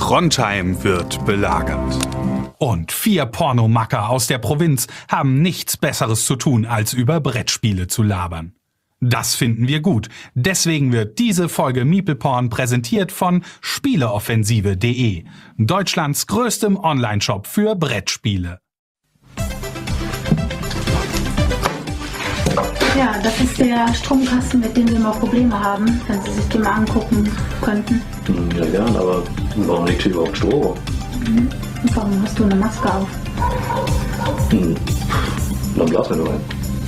Trondheim wird belagert. Und 4 Pornomacker aus der Provinz haben nichts Besseres zu tun, als über Brettspiele zu labern. Das finden wir gut. Deswegen wird diese Folge MeeplePorn präsentiert von Spieleoffensive.de, Deutschlands größtem Onlineshop für Brettspiele. Ja, das ist der Stromkasten, mit dem wir mal Probleme haben, wenn Sie sich den mal angucken könnten. Ja, gern, aber warum liegt hier überhaupt Strom? Und warum hast du eine Maske auf? Dann blasen wir nur ein.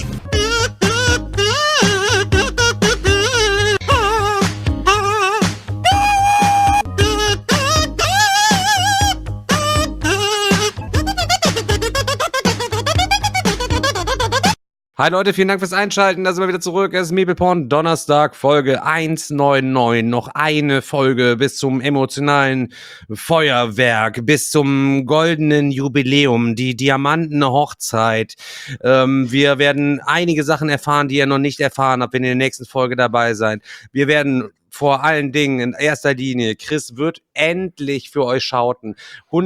Hi Leute, vielen Dank fürs Einschalten, da sind wir wieder zurück. Es ist MeeplePorn Donnerstag, Folge 199. Noch eine Folge bis zum emotionalen Feuerwerk, bis zum goldenen Jubiläum, die diamantene Hochzeit. Wir werden einige Sachen erfahren, die ihr noch nicht erfahren habt, wenn ihr in der nächsten Folge dabei seid. Wir werden vor allen Dingen in erster Linie, Chris wird endlich für euch schauten.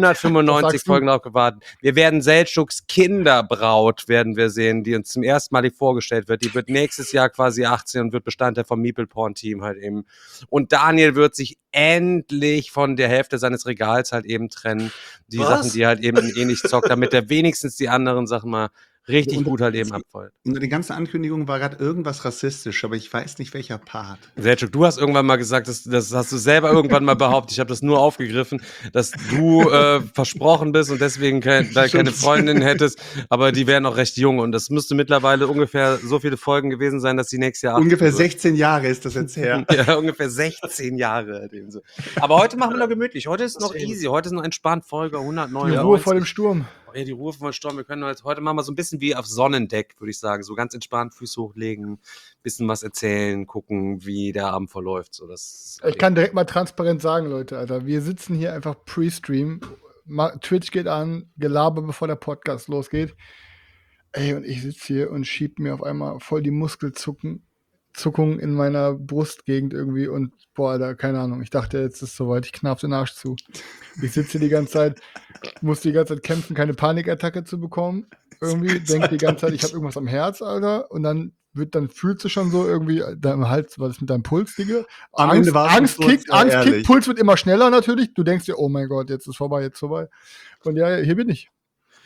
195 Folgen drauf gewartet. Wir werden Seldschuks Kinderbraut werden wir sehen, die uns zum ersten Mal vorgestellt wird. Die wird nächstes Jahr quasi 18 und wird Bestandteil vom MeeplePorn-Team halt eben. Und Daniel wird sich endlich von der Hälfte seines Regals halt eben trennen. Die Sachen, die halt eben nicht zockt, damit er wenigstens die anderen Sachen mal richtig gut halt eben abfällt. Unter den ganzen Ankündigungen war gerade irgendwas rassistisch, aber ich weiß nicht, welcher Part. Selchuk, du hast irgendwann mal gesagt, das hast du selber irgendwann mal behauptet, ich habe das nur aufgegriffen, dass du versprochen bist und deswegen keine Freundin hättest, aber die wären noch recht jung und das müsste mittlerweile ungefähr so viele Folgen gewesen sein, dass sie nächstes Jahr... Ungefähr 16 Jahre ist das jetzt her. Ja, ungefähr 16 Jahre. Aber heute machen wir noch gemütlich, heute ist noch easy, heute ist noch entspannt, Folge 109. Die Ruhe vor dem Sturm. Ja, die Ruhe vor dem Sturm. Wir können heute machen wir so ein bisschen wie auf Sonnendeck, würde ich sagen. So ganz entspannt, Füße hochlegen, bisschen was erzählen, gucken, wie der Abend verläuft. So, ich kann direkt mal transparent sagen, Leute, Alter, wir sitzen hier einfach Pre-Stream. Twitch geht an, Gelaber, bevor der Podcast losgeht. Ey, und ich sitze hier und schieb mir auf einmal voll die Muskelzuckung in meiner Brustgegend irgendwie und boah, Alter, keine Ahnung. Ich dachte, jetzt ist es soweit, ich knapp den Arsch zu. Ich sitze hier die ganze Zeit, muss die ganze Zeit kämpfen, keine Panikattacke zu bekommen. Irgendwie denke die ganze Zeit, ich habe irgendwas am Herz, Alter. Und dann fühlst du schon so irgendwie, deinem Hals, was ist mit deinem Puls, Digga? Angst kickt, Puls wird immer schneller natürlich. Du denkst dir, oh mein Gott, jetzt ist vorbei. Und ja, hier bin ich.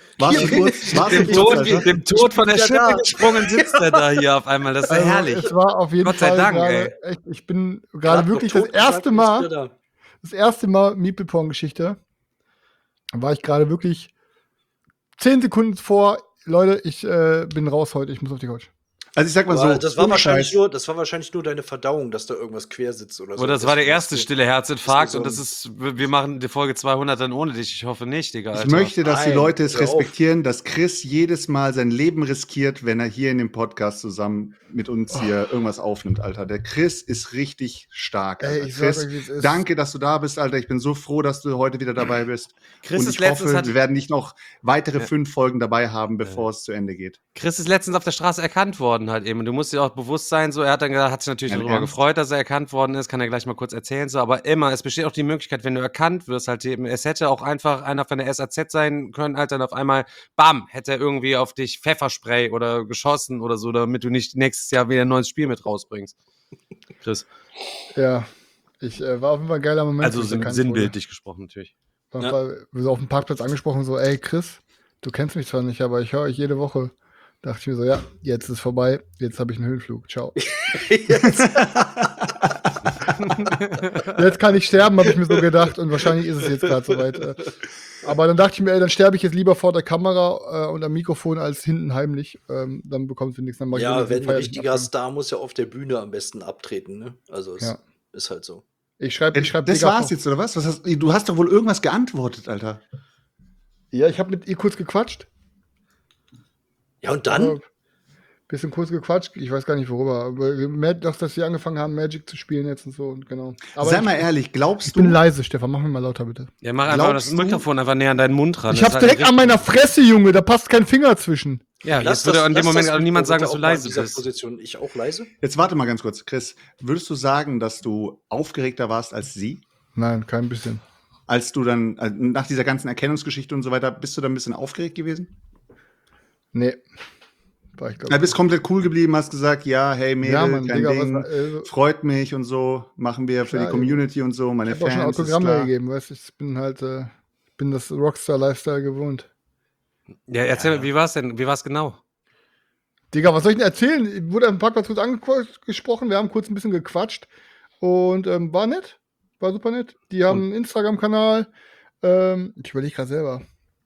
Dem Tod von der Schippe gesprungen sitzt er da hier auf einmal. Das ist ja herrlich. Es war auf jeden Fall Dank, ey. Echt, ich bin gerade wirklich das erste Mal MeeplePorn-Geschichte. War ich gerade wirklich 10 Sekunden vor, Leute, ich bin raus heute, ich muss auf die Couch. Also ich sag mal so, das war wahrscheinlich nur deine Verdauung, dass da irgendwas quer sitzt oder so. Oder das war der erste stille Herzinfarkt und wir machen die Folge 200 dann ohne dich. Ich hoffe nicht, Digga. Alter. Ich möchte, dass die Leute es respektieren, dass Chris jedes Mal sein Leben riskiert, wenn er hier in dem Podcast zusammen mit uns hier irgendwas aufnimmt, Alter. Der Chris ist richtig stark, Alter. Ey, Chris, danke, dass du da bist, Alter. Ich bin so froh, dass du heute wieder dabei bist. Und ich hoffe, wir werden nicht noch weitere 5 Folgen dabei haben, bevor es zu Ende geht. Chris ist letztens auf der Straße erkannt worden halt eben. Und du musst dir auch bewusst sein, so, er hat dann gesagt, hat sich natürlich darüber gefreut, dass er erkannt worden ist, kann er gleich mal kurz erzählen, so, aber immer, es besteht auch die Möglichkeit, wenn du erkannt wirst, halt eben, es hätte auch einfach einer von der SAZ sein können, halt dann auf einmal, bam, hätte er irgendwie auf dich Pfefferspray oder geschossen oder so, damit du nicht nächstes Jahr wieder ein neues Spiel mit rausbringst. Chris. Ja, war auf jeden Fall ein geiler Moment. Also sinnbildlich gesprochen natürlich. Wir sind auf dem Parkplatz angesprochen, so, ey Chris, du kennst mich zwar nicht, aber ich höre euch jede Woche. Dachte ich mir so, ja, jetzt ist vorbei, jetzt habe ich einen Höhenflug, ciao. Jetzt kann ich sterben, habe ich mir so gedacht und wahrscheinlich ist es jetzt gerade soweit. Aber dann dachte ich mir, ey, dann sterbe ich jetzt lieber vor der Kamera und am Mikrofon als hinten heimlich, dann bekommst du nichts. Dann wenn ein richtiger Star muss ja auf der Bühne am besten abtreten, ne? Also es ist halt so. Ich schreib das war's jetzt, oder was? Du hast doch wohl irgendwas geantwortet, Alter. Ja, ich habe mit ihr kurz gequatscht. Ja, und dann? Bisschen kurz gequatscht, ich weiß gar nicht worüber. Aber doch, dass sie angefangen haben, Magic zu spielen jetzt und so und genau. Aber sei mal ehrlich, glaubst du... Ich bin leise, Stefan, mach mich mal lauter, bitte. Ja, mach einfach das Mikrofon einfach näher an deinen Mund ran. Ich hab's direkt an meiner Fresse, Junge, da passt kein Finger zwischen. Ja, jetzt würde in dem Moment auch niemand sagen, dass du leise bist. Position ich auch leise? Jetzt warte mal ganz kurz, Chris. Würdest du sagen, dass du aufgeregter warst als sie? Nein, kein bisschen. als du dann, nach dieser ganzen Erkennungsgeschichte und so weiter, bist du dann ein bisschen aufgeregt gewesen? Nee. War ich, Du bist komplett cool geblieben, hast gesagt, ja, hey, Mädel, Ja, Mann, kein Digga, Ding, freut mich und so, machen wir für Klar, die Community und so, meine ich hab auch schon Fans, ist Autogramme klar. gegeben, weißt du, ich bin halt, bin das Rockstar-Lifestyle gewohnt. Ja, erzähl mal, wie war's denn? Wie war's genau? Digga, was soll ich denn erzählen? Ich wurde am Parkplatz kurz angesprochen, wir haben kurz ein bisschen gequatscht und war nett, war super nett. Die haben einen Instagram-Kanal, ich überlege gerade selber.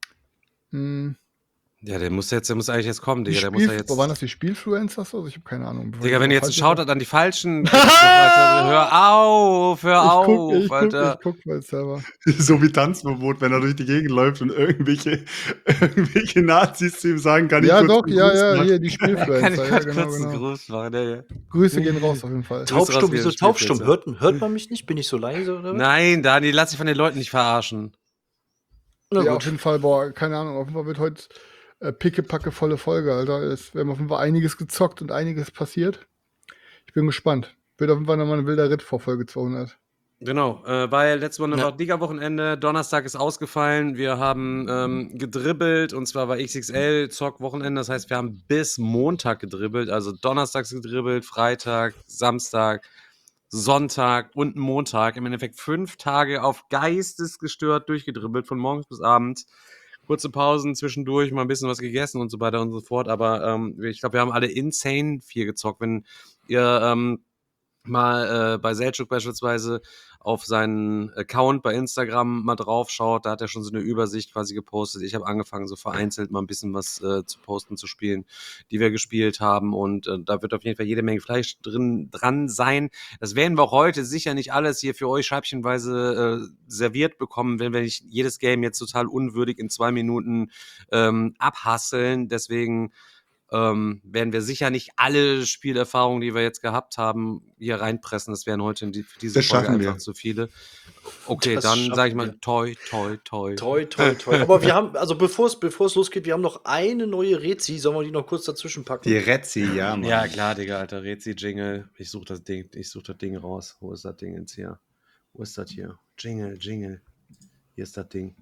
Ja, der muss eigentlich jetzt kommen, Digga. Der muss ja jetzt. Wo waren das, die Spielfluencers? Also ich habe keine Ahnung. Digga, wenn du jetzt einen Shoutout an die Falschen kriegst, Alter, hör auf, Alter. Ich guck mal selber. So wie Tanzverbot, wenn er durch die Gegend läuft und irgendwelche Nazis zu ihm sagen, kann ich Ja, kurz doch, einen Gruß machen? hier die Spielfluencer. Kann ich ja, ganz genau, kurz einen genau. Gruß machen? Ja. Grüße gehen raus auf jeden Fall. Taubstumm, wieso Spielplätze. taubstumm? Hört man mich nicht? Bin ich so leise oder was? Nein, Dani, lass dich von den Leuten nicht verarschen. Na Ja, gut. auf jeden Fall, keine Ahnung, auf jeden Fall wird heute pickepacke volle Folge, Alter. Wir haben auf jeden Fall einiges gezockt und einiges passiert. Ich bin gespannt. Wird auf jeden Fall nochmal ein wilder Ritt vor Folge 200. Genau, weil letzte Woche war Liga-Wochenende, Donnerstag ist ausgefallen, wir haben gedribbelt und zwar war XXL-Zock-Wochenende, das heißt, wir haben bis Montag gedribbelt, also donnerstags gedribbelt, Freitag, Samstag, Sonntag und Montag, im Endeffekt 5 Tage auf geistesgestört durchgedribbelt, von morgens bis abends. Kurze Pausen zwischendurch, mal ein bisschen was gegessen und so weiter und so fort, aber ich glaube, wir haben alle insane viel gezockt. Wenn ihr mal bei Selçuk beispielsweise auf seinen Account bei Instagram mal drauf schaut, da hat er schon so eine Übersicht quasi gepostet. Ich habe angefangen, so vereinzelt mal ein bisschen was zu posten, zu spielen, die wir gespielt haben und da wird auf jeden Fall jede Menge Fleisch dran sein. Das werden wir auch heute sicher nicht alles hier für euch scheibchenweise serviert bekommen, wenn wir nicht jedes Game jetzt total unwürdig in 2 Minuten abhasseln. Deswegen werden wir sicher nicht alle Spielerfahrungen, die wir jetzt gehabt haben, hier reinpressen. Das wären heute für diese Das Folge schaffen wir. einfach zu viele. Okay, Das dann schaffen sage ich mal wir. toi. Toi. Aber wir haben, also bevor es losgeht, wir haben noch eine neue Rezi. Sollen wir die noch kurz dazwischen packen? Die Retzi, ja, Mann. Ja, klar, Digga, Alter. Rezi-Jingle. Ich suche das Ding raus. Wo ist das Ding jetzt hier? Wo ist das hier? Jingle. Hier ist das Ding.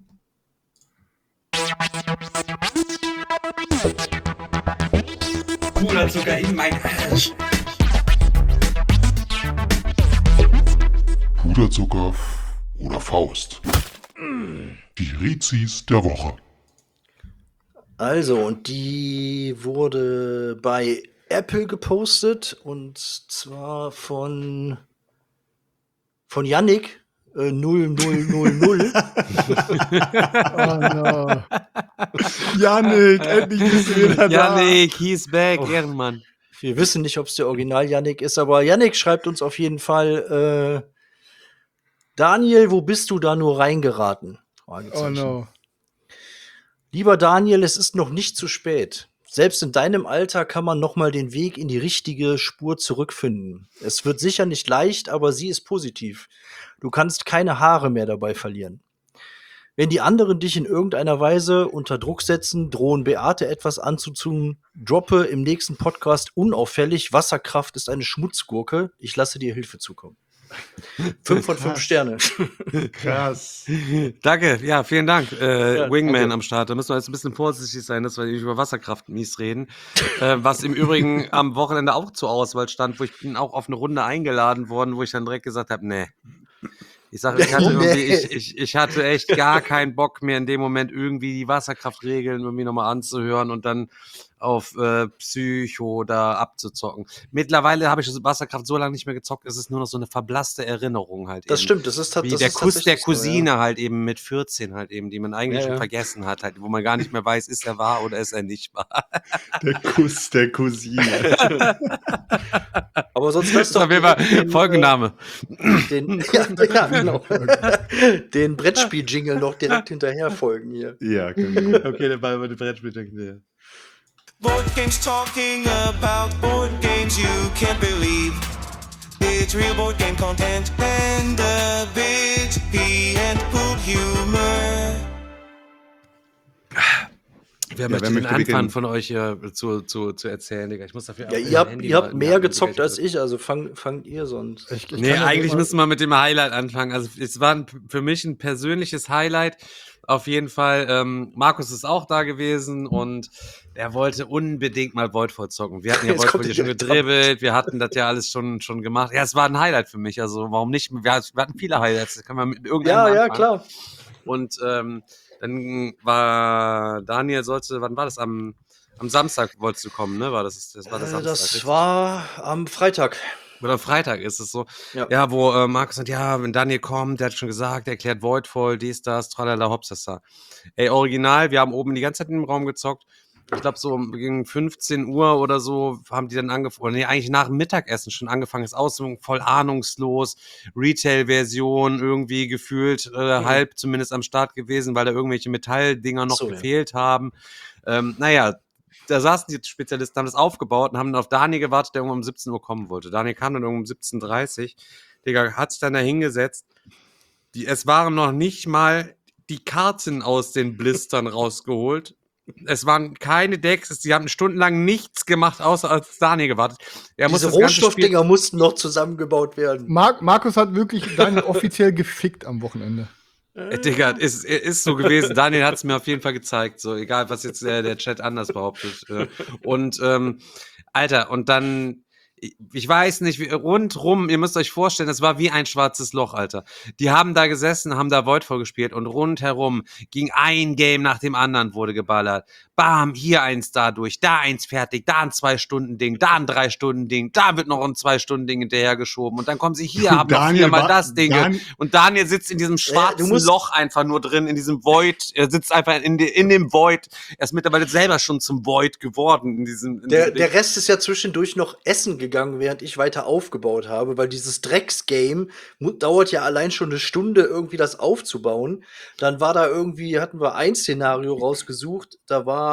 Puderzucker in mein Arsch. Puderzucker oder Faust. Die Rezis der Woche. Also, und die wurde bei Apple gepostet und zwar von Yannick 0000. Oh no. Janik, endlich bist du wieder da. Yannick, he's back, Ehrenmann. Wir wissen nicht, ob es der Original Yannick ist, aber Yannick schreibt uns auf jeden Fall: Daniel, wo bist du da nur reingeraten? Oh no. Lieber Daniel, es ist noch nicht zu spät. Selbst in deinem Alter kann man noch mal den Weg in die richtige Spur zurückfinden. Es wird sicher nicht leicht, aber sie ist positiv. Du kannst keine Haare mehr dabei verlieren. Wenn die anderen dich in irgendeiner Weise unter Druck setzen, drohen Beate etwas anzutun, droppe im nächsten Podcast unauffällig, Wasserkraft ist eine Schmutzgurke, ich lasse dir Hilfe zukommen. 5 von 5 Sterne. Krass. Danke, ja, vielen Dank. Wingman danke. am Start. Da müssen wir jetzt ein bisschen vorsichtig sein, dass wir nicht über Wasserkraft mies reden. Was im Übrigen am Wochenende auch zur Auswahl stand, wo ich bin auch auf eine Runde eingeladen worden, wo ich dann direkt gesagt habe, nee. Ich sage, ich hatte echt gar keinen Bock mehr in dem Moment irgendwie die Wasserkraftregeln irgendwie nochmal anzuhören und dann auf Psycho da abzuzocken. Mittlerweile habe ich Wasserkraft so lange nicht mehr gezockt, es ist nur noch so eine verblasste Erinnerung halt. Das eben. stimmt, das ist Wie das der ist Kuss der tatsächlich Cousine so, ja. halt eben mit 14 halt eben, die man eigentlich Ja, schon ja. vergessen hat, halt, wo man gar nicht mehr weiß, ist er wahr oder ist er nicht wahr. Der Kuss der Cousine. Aber sonst lass Das ist auf jeden Fall Folgenname. genau. Den Brettspiel-Jingle noch direkt hinterher folgen hier. Ja, genau. Okay, dann machen wir die Brettspiel. Board games talking about board games you can't believe. It's real board game content and a bit pee and poop humor. Wer möchte den Anfang von euch zu erzählen, Digga? Ich muss dafür Ja, ihr habt mehr gezockt als ich, also fangt ihr sonst. Eigentlich müssen wir mit dem Highlight anfangen. Also es war für mich ein persönliches Highlight. Auf jeden Fall, Markus ist auch da gewesen und er wollte unbedingt mal Voidfall zocken. Wir hatten ja Voidfall hier schon gedribbelt, wir hatten das ja alles schon gemacht. Ja, es war ein Highlight für mich, also warum nicht? Wir hatten viele Highlights, das kann man mit irgendeinem Ja, klar. Und dann war Daniel wann war das? Am Samstag wolltest du kommen, ne? Das war das Samstag. Das war am Freitag. Oder Freitag ist es so. Ja, Wo Markus sagt, wenn Daniel kommt, der hat schon gesagt, der erklärt Voidfall, dies, das, tralala, hopsasa. Ey, original, wir haben oben die ganze Zeit in dem Raum gezockt. Ich glaube, so gegen 15 Uhr oder so haben die dann angefangen, eigentlich nach dem Mittagessen schon angefangen, ist Ausdruck voll ahnungslos, Retail-Version irgendwie gefühlt, halb zumindest am Start gewesen, weil da irgendwelche Metalldinger noch gefehlt haben. Da saßen die Spezialisten, haben das aufgebaut und haben dann auf Daniel gewartet, der irgendwann um 17 Uhr kommen wollte. Daniel kam dann irgendwann um 17:30 Uhr. Digga, hat sich dann da hingesetzt. Es waren noch nicht mal die Karten aus den Blistern rausgeholt. Es waren keine Decks, sie haben stundenlang nichts gemacht, außer als Daniel gewartet. Diese Rohstoffdinger mussten noch zusammengebaut werden. Markus hat wirklich Daniel offiziell gefickt am Wochenende. Digga, ist so gewesen. Daniel hat es mir auf jeden Fall gezeigt. So, egal, was jetzt der Chat anders behauptet. Und, Alter, und dann, ich weiß nicht, rundrum, ihr müsst euch vorstellen, es war wie ein schwarzes Loch, Alter. Die haben da gesessen, haben da Voidfall gespielt und rundherum ging ein Game nach dem anderen, wurde geballert. Bam, hier eins dadurch, da eins fertig, da ein 2-Stunden-Ding, da ein 3-Stunden-Ding, da wird noch ein 2-Stunden-Ding hinterhergeschoben und dann kommen sie hier, haben noch viermal das Ding. Und Daniel sitzt in diesem schwarzen Loch einfach nur drin, in diesem Void. Er sitzt einfach in dem Void. Er ist mittlerweile selber schon zum Void geworden. Der Rest ist ja zwischendurch noch essen gegangen, während ich weiter aufgebaut habe, weil dieses Drecks-Game dauert ja allein schon eine Stunde, irgendwie das aufzubauen. Dann war da hatten wir ein Szenario rausgesucht, da war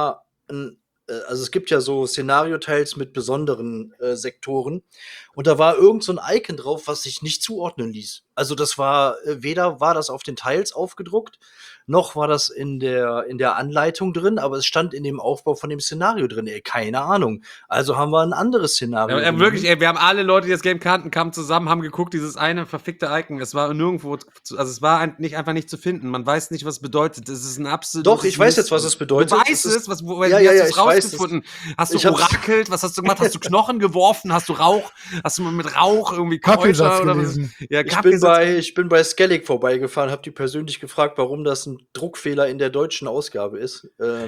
also es gibt ja so Szenario-Teils mit besonderen Sektoren und da war irgend so ein Icon drauf, was sich nicht zuordnen ließ. Also das war, weder war das auf den Teils aufgedruckt, noch war das in der Anleitung drin, aber es stand in dem Aufbau von dem Szenario drin. Keine Ahnung. Also haben wir ein anderes Szenario. Ja, wirklich, wir haben alle Leute, die das Game kannten, kamen zusammen, haben geguckt, dieses eine verfickte Icon. Es war nirgendwo, also es war einfach nicht zu finden. Man weiß nicht, was es bedeutet. Es ist ein absolut. Doch, ich weiß jetzt, was es bedeutet. Du weißt es? Hast du es rausgefunden? Hast du orakelt? Was hast du gemacht? Hast du Knochen geworfen? Hast du Rauch? Hast du mit Rauch irgendwie Kaffeesatz gelesen? Ja, ich bin bei Skellig vorbeigefahren, habe die persönlich gefragt, warum das ein Druckfehler in der deutschen Ausgabe ist.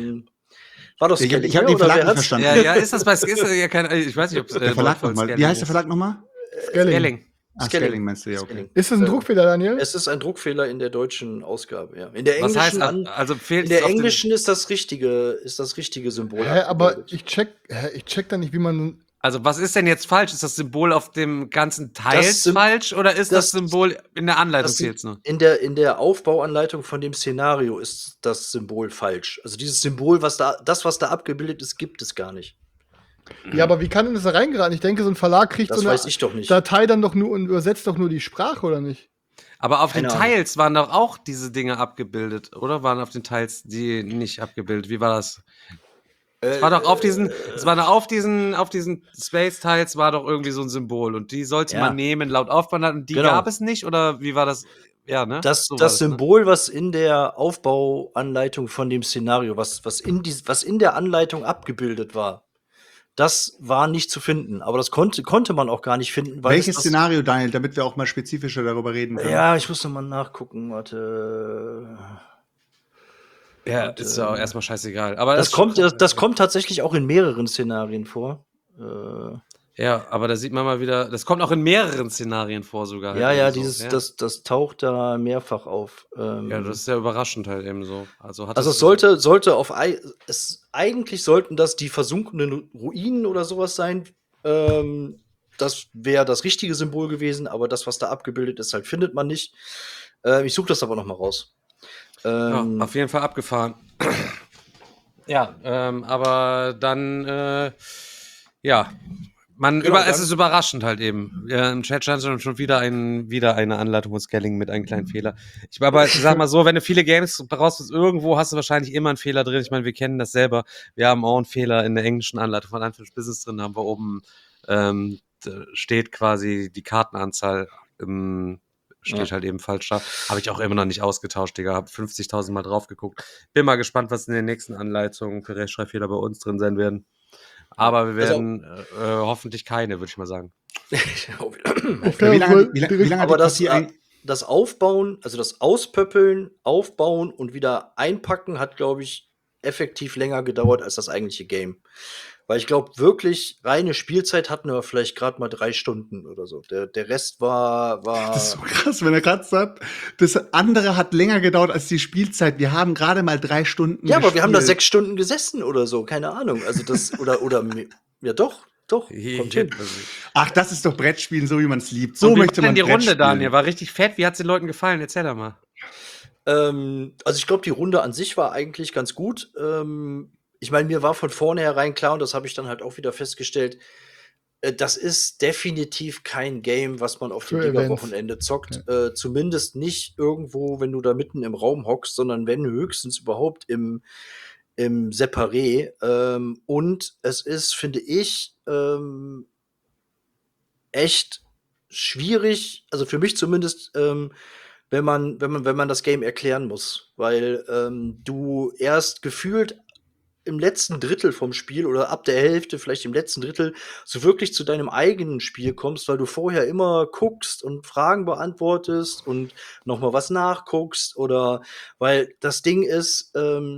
War doch Skellig. Ich habe den Verlag nicht verstanden. Ja, ist das bei ich weiß nicht, ob es der Verlag nochmal. Wie heißt der Verlag nochmal? Skelling. Skelling meinst du, ja, okay. Ist das ein Druckfehler, Daniel? Es ist ein Druckfehler in der deutschen Ausgabe, ja. In der englischen, was heißt, also fehlt in der englischen ist das richtige Symbol. Aber ich check da nicht, wie man. Also was ist denn jetzt falsch? Ist das Symbol auf dem ganzen Teil falsch oder ist das Symbol in der Anleitung jetzt noch? In der Aufbauanleitung von dem Szenario ist das Symbol falsch. Also dieses Symbol, was da abgebildet ist, gibt es gar nicht. Ja, aber wie kann denn das da reingeraten? Ich denke, so ein Verlag kriegt das so eine weiß ich doch nicht. Datei dann doch nur und übersetzt doch nur die Sprache, oder nicht? Aber auf den Teils waren doch auch diese Dinge abgebildet, oder? Waren auf den Teils die nicht abgebildet? Wie war das? Es war doch auf diesen Space-Tiles war doch irgendwie so ein Symbol und die sollte man nehmen laut Aufbauanleitung und die gab es nicht oder wie war das? Ja, ne? Das Symbol, was in der Aufbauanleitung von dem Szenario, was in der Anleitung abgebildet war, das war nicht zu finden. Aber das konnte man auch gar nicht finden. Welches Szenario, Daniel, damit wir auch mal spezifischer darüber reden können? Ja, ich muss noch mal nachgucken. Warte. Ja, ist ja auch erstmal scheißegal. Aber das kommt tatsächlich auch in mehreren Szenarien vor. Ja, aber da sieht man mal wieder, das kommt auch in mehreren Szenarien vor sogar. Ja, das taucht da mehrfach auf. Ja, das ist ja überraschend halt eben so. Also eigentlich sollten das die versunkenen Ruinen oder sowas sein. Das wäre das richtige Symbol gewesen, aber das, was da abgebildet ist, halt findet man nicht. Ich suche das aber noch mal raus. Ja, auf jeden Fall abgefahren. Ja, aber dann, Es ist überraschend halt eben. Ja, im Chat stand schon wieder eine Anleitung von Scaling mit einem kleinen Fehler. Ich sag mal so, wenn du viele Games brauchst, irgendwo hast du wahrscheinlich immer einen Fehler drin. Ich meine, wir kennen das selber. Wir haben auch einen Fehler in der englischen Anleitung von Unfinished Business drin. Da haben wir oben, steht quasi die Kartenanzahl steht halt eben falsch da. Habe ich auch immer noch nicht ausgetauscht, Digga. Habe 50.000 Mal drauf geguckt. Bin mal gespannt, was in den nächsten Anleitungen für Rechtschreibfehler bei uns drin sein werden. Aber wir werden hoffentlich keine, würde ich mal sagen. Wie lange aber das Aufbauen, also das Auspöppeln, Aufbauen und wieder einpacken hat, glaube ich, effektiv länger gedauert als das eigentliche Game. Weil ich glaube, wirklich reine Spielzeit hatten wir vielleicht gerade mal 3 Stunden oder so. Der Rest war. Das ist so krass, wenn er gerade sagt, das andere hat länger gedauert als die Spielzeit. Wir haben gerade mal 3 Stunden. Ja, aber wir haben da 6 Stunden gesessen oder so, keine Ahnung. Also das, oder, ja doch, kommt hin. Ach, das ist doch Brettspielen, so wie man es liebt. So möchte man die Brettspielen. Runde, Daniel, war richtig fett. Wie hat es den Leuten gefallen? Erzähl doch mal. Also ich glaube, die Runde an sich war eigentlich ganz gut. Ich meine, mir war von vornherein klar, und das habe ich dann halt auch wieder festgestellt, das ist definitiv kein Game, was man auf dem Liga-Wochenende zockt. Ja. Zumindest nicht irgendwo, wenn du da mitten im Raum hockst, sondern wenn höchstens überhaupt im Separé. Und es ist, finde ich, echt schwierig, also für mich zumindest, wenn man das Game erklären muss. Weil du erst gefühlt im letzten Drittel vom Spiel oder ab der Hälfte, vielleicht im letzten Drittel, so wirklich zu deinem eigenen Spiel kommst, weil du vorher immer guckst und Fragen beantwortest und noch mal was nachguckst oder weil das Ding ist,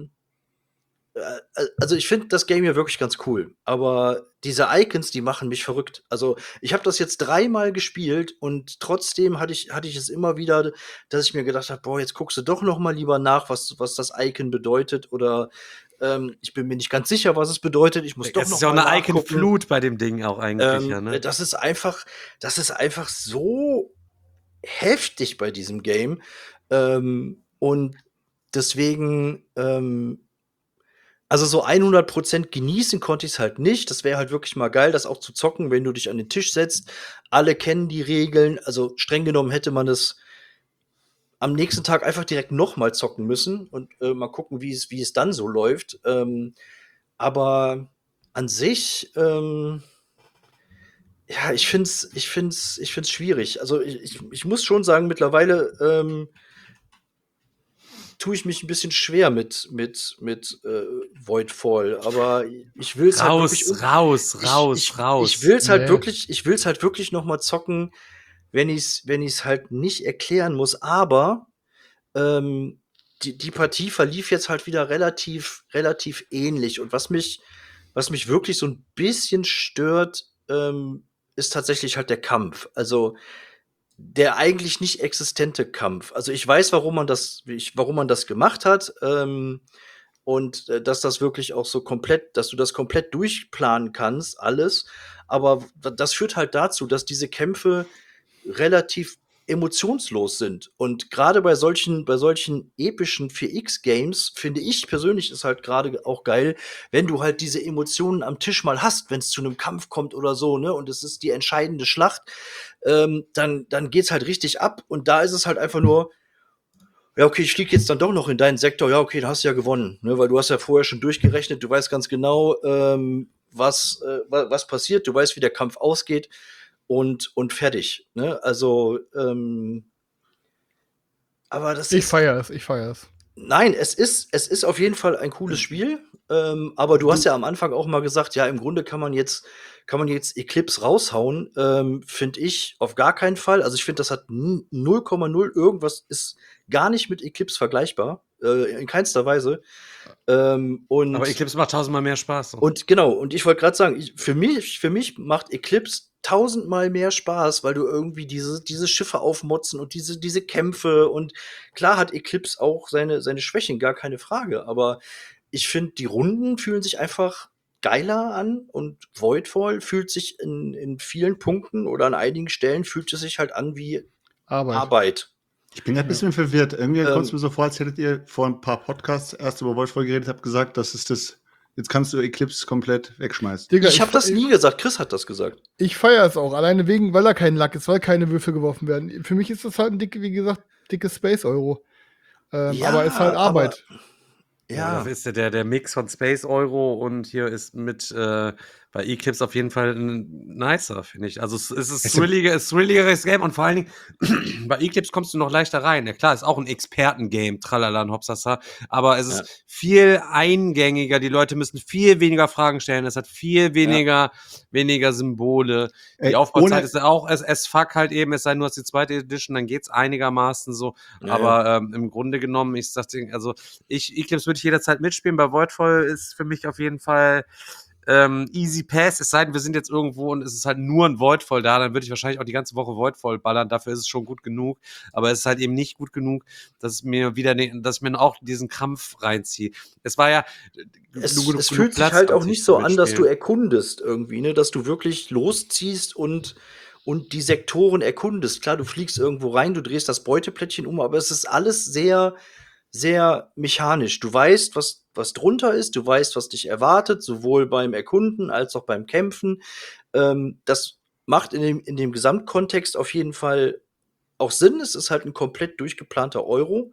also ich finde das Game ja wirklich ganz cool, aber diese Icons, die machen mich verrückt. Also ich habe das jetzt 3-mal gespielt und trotzdem hatte ich es immer wieder, dass ich mir gedacht habe, boah, jetzt guckst du doch noch mal lieber nach, was das Icon bedeutet oder ich bin mir nicht ganz sicher, was es bedeutet. Ich muss doch noch mal nachgucken. Das ist ja eine Icon-Flut bei dem Ding auch eigentlich, ja, ne? Das ist einfach so heftig bei diesem Game. Und deswegen, also so 100% genießen konnte ich es halt nicht. Das wäre halt wirklich mal geil, das auch zu zocken, wenn du dich an den Tisch setzt. Alle kennen die Regeln. Also streng genommen hätte man es am nächsten Tag einfach direkt noch mal zocken müssen und mal gucken, wie es dann so läuft. Aber an sich, ja, ich find's schwierig. Also ich muss schon sagen, mittlerweile tue ich mich ein bisschen schwer mit Voidfall, aber ich will es halt wirklich raus. Ich will es halt wirklich noch mal zocken, wenn ich's halt nicht erklären muss, aber die Partie verlief jetzt halt wieder relativ ähnlich und was mich wirklich so ein bisschen stört, ist tatsächlich halt der Kampf. Also der eigentlich nicht existente Kampf. Also ich weiß, warum man das gemacht hat, und dass das wirklich auch so dass du das komplett durchplanen kannst, alles. Aber das führt halt dazu, dass diese Kämpfe relativ emotionslos sind. Und gerade bei solchen epischen 4X-Games, finde ich persönlich, ist halt gerade auch geil, wenn du halt diese Emotionen am Tisch mal hast, wenn es zu einem Kampf kommt oder so, ne, und es ist die entscheidende Schlacht, dann geht's halt richtig ab. Und da ist es halt einfach nur, ja, okay, ich fliege jetzt dann doch noch in deinen Sektor, ja, okay, dann hast du ja gewonnen, ne, weil du hast ja vorher schon durchgerechnet, du weißt ganz genau, was passiert, du weißt, wie der Kampf ausgeht. Und fertig, ne? Also, aber das Ich feiere es. Nein, es ist auf jeden Fall ein cooles Spiel, aber du hast ja am Anfang auch mal gesagt, ja, im Grunde kann man jetzt Eclipse raushauen, finde ich auf gar keinen Fall. Also, ich finde, das hat 0,0 irgendwas, ist gar nicht mit Eclipse vergleichbar, in keinster Weise. Aber Eclipse macht 1000-mal mehr Spaß. Und genau, und ich wollte gerade sagen, für mich macht Eclipse 1000-mal mehr Spaß, weil du irgendwie diese Schiffe aufmotzen und diese Kämpfe und klar hat Eclipse auch seine Schwächen, gar keine Frage, aber ich finde, die Runden fühlen sich einfach geiler an und Voidfall fühlt sich in vielen Punkten oder an einigen Stellen fühlt es sich halt an wie Arbeit. Ich bin gerade ein bisschen verwirrt. Irgendwie kommt es mir so vor, als hättet ihr vor ein paar Podcasts erst über Voidfall geredet, habt gesagt, das ist das Jetzt kannst du Eclipse komplett wegschmeißen. Digga, Ich habe das nie gesagt, Chris hat das gesagt. Ich feiere es auch, alleine weil er kein Lack ist, weil keine Würfel geworfen werden. Für mich ist das halt ein wie gesagt, dickes Space-Euro. Ja, aber ist halt Arbeit. Ja, das ist ja der Mix von Space Euro und hier ist mit bei Eclipse auf jeden Fall ein nicer, finde ich. Also es ist thrilligeres Game und vor allen Dingen bei Eclipse kommst du noch leichter rein. Ja klar, ist auch ein Experten-Game, tralala und hopsasa, aber es ist viel eingängiger. Die Leute müssen viel weniger Fragen stellen. Es hat viel weniger Symbole. Die Aufbauzeit ist ja auch as fuck halt eben, es sei nur die zweite Edition, dann geht's einigermaßen so. Ja, aber im Grunde genommen, ich sag dir, also Eclipse würde ich jederzeit mitspielen. Bei Voidfall ist für mich auf jeden Fall Easy Pass, es sei denn, wir sind jetzt irgendwo und es ist halt nur ein Voidfall da, dann würde ich wahrscheinlich auch die ganze Woche Voidfall ballern, dafür ist es schon gut genug, aber es ist halt eben nicht gut genug, dass ich mir auch diesen Krampf reinziehe. Es war ja es fühlt sich halt auch nicht so an, dass du erkundest irgendwie, ne, dass du wirklich losziehst und die Sektoren erkundest. Klar, du fliegst irgendwo rein, du drehst das Beuteplättchen um, aber es ist alles sehr, sehr mechanisch. Du weißt, was drunter ist, du weißt, was dich erwartet, sowohl beim Erkunden als auch beim Kämpfen. Das macht in dem Gesamtkontext auf jeden Fall auch Sinn. Es ist halt ein komplett durchgeplanter Euro.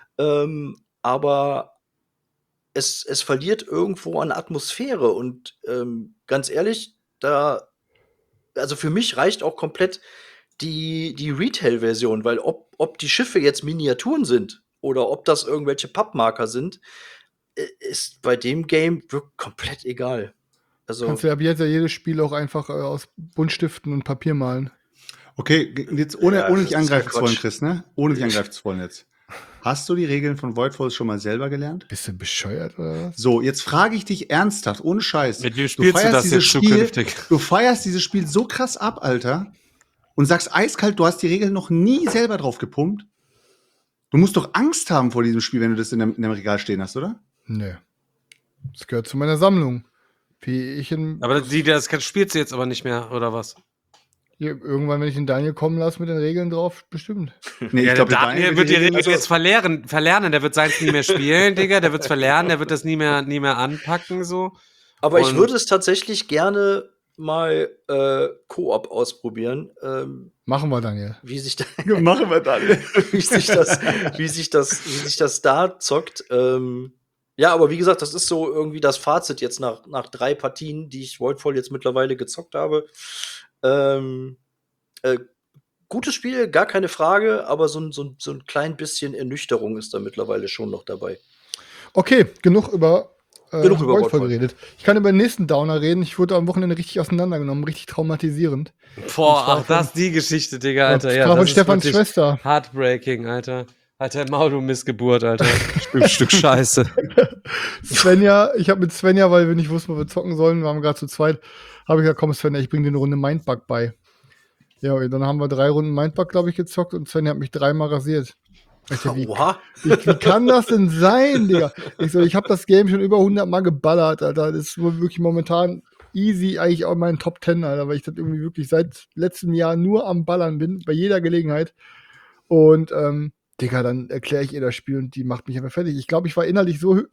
Aber es verliert irgendwo an Atmosphäre. Und ganz ehrlich, also für mich reicht auch komplett die Retail-Version, weil ob die Schiffe jetzt Miniaturen sind oder ob das irgendwelche Pappmarker sind, ist bei dem Game wirklich komplett egal. Also kannst du ab jetzt ja jedes Spiel auch einfach aus Buntstiften und Papier malen. Okay, jetzt ohne dich angreifen zu wollen, Chris, ne? Ohne dich angreifen zu wollen jetzt. Hast du die Regeln von Voidfall schon mal selber gelernt? Bist du bescheuert oder was? So, jetzt frage ich dich ernsthaft, ohne Scheiß. Mit wem spielst du das jetzt zukünftig? Du feierst dieses Spiel so krass ab, Alter, und sagst eiskalt, du hast die Regeln noch nie selber drauf gepumpt. Du musst doch Angst haben vor diesem Spiel, wenn du das in dem Regal stehen hast, oder? Nee. Das gehört zu meiner Sammlung. Aber das spielst du jetzt aber nicht mehr, oder was? Irgendwann, wenn ich den Daniel kommen lasse mit den Regeln drauf, bestimmt. Nee, ich glaube, Daniel wird die Regeln jetzt verlernen. Der wird seins nie mehr spielen, Digga. Der wird es verlernen, der wird das nie mehr anpacken, so. Aber ich würde es tatsächlich gerne mal Koop ausprobieren. Machen wir, Daniel. Machen wir, Daniel. wie sich das da zockt. Ja, aber wie gesagt, das ist so irgendwie das Fazit jetzt nach 3 Partien, die ich Voidfall jetzt mittlerweile gezockt habe. Gutes Spiel, gar keine Frage, aber so ein klein bisschen Ernüchterung ist da mittlerweile schon noch dabei. Okay, genug über Voidfall geredet. Ich kann über den nächsten Downer reden. Ich wurde am Wochenende richtig auseinandergenommen, richtig traumatisierend. Boah, ach, das ist die Geschichte, Digga, Alter. Ja, von Stefans Schwester. Heartbreaking, Alter. Alter, Maul, du Missgeburt, Alter. Stück Scheiße. Svenja, ich habe mit Svenja, weil wir nicht wussten, wo wir zocken sollen, wir waren gerade zu zweit, habe ich gesagt, komm Svenja, ich bringe dir eine Runde Mindbug bei. Ja, und dann haben wir 3 Runden Mindbug, glaube ich, gezockt und Svenja hat mich 3-mal rasiert. Wie kann das denn sein, Digga? Ich habe das Game schon über 100 Mal geballert, Alter. Das ist wohl wirklich momentan easy, eigentlich auch in meinen Top 10, Alter, weil ich das irgendwie wirklich seit letztem Jahr nur am Ballern bin, bei jeder Gelegenheit. Und, Digga, dann erkläre ich ihr das Spiel und die macht mich einfach fertig. Ich glaube, ich war innerlich so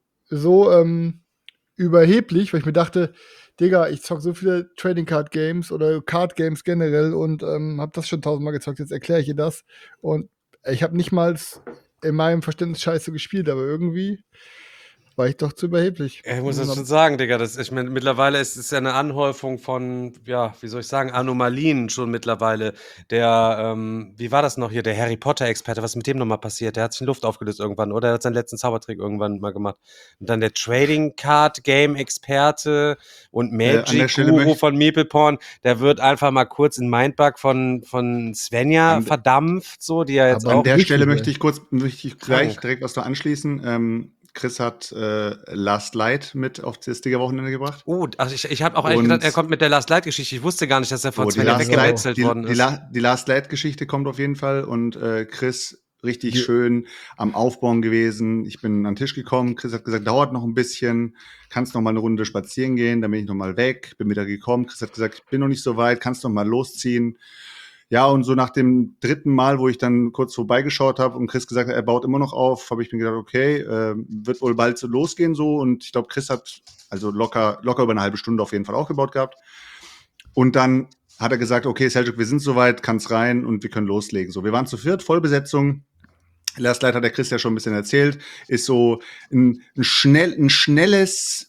überheblich, weil ich mir dachte, Digga, ich zock so viele Trading Card Games oder Card Games generell und habe das schon 1000-mal gezockt, jetzt erkläre ich ihr das. Und ich habe nicht mal in meinem Verständnis scheiße gespielt, aber irgendwie war ich doch zu überheblich. Ich muss das schon sagen, Digga, ich meine, mittlerweile ist es ja eine Anhäufung von, ja, wie soll ich sagen, Anomalien schon mittlerweile. Wie war das noch hier, der Harry Potter-Experte, was ist mit dem nochmal passiert? Der hat sich in Luft aufgelöst irgendwann, oder? Er hat seinen letzten Zaubertrick irgendwann mal gemacht. Und dann der Trading-Card-Game-Experte und Magic-Guru von MeeplePorn, der wird einfach mal kurz in Mindbug von Svenja verdampft, so, die ja jetzt aber auch... An der Stelle möchte ich gleich direkt was noch anschließen. Chris hat Last Light mit auf das Digger-Wochenende gebracht. Also ich habe auch eigentlich gedacht, er kommt mit der Last Light-Geschichte. Ich wusste gar nicht, dass er von Svenja weggewechselt worden ist. Die Last Light-Geschichte kommt auf jeden Fall und Chris richtig schön am Aufbauen gewesen. Ich bin an den Tisch gekommen. Chris hat gesagt, dauert noch ein bisschen. Kannst noch mal eine Runde spazieren gehen. Dann bin ich noch mal weg. Bin wieder gekommen. Chris hat gesagt, ich bin noch nicht so weit. Kannst noch mal losziehen. Ja, und so nach dem 3. Mal, wo ich dann kurz vorbeigeschaut habe und Chris gesagt hat, er baut immer noch auf, habe ich mir gedacht, okay, wird wohl bald so losgehen so. Und ich glaube, Chris hat also locker über eine halbe Stunde auf jeden Fall aufgebaut gehabt. Und dann hat er gesagt, okay, Seljuk, wir sind soweit, kann's rein und wir können loslegen. So, wir waren zu viert, Vollbesetzung. Lastlight hat der Chris ja schon ein bisschen erzählt, ist so ein schnelles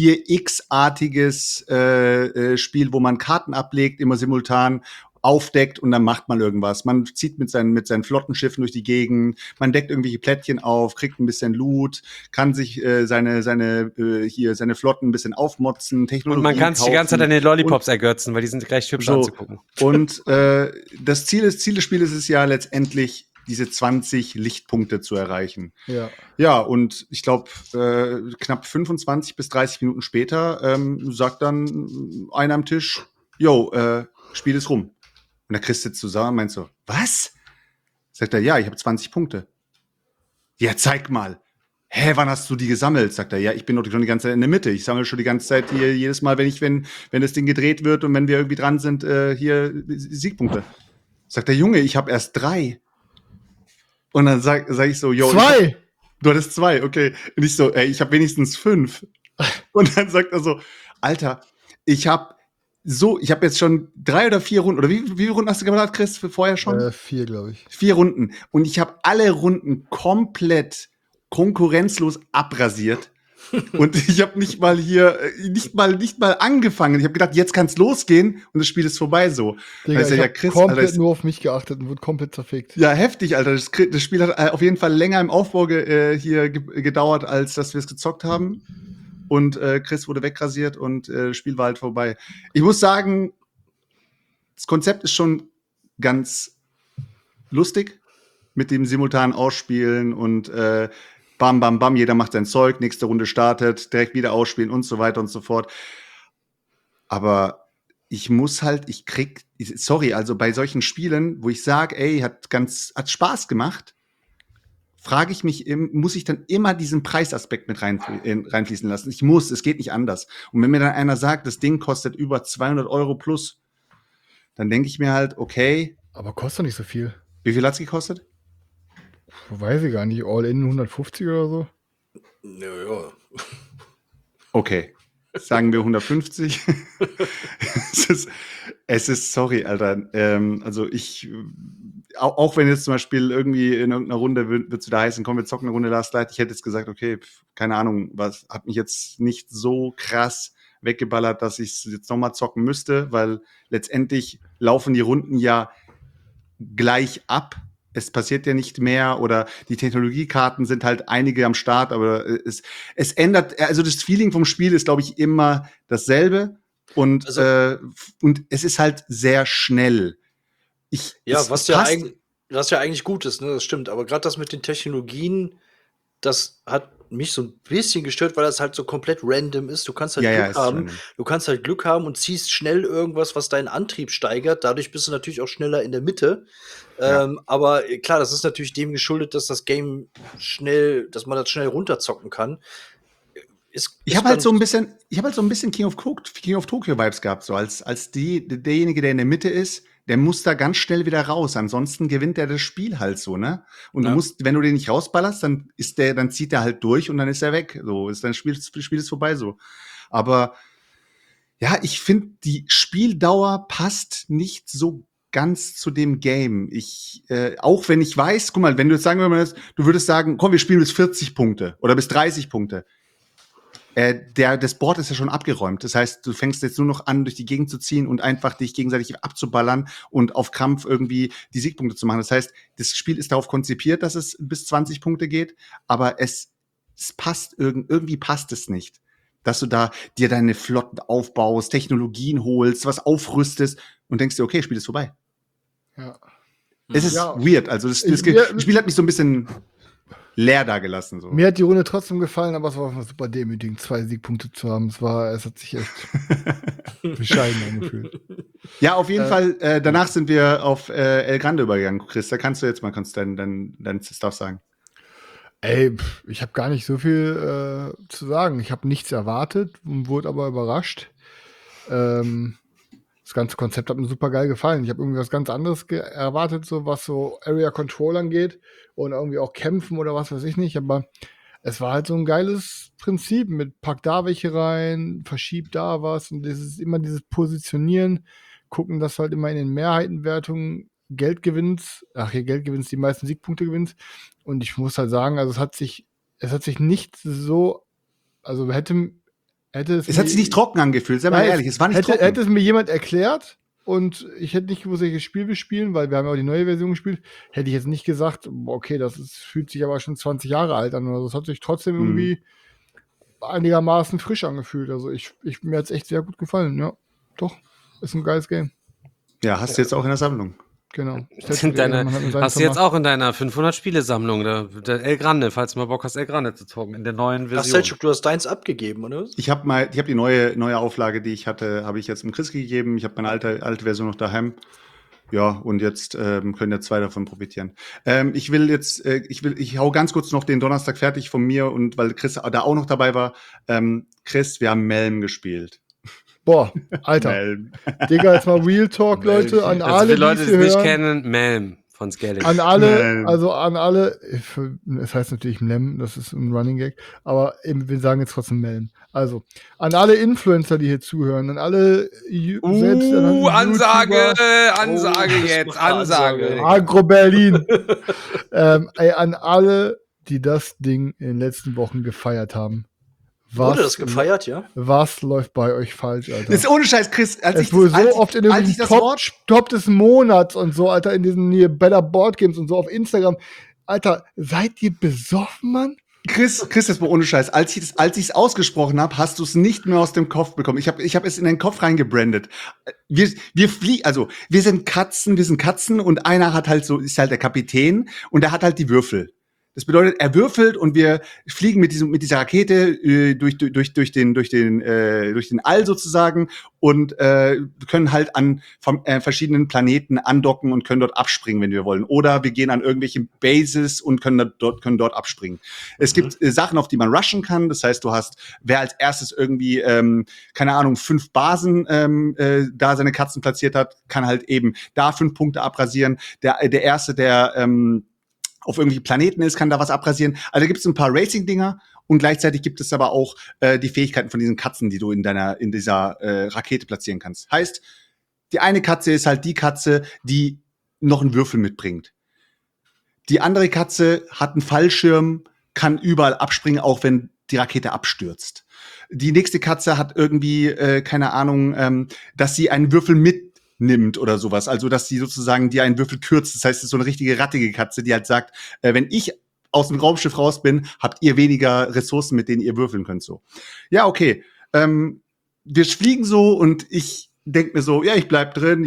4X-artiges Spiel, wo man Karten ablegt, immer simultan aufdeckt und dann macht man irgendwas. Man zieht mit seinen Flottenschiffen durch die Gegend, man deckt irgendwelche Plättchen auf, kriegt ein bisschen Loot, kann sich seine Flotten ein bisschen aufmotzen, Technologie Und man kann sich die ganze Zeit an den Lollipops ergötzen, weil die sind recht hübsch so, anzugucken. Und das Ziel des Spiels ist es ja letztendlich, diese 20 Lichtpunkte zu erreichen. Ja, und ich glaube, knapp 25 bis 30 Minuten später sagt dann einer am Tisch, yo, Spiel ist rum. Und der Chris sitzt zusammen und meint so, was? Sagt er, ja, ich habe 20 Punkte. Ja, zeig mal. Hä, wann hast du die gesammelt? Sagt er, ja, ich bin doch schon die ganze Zeit in der Mitte. Ich sammle schon die ganze Zeit hier jedes Mal, wenn das Ding gedreht wird und wenn wir irgendwie dran sind, hier Siegpunkte. Sagt der Junge, ich habe erst 3. Und dann sag ich so, yo. 2! Du hattest 2, okay. Und ich so, ey, ich habe wenigstens 5. Und dann sagt er so, Alter, ich habe jetzt schon 3 oder 4 Runden, oder wie viele Runden hast du gemacht, Chris, vorher schon? 4, glaube ich. 4 Runden. Und ich habe alle Runden komplett konkurrenzlos abrasiert. Und ich habe nicht mal angefangen. Ich habe gedacht, jetzt kann's losgehen und das Spiel ist vorbei so. Digga, also, ich ja, hab Chris, komplett Alter, nur auf mich geachtet und wurde komplett zerfickt. ja, heftig, Alter. Das Spiel hat auf jeden Fall länger im Aufbau gedauert, als dass wir es gezockt haben. Und Chris wurde wegrasiert und das Spiel war halt vorbei. Ich muss sagen, das Konzept ist schon ganz lustig mit dem simultanen Ausspielen und bam, bam, bam, jeder macht sein Zeug, nächste Runde startet, direkt wieder ausspielen und so weiter und so fort. Aber also bei solchen Spielen, wo ich sage, ey, hat Spaß gemacht, frage ich mich, muss ich dann immer diesen Preisaspekt mit reinfließen lassen? Es geht nicht anders. Und wenn mir dann einer sagt, das Ding kostet über 200 € plus, dann denke ich mir halt, okay. Aber kostet doch nicht so viel. Wie viel hat's gekostet? Weiß ich gar nicht, all in 150 oder so? Naja. Okay. Sagen wir 150. Es ist, sorry, Alter. Also auch wenn jetzt zum Beispiel irgendwie in irgendeiner Runde wird es wieder heißen, komm, wir zocken eine Runde Last Light. Ich hätte jetzt gesagt, okay, keine Ahnung, hat mich jetzt nicht so krass weggeballert, dass ich es jetzt nochmal zocken müsste, weil letztendlich laufen die Runden ja gleich ab. Es passiert ja nicht mehr oder die Technologiekarten sind halt einige am Start, aber es ändert, also das Feeling vom Spiel ist, glaube ich, immer dasselbe und es ist halt sehr schnell. Was ja eigentlich gut ist, ne? Das stimmt. Aber gerade das mit den Technologien, das hat mich so ein bisschen gestört, weil das halt so komplett random ist. Du kannst halt Glück haben. Random. Du kannst halt Glück haben und ziehst schnell irgendwas, was deinen Antrieb steigert. Dadurch bist du natürlich auch schneller in der Mitte. Ja. Aber klar, das ist natürlich dem geschuldet, dass das Game dass man das schnell runterzocken kann. Ich habe halt so ein bisschen King of Tokyo Vibes gehabt, so als derjenige, der in der Mitte ist, der muss da ganz schnell wieder raus, ansonsten gewinnt er das Spiel halt so, ne? Und du musst, wenn du den nicht rausballerst, dann zieht er halt durch und dann ist er weg. So ist das Spiel ist vorbei so. Aber ja, ich finde, die Spieldauer passt nicht so ganz zu dem Game. Auch wenn ich weiß, guck mal, wenn du jetzt sagen würdest, du würdest sagen, komm, wir spielen bis 40 Punkte oder bis 30 Punkte. Das Board ist ja schon abgeräumt. Das heißt, du fängst jetzt nur noch an, durch die Gegend zu ziehen und einfach dich gegenseitig abzuballern und auf Krampf irgendwie die Siegpunkte zu machen. Das heißt, das Spiel ist darauf konzipiert, dass es bis 20 Punkte geht, aber es passt irgendwie passt es nicht. Dass du da dir deine Flotten aufbaust, Technologien holst, was aufrüstest und denkst dir, okay, Spiel ist vorbei. Ja. Es ist weird. Also das Spiel hat mich so ein bisschen leer da gelassen. So. Mir hat die Runde trotzdem gefallen, aber es war super demütigend, 2 Siegpunkte zu haben. Es hat sich echt bescheiden angefühlt. Ja, auf jeden Fall. Danach sind wir auf El Grande übergegangen, Chris. Da kannst du jetzt mal dein Stuff sagen. Ey, ich habe gar nicht so viel zu sagen. Ich habe nichts erwartet und wurde aber überrascht. Es das ganze Konzept hat mir super geil gefallen. Ich habe irgendwie was ganz anderes erwartet, so was so Area Control angeht und irgendwie auch Kämpfen oder was weiß ich nicht. Aber es war halt so ein geiles Prinzip mit pack da welche rein, verschieb da was und immer dieses Positionieren, gucken, dass du halt immer in den Mehrheitenwertungen Geld gewinnst, die meisten Siegpunkte gewinnst. Und ich muss halt sagen, also es hat sich nicht so, also hätte Es hat sich nicht trocken angefühlt, sei mal ehrlich, es war nicht trocken. Hätte es mir jemand erklärt und ich hätte nicht gewusst, welches Spiel wir spielen, weil wir haben ja auch die neue Version gespielt, hätte ich jetzt nicht gesagt, boah, okay, fühlt sich aber schon 20 Jahre alt an. Also es hat sich trotzdem irgendwie einigermaßen frisch angefühlt. Also mir hat es echt sehr gut gefallen, ja. Doch, ist ein geiles Game. Ja, hast du jetzt auch in der Sammlung. Genau. Hast du jetzt auch in deiner 500-Spiele-Sammlung, der El Grande, falls du mal Bock hast, El Grande zu zocken, in der neuen Version. Ach, Selchuk, du hast deins abgegeben, oder? Ich habe die neue Auflage, die ich hatte, habe ich jetzt dem Chris gegeben. Ich habe meine alte Version noch daheim. Ja, und jetzt können ja 2 davon profitieren. Ich hau ganz kurz noch den Donnerstag fertig von mir und weil Chris da auch noch dabei war. Chris, wir haben Melm gespielt. Boah, Alter. Digga, jetzt mal Real Talk, Leute, an alle, die Leute, die es nicht hören. kennen, Melm von Scaling. An alle, es heißt natürlich Melm, das ist ein Running Gag, aber eben, wir sagen jetzt trotzdem Melm. Also, an alle Influencer, die hier zuhören, an alle Ansage jetzt, Ansage. Agro Berlin. An alle, die das Ding in den letzten Wochen gefeiert haben. Wurde das gefeiert, ja? Was läuft bei euch falsch, Alter? Das ist ohne Scheiß, Chris. Es wurde so oft in den Top des Monats und so, Alter, in diesen hier Better Board Games und so auf Instagram. Alter, seid ihr besoffen, Mann? Chris, das war ohne Scheiß. Als ich es ausgesprochen habe, hast du es nicht mehr aus dem Kopf bekommen. Ich hab es in den Kopf reingebrandet. Wir sind Katzen und einer hat halt ist halt der Kapitän und der hat halt die Würfel. Das bedeutet, er würfelt und wir fliegen mit dieser Rakete durch den All sozusagen und können halt an verschiedenen Planeten andocken und können dort abspringen, wenn wir wollen. Oder wir gehen an irgendwelche Bases und können dort abspringen. Es gibt Sachen, auf die man rushen kann. Das heißt, wer als erstes irgendwie, keine Ahnung, 5 Basen da seine Katzen platziert hat, kann halt eben da 5 Punkte abrasieren. Der Erste, der auf irgendwelche Planeten ist, kann da was abrasieren. Also gibt es ein paar Racing-Dinger und gleichzeitig gibt es aber auch die Fähigkeiten von diesen Katzen, die du in dieser Rakete platzieren kannst. Heißt, die eine Katze ist halt die Katze, die noch einen Würfel mitbringt. Die andere Katze hat einen Fallschirm, kann überall abspringen, auch wenn die Rakete abstürzt. Die nächste Katze hat irgendwie, keine Ahnung, dass sie einen Würfel mitnimmt oder sowas. Also, dass sie sozusagen dir einen Würfel kürzt. Das heißt, es ist so eine richtige rattige Katze, die halt sagt, wenn ich aus dem Raumschiff raus bin, habt ihr weniger Ressourcen, mit denen ihr würfeln könnt, so. Ja, okay. Wir fliegen so und ich denk mir so, ja, ich bleib drin.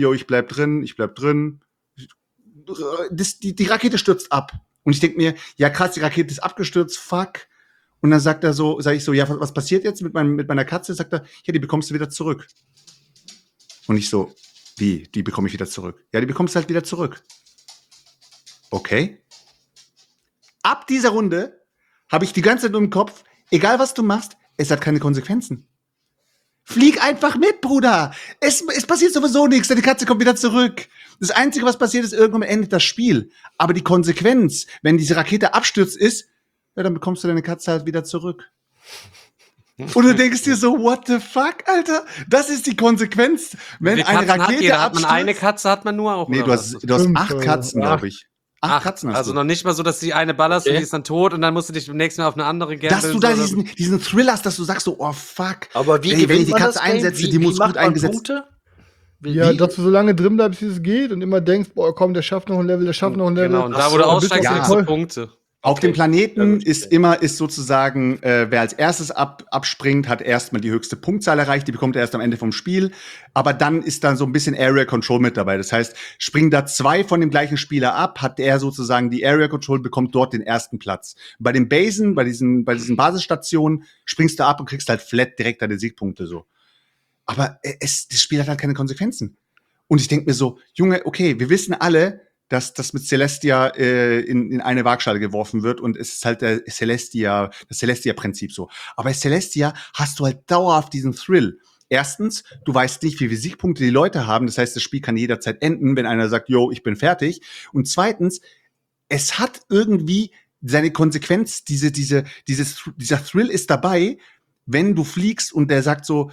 Die Rakete stürzt ab. Und ich denk mir, ja krass, die Rakete ist abgestürzt, fuck. Und dann sag ich so, ja, was passiert jetzt mit meiner Katze? Sagt er, ja, die bekommst du wieder zurück. Und ich so, wie, die bekomme ich wieder zurück? Ja, die bekommst du halt wieder zurück. Okay. Ab dieser Runde habe ich die ganze Zeit nur im Kopf, egal was du machst, es hat keine Konsequenzen. Flieg einfach mit, Bruder. Es passiert sowieso nichts, deine Katze kommt wieder zurück. Das Einzige, was passiert, ist, irgendwann endet das Spiel. Aber die Konsequenz, wenn diese Rakete abstürzt, ist, ja, dann bekommst du deine Katze halt wieder zurück. Und du denkst dir so, what the fuck, Alter? Das ist die Konsequenz, wenn eine Rakete abstürzt. Hat man eine Katze, hat man nur auch? Nee, du hast 8 Katzen, glaube ich. 8 Katzen hast also du. noch nicht mal so, dass die eine ballerst und die ist dann tot und dann musst du dich beim nächsten Mal auf eine andere gambeln. Dass du da diesen Thrill hast, dass du sagst so, oh fuck. Aber wenn ich die Katze einsetze, die muss gut eingesetzt. Punkte? Ja, dass du so lange drin bleibst, wie es geht und immer denkst, boah, komm, der schafft noch ein Level. Genau, und da, wo du aussteigst, kriegst du Punkte. Auf dem Planeten ist sozusagen, wer als erstes abspringt, hat erstmal die höchste Punktzahl erreicht, die bekommt er erst am Ende vom Spiel. Aber dann ist dann so ein bisschen Area Control mit dabei. Das heißt, springen da 2 von dem gleichen Spieler ab, hat er sozusagen die Area Control, bekommt dort den ersten Platz. Bei den Basen, bei diesen Basisstationen, springst du ab und kriegst halt flat direkt deine Siegpunkte so. Aber das Spiel hat halt keine Konsequenzen. Und ich denke mir so, Junge, okay, wir wissen alle, dass das mit Celestia in eine Waagschale geworfen wird und es ist halt das Celestia-Prinzip so. Aber bei Celestia hast du halt dauerhaft diesen Thrill. Erstens, du weißt nicht, wie viele Siegpunkte die Leute haben. Das heißt, das Spiel kann jederzeit enden, wenn einer sagt, yo, ich bin fertig. Und zweitens, es hat irgendwie seine Konsequenz, dieser Thrill ist dabei, wenn du fliegst und der sagt so,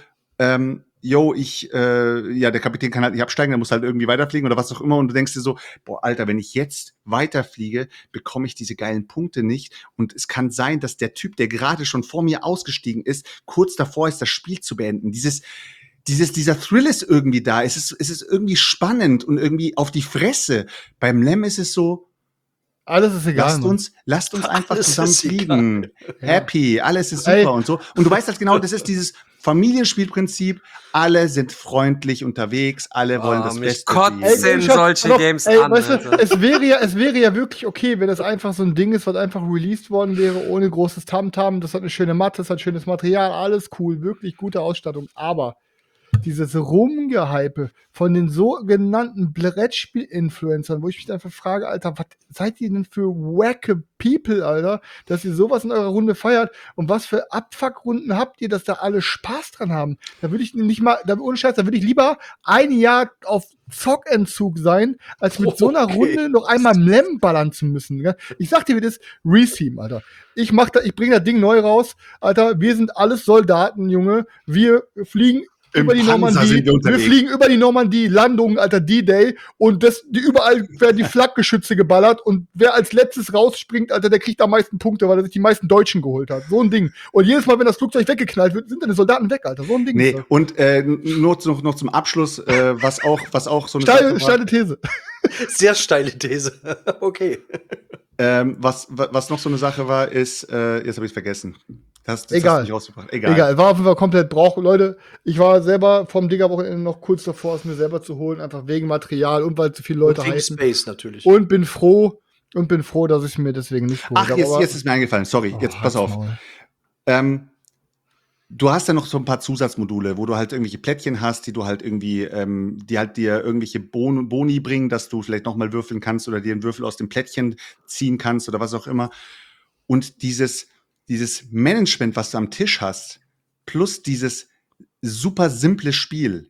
der Kapitän kann halt nicht absteigen, der muss halt irgendwie weiterfliegen oder was auch immer und du denkst dir so, boah, Alter, wenn ich jetzt weiterfliege, bekomme ich diese geilen Punkte nicht und es kann sein, dass der Typ, der gerade schon vor mir ausgestiegen ist, kurz davor ist, das Spiel zu beenden. Dieser Thrill ist irgendwie da, es ist irgendwie spannend und irgendwie auf die Fresse. Beim Lem ist es so, alles ist egal. Lasst uns einfach Alles zusammen ist fliegen. egal. Happy, alles ist super und so. Und du weißt halt genau, das ist dieses Familienspielprinzip. Alle sind freundlich unterwegs, alle wollen das mich Beste. für jeden. kotzen solche Games an. Weißt du, Alter. es wäre ja wirklich okay, wenn das einfach so ein Ding ist, was einfach released worden wäre, ohne großes Tamtam. Das hat eine schöne Matte, das hat schönes Material, alles cool, wirklich gute Ausstattung. Aber dieses Rumgehype von den sogenannten Brettspiel-Influencern, wo ich mich einfach frage, Alter, was seid ihr denn für wacke People, Alter, dass ihr sowas in eurer Runde feiert und was für Abfuckrunden habt ihr, dass da alle Spaß dran haben? Da würde ich nicht mal, ohne Scheiß, da würde ich lieber ein Jahr auf Zockentzug sein, als mit so einer Runde noch einmal Lem ballern zu müssen. Gell? Ich sag dir, wie das Retheme, Alter. Ich bring das Ding neu raus, Alter, wir sind alles Soldaten, Junge, wir fliegen über die Normandie, wir fliegen über die Normandie, Landung, Alter, D-Day und überall werden die Flakgeschütze geballert und wer als letztes rausspringt, Alter, der kriegt am meisten Punkte, weil er sich die meisten Deutschen geholt hat. So ein Ding. Und jedes Mal, wenn das Flugzeug weggeknallt wird, sind deine Soldaten weg, Alter. So ein Ding. Nee, und nur noch zum Abschluss, was auch so eine steile These. Sehr steile These. Okay. Was noch so eine Sache war, ist, jetzt habe ich es vergessen. Das Egal. hast du nicht rausgebracht. Egal. War auf jeden Fall komplett Brauch. Leute, ich war selber vom Digger-Wochenende noch kurz davor, es mir selber zu holen, einfach wegen Material und weil zu viele Leute und wegen heißen. Space natürlich. Und bin froh, dass ich mir deswegen nicht geholt habe. Ach, jetzt ist mir eingefallen. Sorry, jetzt pass auf. Du hast ja noch so ein paar Zusatzmodule, wo du halt irgendwelche Plättchen hast, die du halt irgendwie, die halt dir irgendwelche Boni bringen, dass du vielleicht nochmal würfeln kannst oder dir einen Würfel aus dem Plättchen ziehen kannst oder was auch immer. Und dieses Management, was du am Tisch hast, plus dieses super simple Spiel,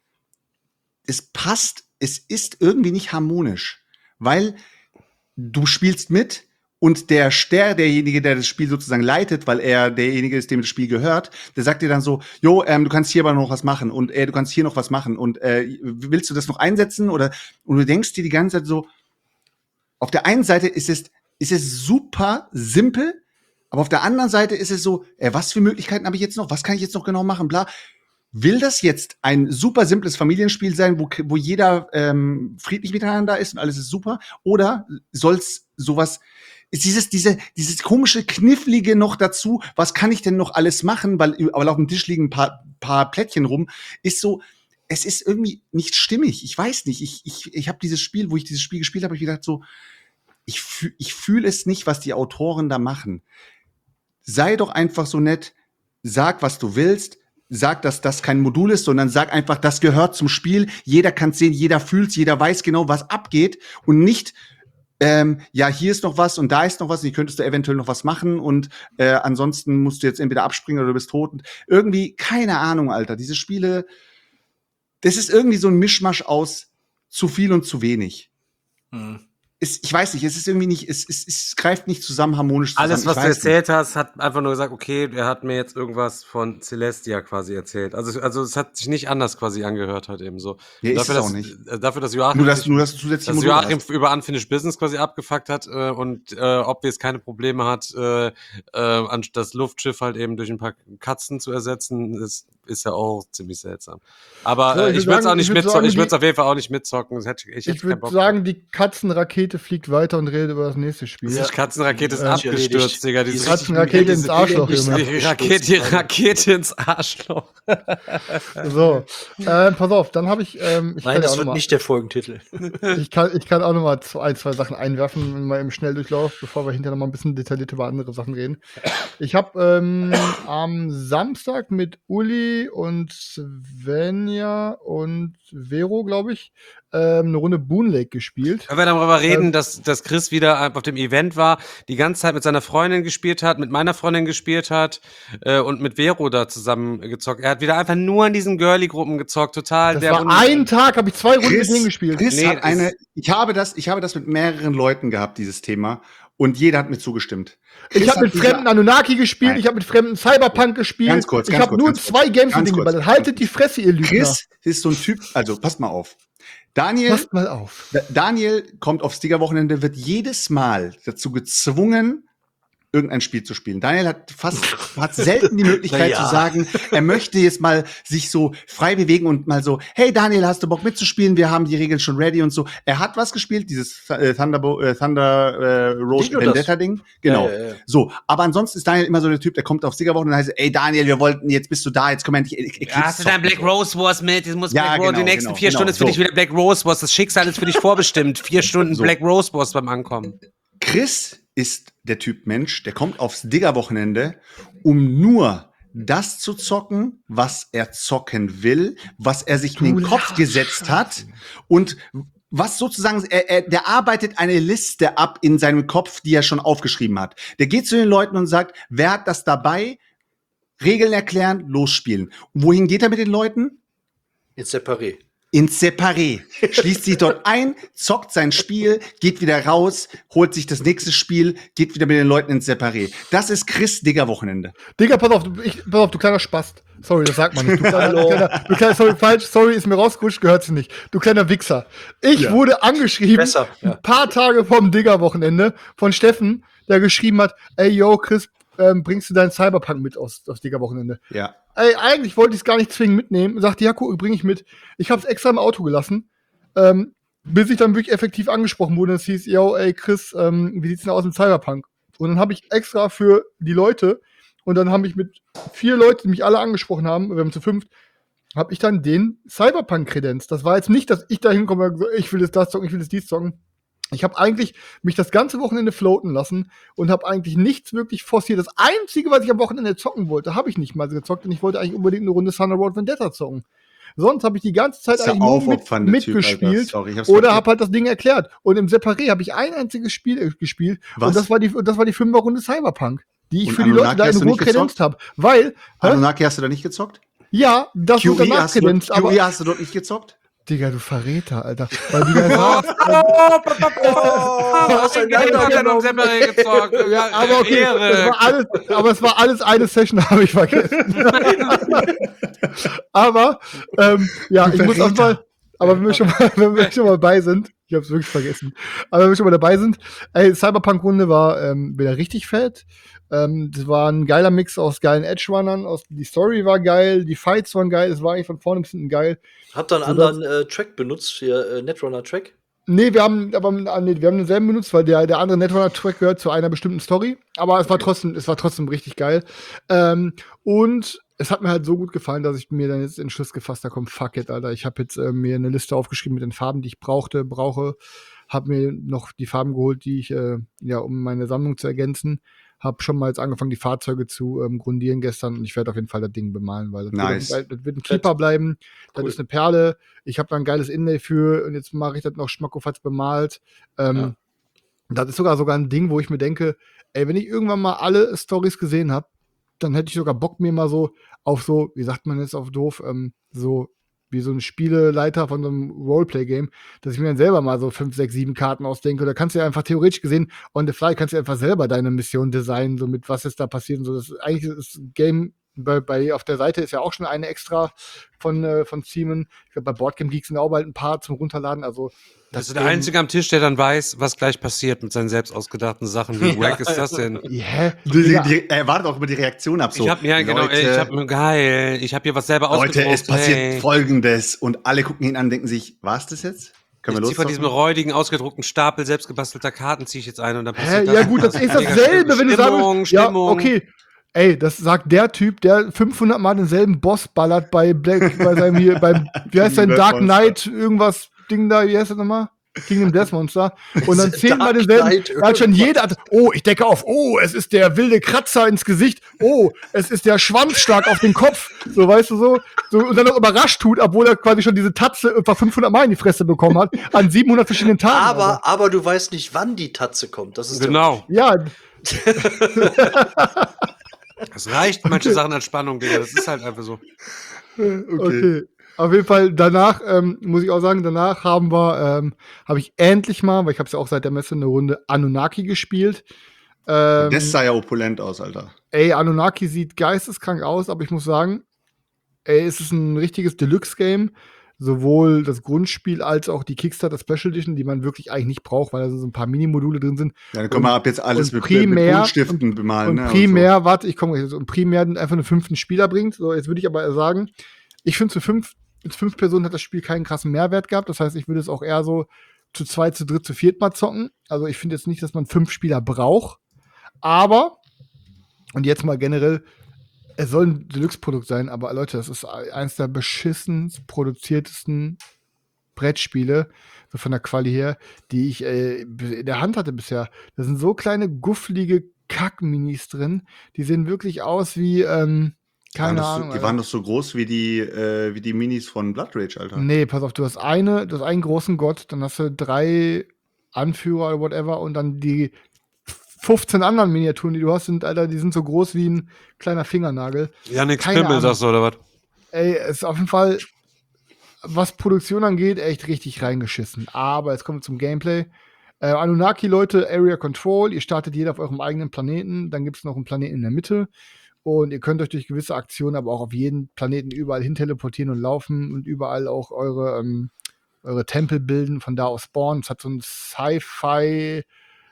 es ist irgendwie nicht harmonisch, weil du spielst mit und derjenige, der das Spiel sozusagen leitet, weil er derjenige ist, dem das Spiel gehört, der sagt dir dann so, jo, du kannst hier aber noch was machen und du kannst hier noch was machen und willst du das noch einsetzen oder, und du denkst dir die ganze Zeit so, auf der einen Seite ist es super simpel, aber auf der anderen Seite ist es so, was für Möglichkeiten habe ich jetzt noch? Was kann ich jetzt noch genau machen? Bla. Will das jetzt ein super simples Familienspiel sein, wo jeder friedlich miteinander ist und alles ist super? Oder soll's sowas, ist dieses komische, knifflige noch dazu, was kann ich denn noch alles machen? Weil auf dem Tisch liegen ein paar Plättchen rum, ist so, es ist irgendwie nicht stimmig. Ich weiß nicht. Ich habe dieses Spiel, wo ich dieses Spiel gespielt habe, ich gedacht so, ich fühle es nicht, was die Autoren da machen. Sei doch einfach so nett, sag, was du willst, sag, dass das kein Modul ist, sondern sag einfach, das gehört zum Spiel, jeder kann sehen, jeder fühlt's, jeder weiß genau, was abgeht und nicht, hier ist noch was und da ist noch was, und hier könntest du eventuell noch was machen und ansonsten musst du jetzt entweder abspringen oder du bist tot. Und irgendwie, keine Ahnung, Alter, diese Spiele, das ist irgendwie so ein Mischmasch aus zu viel und zu wenig. Ich weiß nicht, es ist irgendwie nicht, es greift nicht zusammen harmonisch zusammen. Alles, was du erzählt hast, hat einfach nur gesagt, okay, er hat mir jetzt irgendwas von Celestia quasi erzählt. Also es hat sich nicht anders quasi angehört halt eben so. Ja, dafür, ist es auch nicht. Dafür, dass Joachim, dass Joachim über Unfinished Business quasi abgefuckt hat und obvious keine Probleme hat, das Luftschiff halt eben durch ein paar Katzen zu ersetzen, ist ja auch ziemlich seltsam. Aber So, ich würde es auch nicht mitzocken. Ich würde es die- auf jeden Fall auch nicht mitzocken. Ich würde sagen, die Katzenrakete fliegt weiter und redet über das nächste Spiel. Die Katzenrakete ist Ja. abgestürzt, Digga. Die Katzenrakete ins Arschloch, Junge. Die Rakete ins Arschloch. So, pass auf, dann habe ich, Nein, das wird nicht der Folgentitel. ich kann auch noch mal ein, zwei Sachen einwerfen, mal im Schnelldurchlauf, bevor wir hinterher noch mal ein bisschen detailliert über andere Sachen reden. Ich habe am Samstag mit Uli Olli und Svenja und Vero, glaube ich, eine Runde Boon Lake gespielt. Können wir darüber reden, dass Chris wieder auf dem Event war, die ganze Zeit mit seiner Freundin gespielt hat, mit meiner Freundin gespielt hat und mit Vero da zusammen gezockt. Er hat wieder einfach nur in diesen Girly-Gruppen gezockt, total. Das war einen Tag, habe ich 2 Runden mit denen gespielt. Chris hat ich habe das mit mehreren Leuten gehabt, dieses Thema. Und jeder hat mir zugestimmt. Ich habe mit fremden Anunnaki gespielt, ich habe mit fremden Cyberpunk gespielt. Ganz kurz, ich habe nur 2 Games mit denen geballert. Haltet die Fresse, ihr Lügner. Chris ist so ein Typ, also passt mal auf. Passt mal auf. Daniel kommt aufs Digger-Wochenende, wird jedes Mal dazu gezwungen, irgendein Spiel zu spielen. Daniel hat selten die Möglichkeit zu sagen, er möchte jetzt mal sich so frei bewegen und mal so, hey Daniel, hast du Bock mitzuspielen? Wir haben die Regeln schon ready und so. Er hat was gespielt, dieses Thunder Road Vendetta Ding. Genau. Ja. So, aber ansonsten ist Daniel immer so der Typ, der kommt aufs Siegerwochen und heißt, ey Daniel, wir wollten, jetzt bist du da, jetzt komm endlich. Hast du dein Black Rose Wars mit? Jetzt muss Black Rose, die nächsten 4 Stunden ist für so. dich wieder Black Rose Wars. Das Schicksal ist für dich vorbestimmt. 4 Stunden So. Black Rose Wars beim Ankommen. Chris ist der Typ Mensch, der kommt aufs Digger-Wochenende, um nur das zu zocken, was er zocken will, was er sich in den Kopf gesetzt hat und was sozusagen, der arbeitet eine Liste ab in seinem Kopf, die er schon aufgeschrieben hat. Der geht zu den Leuten und sagt, wer hat das dabei? Regeln erklären, losspielen. Und wohin geht er mit den Leuten? Ins Separé. Ins Separé. Schließt sich dort ein, zockt sein Spiel, geht wieder raus, holt sich das nächste Spiel, geht wieder mit den Leuten ins Separé. Das ist Chris Digger-Wochenende. Digga, pass auf, du kleiner Spast. Sorry, das sagt man nicht. Sorry, ist mir rausgerutscht, gehört sie nicht. Du kleiner Wichser. Ich wurde angeschrieben, ein paar Tage vorm Digger-Wochenende von Steffen, der geschrieben hat, ey, yo, Chris, bringst du deinen Cyberpunk mit aufs Digger-Wochenende? Ja. Ey, eigentlich wollte ich es gar nicht zwingend mitnehmen. Sagte, ja, cool, bring ich mit. Ich habe es extra im Auto gelassen, bis ich dann wirklich effektiv angesprochen wurde. Und es hieß, yo, ey, Chris, wie sieht's denn aus mit Cyberpunk? Und dann habe ich extra für die Leute, und dann habe ich mit 4 Leuten, die mich alle angesprochen haben, wir haben zu 5, habe ich dann den Cyberpunk-Kredenz. Das war jetzt nicht, dass ich da hinkomme und sage, ich will jetzt das zocken, ich will jetzt dies zocken. Ich habe eigentlich mich das ganze Wochenende floaten lassen und habe eigentlich nichts wirklich forciert. Das Einzige, was ich am Wochenende zocken wollte, habe ich nicht mal gezockt, und ich wollte eigentlich unbedingt eine Runde Thunder Road Vendetta zocken. Sonst habe ich die ganze Zeit eigentlich nur mitgespielt oder habe halt das Ding erklärt. Und im Separé habe ich ein einziges Spiel gespielt. Was? Und das war die 5er-Runde Cyberpunk, die ich Und für die Leute Anunnaki da hast in du Ruhe nicht gezockt? kredenzt habe. Weil, Anunnaki hast du da nicht gezockt? ja, das wird danach kredenzt, aber QE hast du dort nicht gezockt? Digga, du Verräter, Alter. Weil du ja sagst, aber okay, es war alles eine Session, habe ich vergessen. Aber, ja, ich muss auch mal, aber wenn wir schon mal bei sind, ich hab's wirklich vergessen, aber wenn wir schon mal dabei sind, ey, Cyberpunk-Runde war wieder richtig fett. Das war ein geiler Mix aus geilen Edge-Runnern, die Story war geil, die Fights waren geil, es war eigentlich von vorne bis hinten geil. Habt ihr einen anderen Track benutzt, hier Netrunner-Track? Nee, wir haben denselben benutzt, weil der andere Netrunner-Track gehört zu einer bestimmten Story. Aber es war trotzdem richtig geil. Und es hat mir halt so gut gefallen, dass ich mir dann jetzt den Entschluss gefasst habe, komm, fuck it, Alter. Ich habe jetzt mir eine Liste aufgeschrieben mit den Farben, die ich brauche. Hab mir noch die Farben geholt, die ich, um meine Sammlung zu ergänzen. Hab schon mal jetzt angefangen, die Fahrzeuge zu grundieren gestern, und ich werde auf jeden Fall das Ding bemalen, weil das wird ein Keeper bleiben. Das ist eine Perle. Ich habe da ein geiles Inlay für, und jetzt mache ich das noch schmackofatz bemalt. Das ist sogar ein Ding, wo ich mir denke, ey, wenn ich irgendwann mal alle Storys gesehen habe, dann hätte ich sogar Bock, mir mal so auf so, wie sagt man jetzt auf doof, so wie so ein Spieleleiter von so einem Roleplay-Game, dass ich mir dann selber mal so 5, 6, 7 Karten ausdenke. Oder kannst du ja einfach theoretisch gesehen, on the fly, kannst du einfach selber deine Mission designen, so mit was ist da passiert und so. Das eigentlich ist das Game bei auf der Seite ist ja auch schon eine extra von Seaman. Ich glaube, bei Boardgame Geeks sind auch bald ein paar zum Runterladen. Also das ist der Einzige am Tisch, der dann weiß, was gleich passiert mit seinen selbst ausgedachten Sachen. Wie wack ist das denn? Er wartet auch über die Reaktion ab. So, ich habe hier was selber ausgedruckt. Leute, es passiert Folgendes, und alle gucken ihn an und denken sich, war's das jetzt? Können wir los? Von diesem räudigen, ausgedruckten Stapel selbstgebastelter Karten ziehe ich jetzt ein, und dann passiert das. Ja gut, das ist dasselbe, wenn du sagst, Stimmung. Ja, okay. Ey, das sagt der Typ, der 500 Mal denselben Boss ballert bei seinem hier, wie heißt sein Dark Knight, irgendwas Ding da, wie heißt das nochmal? Kingdom Death Monster. Und dann 10-mal Dark denselben. Knight Da hat schon jeder, ich decke auf, es ist der wilde Kratzer ins Gesicht, es ist der Schwanzschlag auf den Kopf, so, weißt du, so und dann noch überrascht tut, obwohl er quasi schon diese Tatze etwa 500 Mal in die Fresse bekommen hat, an 700 verschiedenen Tagen. Aber du weißt nicht, wann die Tatze kommt. Das ist Genau. Ja, Es reicht manche Sachen als Spannung, Digga. Das ist halt einfach so. okay. Auf jeden Fall, danach, muss ich auch sagen, habe ich endlich mal, weil ich habe es ja auch seit der Messe eine Runde Anunnaki gespielt. Das sah ja opulent aus, Alter. Ey, Anunnaki sieht geisteskrank aus, aber ich muss sagen, es ist ein richtiges Deluxe-Game. Sowohl das Grundspiel als auch die Kickstarter Special Edition, die man wirklich eigentlich nicht braucht, weil da so ein paar Minimodule drin sind. Ja, dann können wir ab jetzt alles mit Buntstiften bemalen. Und primär, ich komme gleich, und primär einfach einen 5. Spieler bringt. So, jetzt würde ich aber sagen, ich finde mit 5 Personen hat das Spiel keinen krassen Mehrwert gehabt. Das heißt, ich würde es auch eher so zu 2, zu 3, zu 4 mal zocken. Also ich finde jetzt nicht, dass man 5 Spieler braucht. Aber, und jetzt mal generell, es soll ein Deluxe-Produkt sein, aber Leute, das ist eins der beschissenst produziertesten Brettspiele, so von der Quali her, die ich in der Hand hatte bisher. Da sind so kleine, gufflige Kack-Minis drin. Die sehen wirklich aus wie, keine Ahnung. Die waren doch so groß wie die Minis von Blood Rage, Alter. Nee, pass auf, du hast einen großen Gott, dann hast du 3 Anführer oder whatever und dann die 15 anderen Miniaturen, die du hast, die sind so groß wie ein kleiner Fingernagel. Janik Pimmel, sagst du, oder was? Ey, es ist auf jeden Fall, was Produktion angeht, echt richtig reingeschissen. Aber jetzt kommen wir zum Gameplay. Anunnaki, Leute, Area Control. Ihr startet jeder auf eurem eigenen Planeten. Dann gibt es noch einen Planeten in der Mitte. Und ihr könnt euch durch gewisse Aktionen aber auch auf jeden Planeten überall hin teleportieren und laufen und überall auch eure Tempel bilden, von da aus spawnen. Es hat so ein Sci-Fi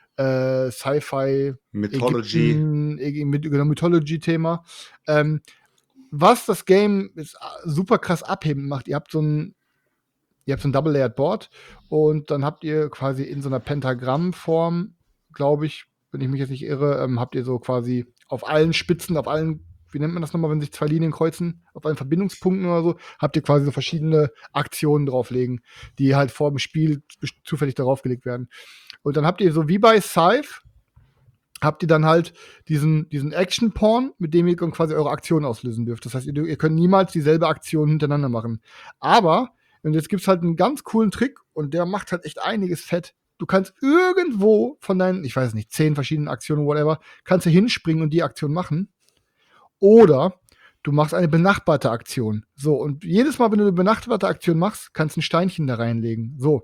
Mythology. Mythology-Thema. Was das Game super krass abhebend macht, ihr habt so ein Double-Layered Board und dann habt ihr quasi in so einer Pentagrammform, glaube ich, wenn ich mich jetzt nicht irre, habt ihr so quasi auf allen Spitzen, wie nennt man das nochmal, wenn sich 2 Linien kreuzen, auf allen Verbindungspunkten oder so, habt ihr quasi so verschiedene Aktionen drauflegen, die halt vor dem Spiel zufällig darauf gelegt werden. Und dann habt ihr so wie bei Scythe, habt ihr dann halt diesen Action-Porn, mit dem ihr quasi eure Aktion auslösen dürft. Das heißt, ihr könnt niemals dieselbe Aktion hintereinander machen. Aber, und jetzt gibt's halt einen ganz coolen Trick und der macht halt echt einiges fett. Du kannst irgendwo von deinen, ich weiß nicht, 10 verschiedenen Aktionen, whatever, kannst du hinspringen und die Aktion machen. Oder du machst eine benachbarte Aktion. So, und jedes Mal, wenn du eine benachbarte Aktion machst, kannst du ein Steinchen da reinlegen. So.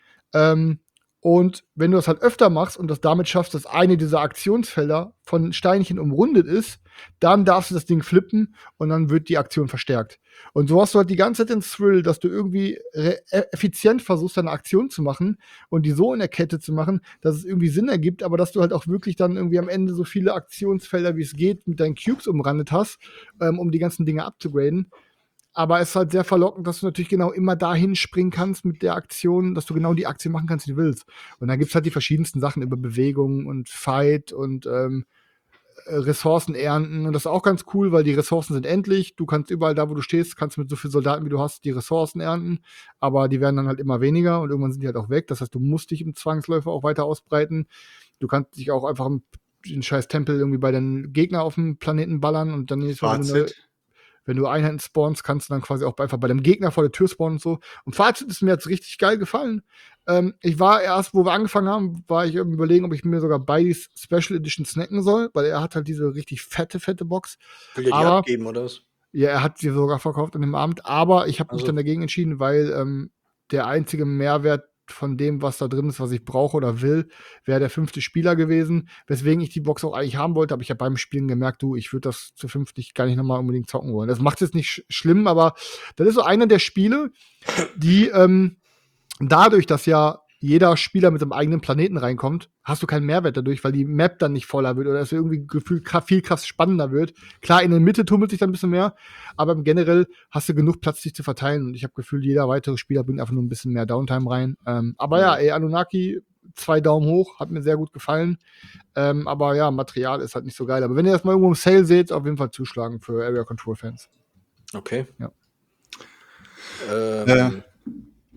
Und wenn du das halt öfter machst und das damit schaffst, dass eine dieser Aktionsfelder von Steinchen umrundet ist, dann darfst du das Ding flippen und dann wird die Aktion verstärkt. Und so hast du halt die ganze Zeit den Thrill, dass du irgendwie effizient versuchst, deine Aktion zu machen und die so in der Kette zu machen, dass es irgendwie Sinn ergibt, aber dass du halt auch wirklich dann irgendwie am Ende so viele Aktionsfelder, wie es geht, mit deinen Cubes umrandet hast, um die ganzen Dinge abzugraden. Aber es ist halt sehr verlockend, dass du natürlich genau immer dahin springen kannst mit der Aktion, dass du genau die Aktion machen kannst, die du willst. Und dann gibt es halt die verschiedensten Sachen über Bewegung und Fight und Ressourcen ernten. Und das ist auch ganz cool, weil die Ressourcen sind endlich. Du kannst überall da, wo du stehst, kannst mit so vielen Soldaten, wie du hast, die Ressourcen ernten. Aber die werden dann halt immer weniger und irgendwann sind die halt auch weg. Das heißt, du musst dich im Zwangsläufer auch weiter ausbreiten. Du kannst dich auch einfach den scheiß Tempel irgendwie bei den Gegnern auf dem Planeten ballern und dann wenn du Einheiten spawnst, kannst du dann quasi auch einfach bei dem Gegner vor der Tür spawnen und so. Und Fazit ist mir jetzt richtig geil gefallen. Ich war erst, wo wir angefangen haben, war ich überlegen, ob ich mir sogar Bidys Special Edition snacken soll, weil er hat halt diese richtig fette Box. Will er die abgeben, oder was? Ja, er hat sie sogar verkauft an dem Abend, aber ich habe mich dann dagegen entschieden, weil der einzige Mehrwert von dem, was da drin ist, was ich brauche oder will, wäre der 5. Spieler gewesen, weswegen ich die Box auch eigentlich haben wollte, aber ich habe beim Spielen gemerkt, ich würde das zu 5 gar nicht nochmal unbedingt zocken wollen. Das macht es nicht schlimm, aber das ist so einer der Spiele, die dadurch, dass ja jeder Spieler mit seinem eigenen Planeten reinkommt, hast du keinen Mehrwert dadurch, weil die Map dann nicht voller wird oder es irgendwie gefühlt viel krass spannender wird. Klar, in der Mitte tummelt sich dann ein bisschen mehr, aber generell hast du genug Platz, dich zu verteilen und ich habe Gefühl, jeder weitere Spieler bringt einfach nur ein bisschen mehr Downtime rein. Aber ja, Anunnaki, 2 Daumen hoch, hat mir sehr gut gefallen. Aber ja, Material ist halt nicht so geil. Aber wenn ihr das mal irgendwo im Sale seht, auf jeden Fall zuschlagen für Area Control Fans. Okay. Ja.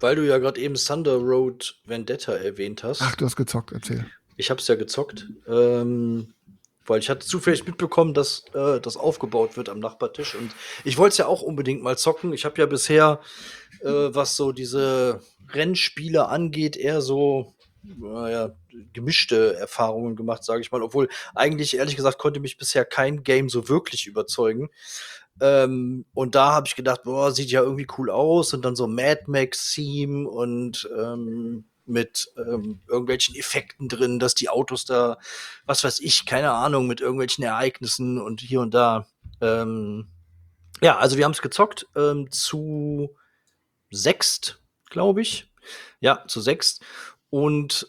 weil du ja gerade eben Thunder Road Vendetta erwähnt hast. Ach, du hast gezockt, erzähl. Ich habe es ja gezockt, weil ich hatte zufällig mitbekommen, dass das aufgebaut wird am Nachbartisch. Und ich wollte es ja auch unbedingt mal zocken. Ich habe ja bisher, was so diese Rennspiele angeht, eher so gemischte Erfahrungen gemacht, sage ich mal. Obwohl eigentlich, ehrlich gesagt, konnte mich bisher kein Game so wirklich überzeugen. Und da habe ich gedacht, boah, sieht ja irgendwie cool aus. Und dann so Mad Max-Theme und mit irgendwelchen Effekten drin, dass die Autos da, was weiß ich, keine Ahnung, mit irgendwelchen Ereignissen und hier und da. Ja, also wir haben es gezockt zu sechst, glaube ich. Ja, zu sechst. Und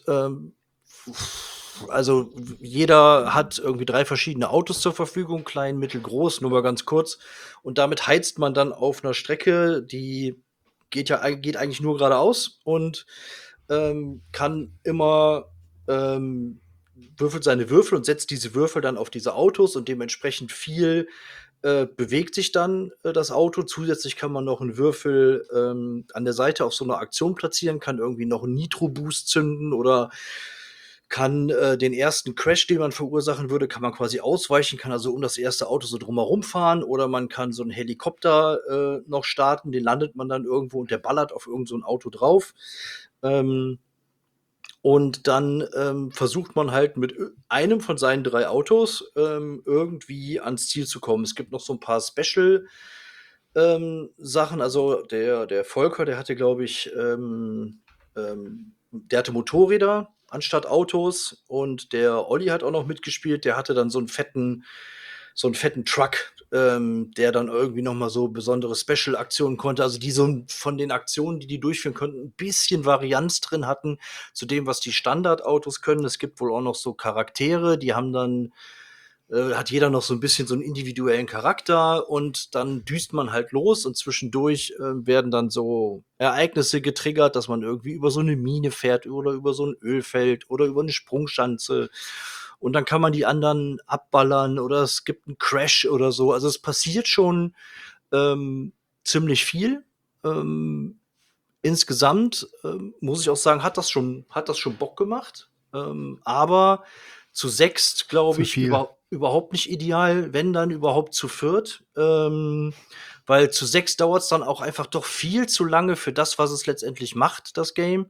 also jeder hat irgendwie 3 verschiedene Autos zur Verfügung, klein, mittel, groß, nur mal ganz kurz. Und damit heizt man dann auf einer Strecke, die geht eigentlich nur geradeaus und kann immer würfelt seine Würfel und setzt diese Würfel dann auf diese Autos und dementsprechend viel bewegt sich dann das Auto. Zusätzlich kann man noch einen Würfel an der Seite auf so einer Aktion platzieren, kann irgendwie noch einen Nitro-Boost zünden oder kann den ersten Crash, den man verursachen würde, kann man quasi ausweichen, kann also um das erste Auto so drumherum fahren oder man kann so einen Helikopter noch starten, den landet man dann irgendwo und der ballert auf irgend so ein Auto drauf. Und dann versucht man halt mit einem von seinen 3 Autos irgendwie ans Ziel zu kommen. Es gibt noch so ein paar Special Sachen. Also der Volker, der hatte, glaube ich, der hatte Motorräder anstatt Autos und der Olli hat auch noch mitgespielt. Der hatte dann so einen fetten Truck, der dann irgendwie noch mal so besondere Special-Aktionen konnte. Also die so von den Aktionen, die durchführen konnten, ein bisschen Varianz drin hatten zu dem, was die Standardautos können. Es gibt wohl auch noch so Charaktere, die haben dann hat jeder noch so ein bisschen so einen individuellen Charakter und dann düst man halt los und zwischendurch werden dann so Ereignisse getriggert, dass man irgendwie über so eine Mine fährt oder über so ein Ölfeld oder über eine Sprungschanze. Und dann kann man die anderen abballern oder es gibt einen Crash oder so. Also es passiert schon ziemlich viel. Insgesamt muss ich auch sagen, hat das schon Bock gemacht. Aber zu 6, glaube ich, überhaupt nicht ideal, wenn dann überhaupt zu 4. Weil zu 6 dauert es dann auch einfach doch viel zu lange für das, was es letztendlich macht, das Game.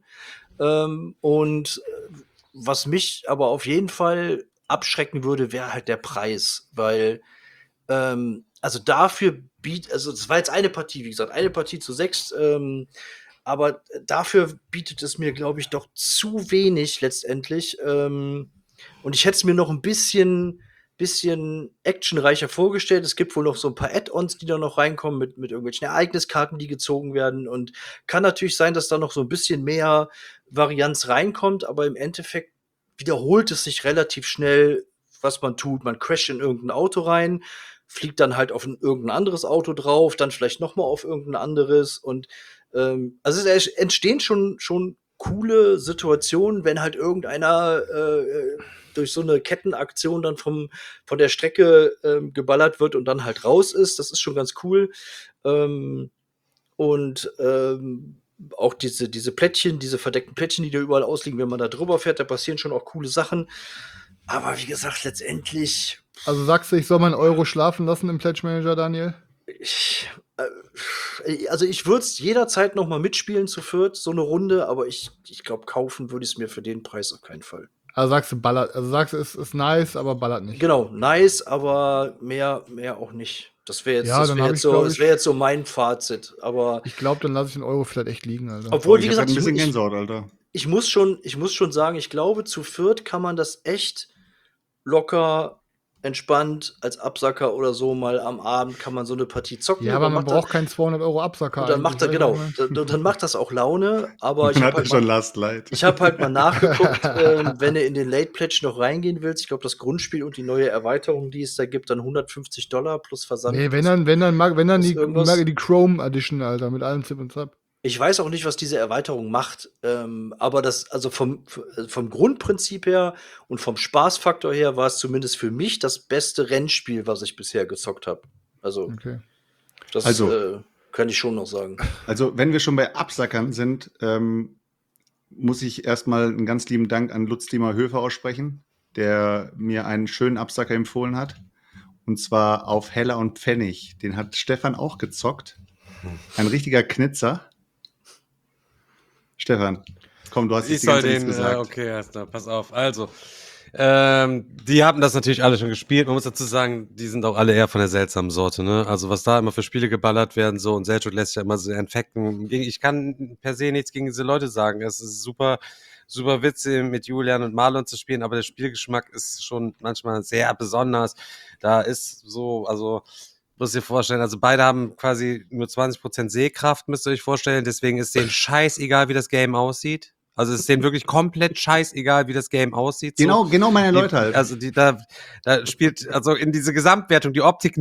Was mich aber auf jeden Fall abschrecken würde, wäre halt der Preis, weil also dafür also das war jetzt eine Partie, wie gesagt, eine Partie zu 6, aber dafür bietet es mir, glaube ich, doch zu wenig letztendlich. Und ich hätte es mir noch ein bisschen actionreicher vorgestellt. Es gibt wohl noch so ein paar Add-ons, die da noch reinkommen mit irgendwelchen Ereigniskarten, die gezogen werden. Und kann natürlich sein, dass da noch so ein bisschen mehr Varianz reinkommt, aber im Endeffekt wiederholt es sich relativ schnell, was man tut. Man crasht in irgendein Auto rein, fliegt dann halt auf irgendein anderes Auto drauf, dann vielleicht noch mal auf irgendein anderes. Und also es entstehen schon coole Situationen, wenn halt irgendeiner durch so eine Kettenaktion dann von der Strecke geballert wird und dann halt raus ist. Das ist schon ganz cool. Auch diese Plättchen, diese verdeckten Plättchen, die da überall ausliegen, wenn man da drüber fährt, da passieren schon auch coole Sachen. Aber wie gesagt, letztendlich. Also sagst du, ich soll meinen Euro schlafen lassen im Pledge Manager, Daniel? Ich würde es jederzeit noch mal mitspielen zu 4, so eine Runde, aber ich glaube, kaufen würde ich es mir für den Preis auf keinen Fall. Also sagst du, ballert, also sagst du, es ist nice, aber ballert nicht. Genau, nice, aber mehr auch nicht. Das wäre jetzt so mein Fazit. Aber ich glaube, dann lasse ich den Euro vielleicht echt liegen, Alter. Obwohl, wie gesagt, ein bisschen Gänsehaut, Alter. Ich muss schon sagen, ich glaube, zu 4 kann man das echt locker, entspannt als Absacker oder so mal am Abend kann man so eine Partie zocken. Ja, aber man braucht keinen 200 Euro Absacker. Und dann macht dann macht das auch Laune. Aber ich habe halt mal nachgeguckt, wenn du in den Late Pledge noch reingehen willst. Ich glaube, das Grundspiel und die neue Erweiterung, die es da gibt, dann $150 plus Versand. Nee, wenn dann die Chrome Edition, Alter, mit allem Zip und Zap. Ich weiß auch nicht, was diese Erweiterung macht, aber also vom Grundprinzip her und vom Spaßfaktor her war es zumindest für mich das beste Rennspiel, was ich bisher gezockt habe. Also, okay. Kann ich schon noch sagen. Also, wenn wir schon bei Absackern sind, muss ich erstmal einen ganz lieben Dank an Lutz Diemer Höfer aussprechen, der mir einen schönen Absacker empfohlen hat. Und zwar auf Heller und Pfennig. Den hat Stefan auch gezockt. Ein richtiger Knitzer. Stefan, komm, du hast jetzt die ganze Zeit nichts gesagt. Okay, erst klar, pass auf. Also, die haben das natürlich alle schon gespielt. Man muss dazu sagen, die sind auch alle eher von der seltsamen Sorte, ne? Also, was da immer für Spiele geballert werden, so, und Selchuk lässt sich ja immer so infekten. Ich kann per se nichts gegen diese Leute sagen. Es ist super witzig, mit Julian und Marlon zu spielen, aber der Spielgeschmack ist schon manchmal sehr besonders. Da ist so, also, muss dir vorstellen, also beide haben quasi nur 20% Sehkraft, müsst ihr euch vorstellen, deswegen ist denen scheißegal, wie das Game aussieht. Also es ist denen wirklich komplett scheißegal, wie das Game aussieht. Genau meine Leute halt. Also da spielt also in diese Gesamtwertung die Optik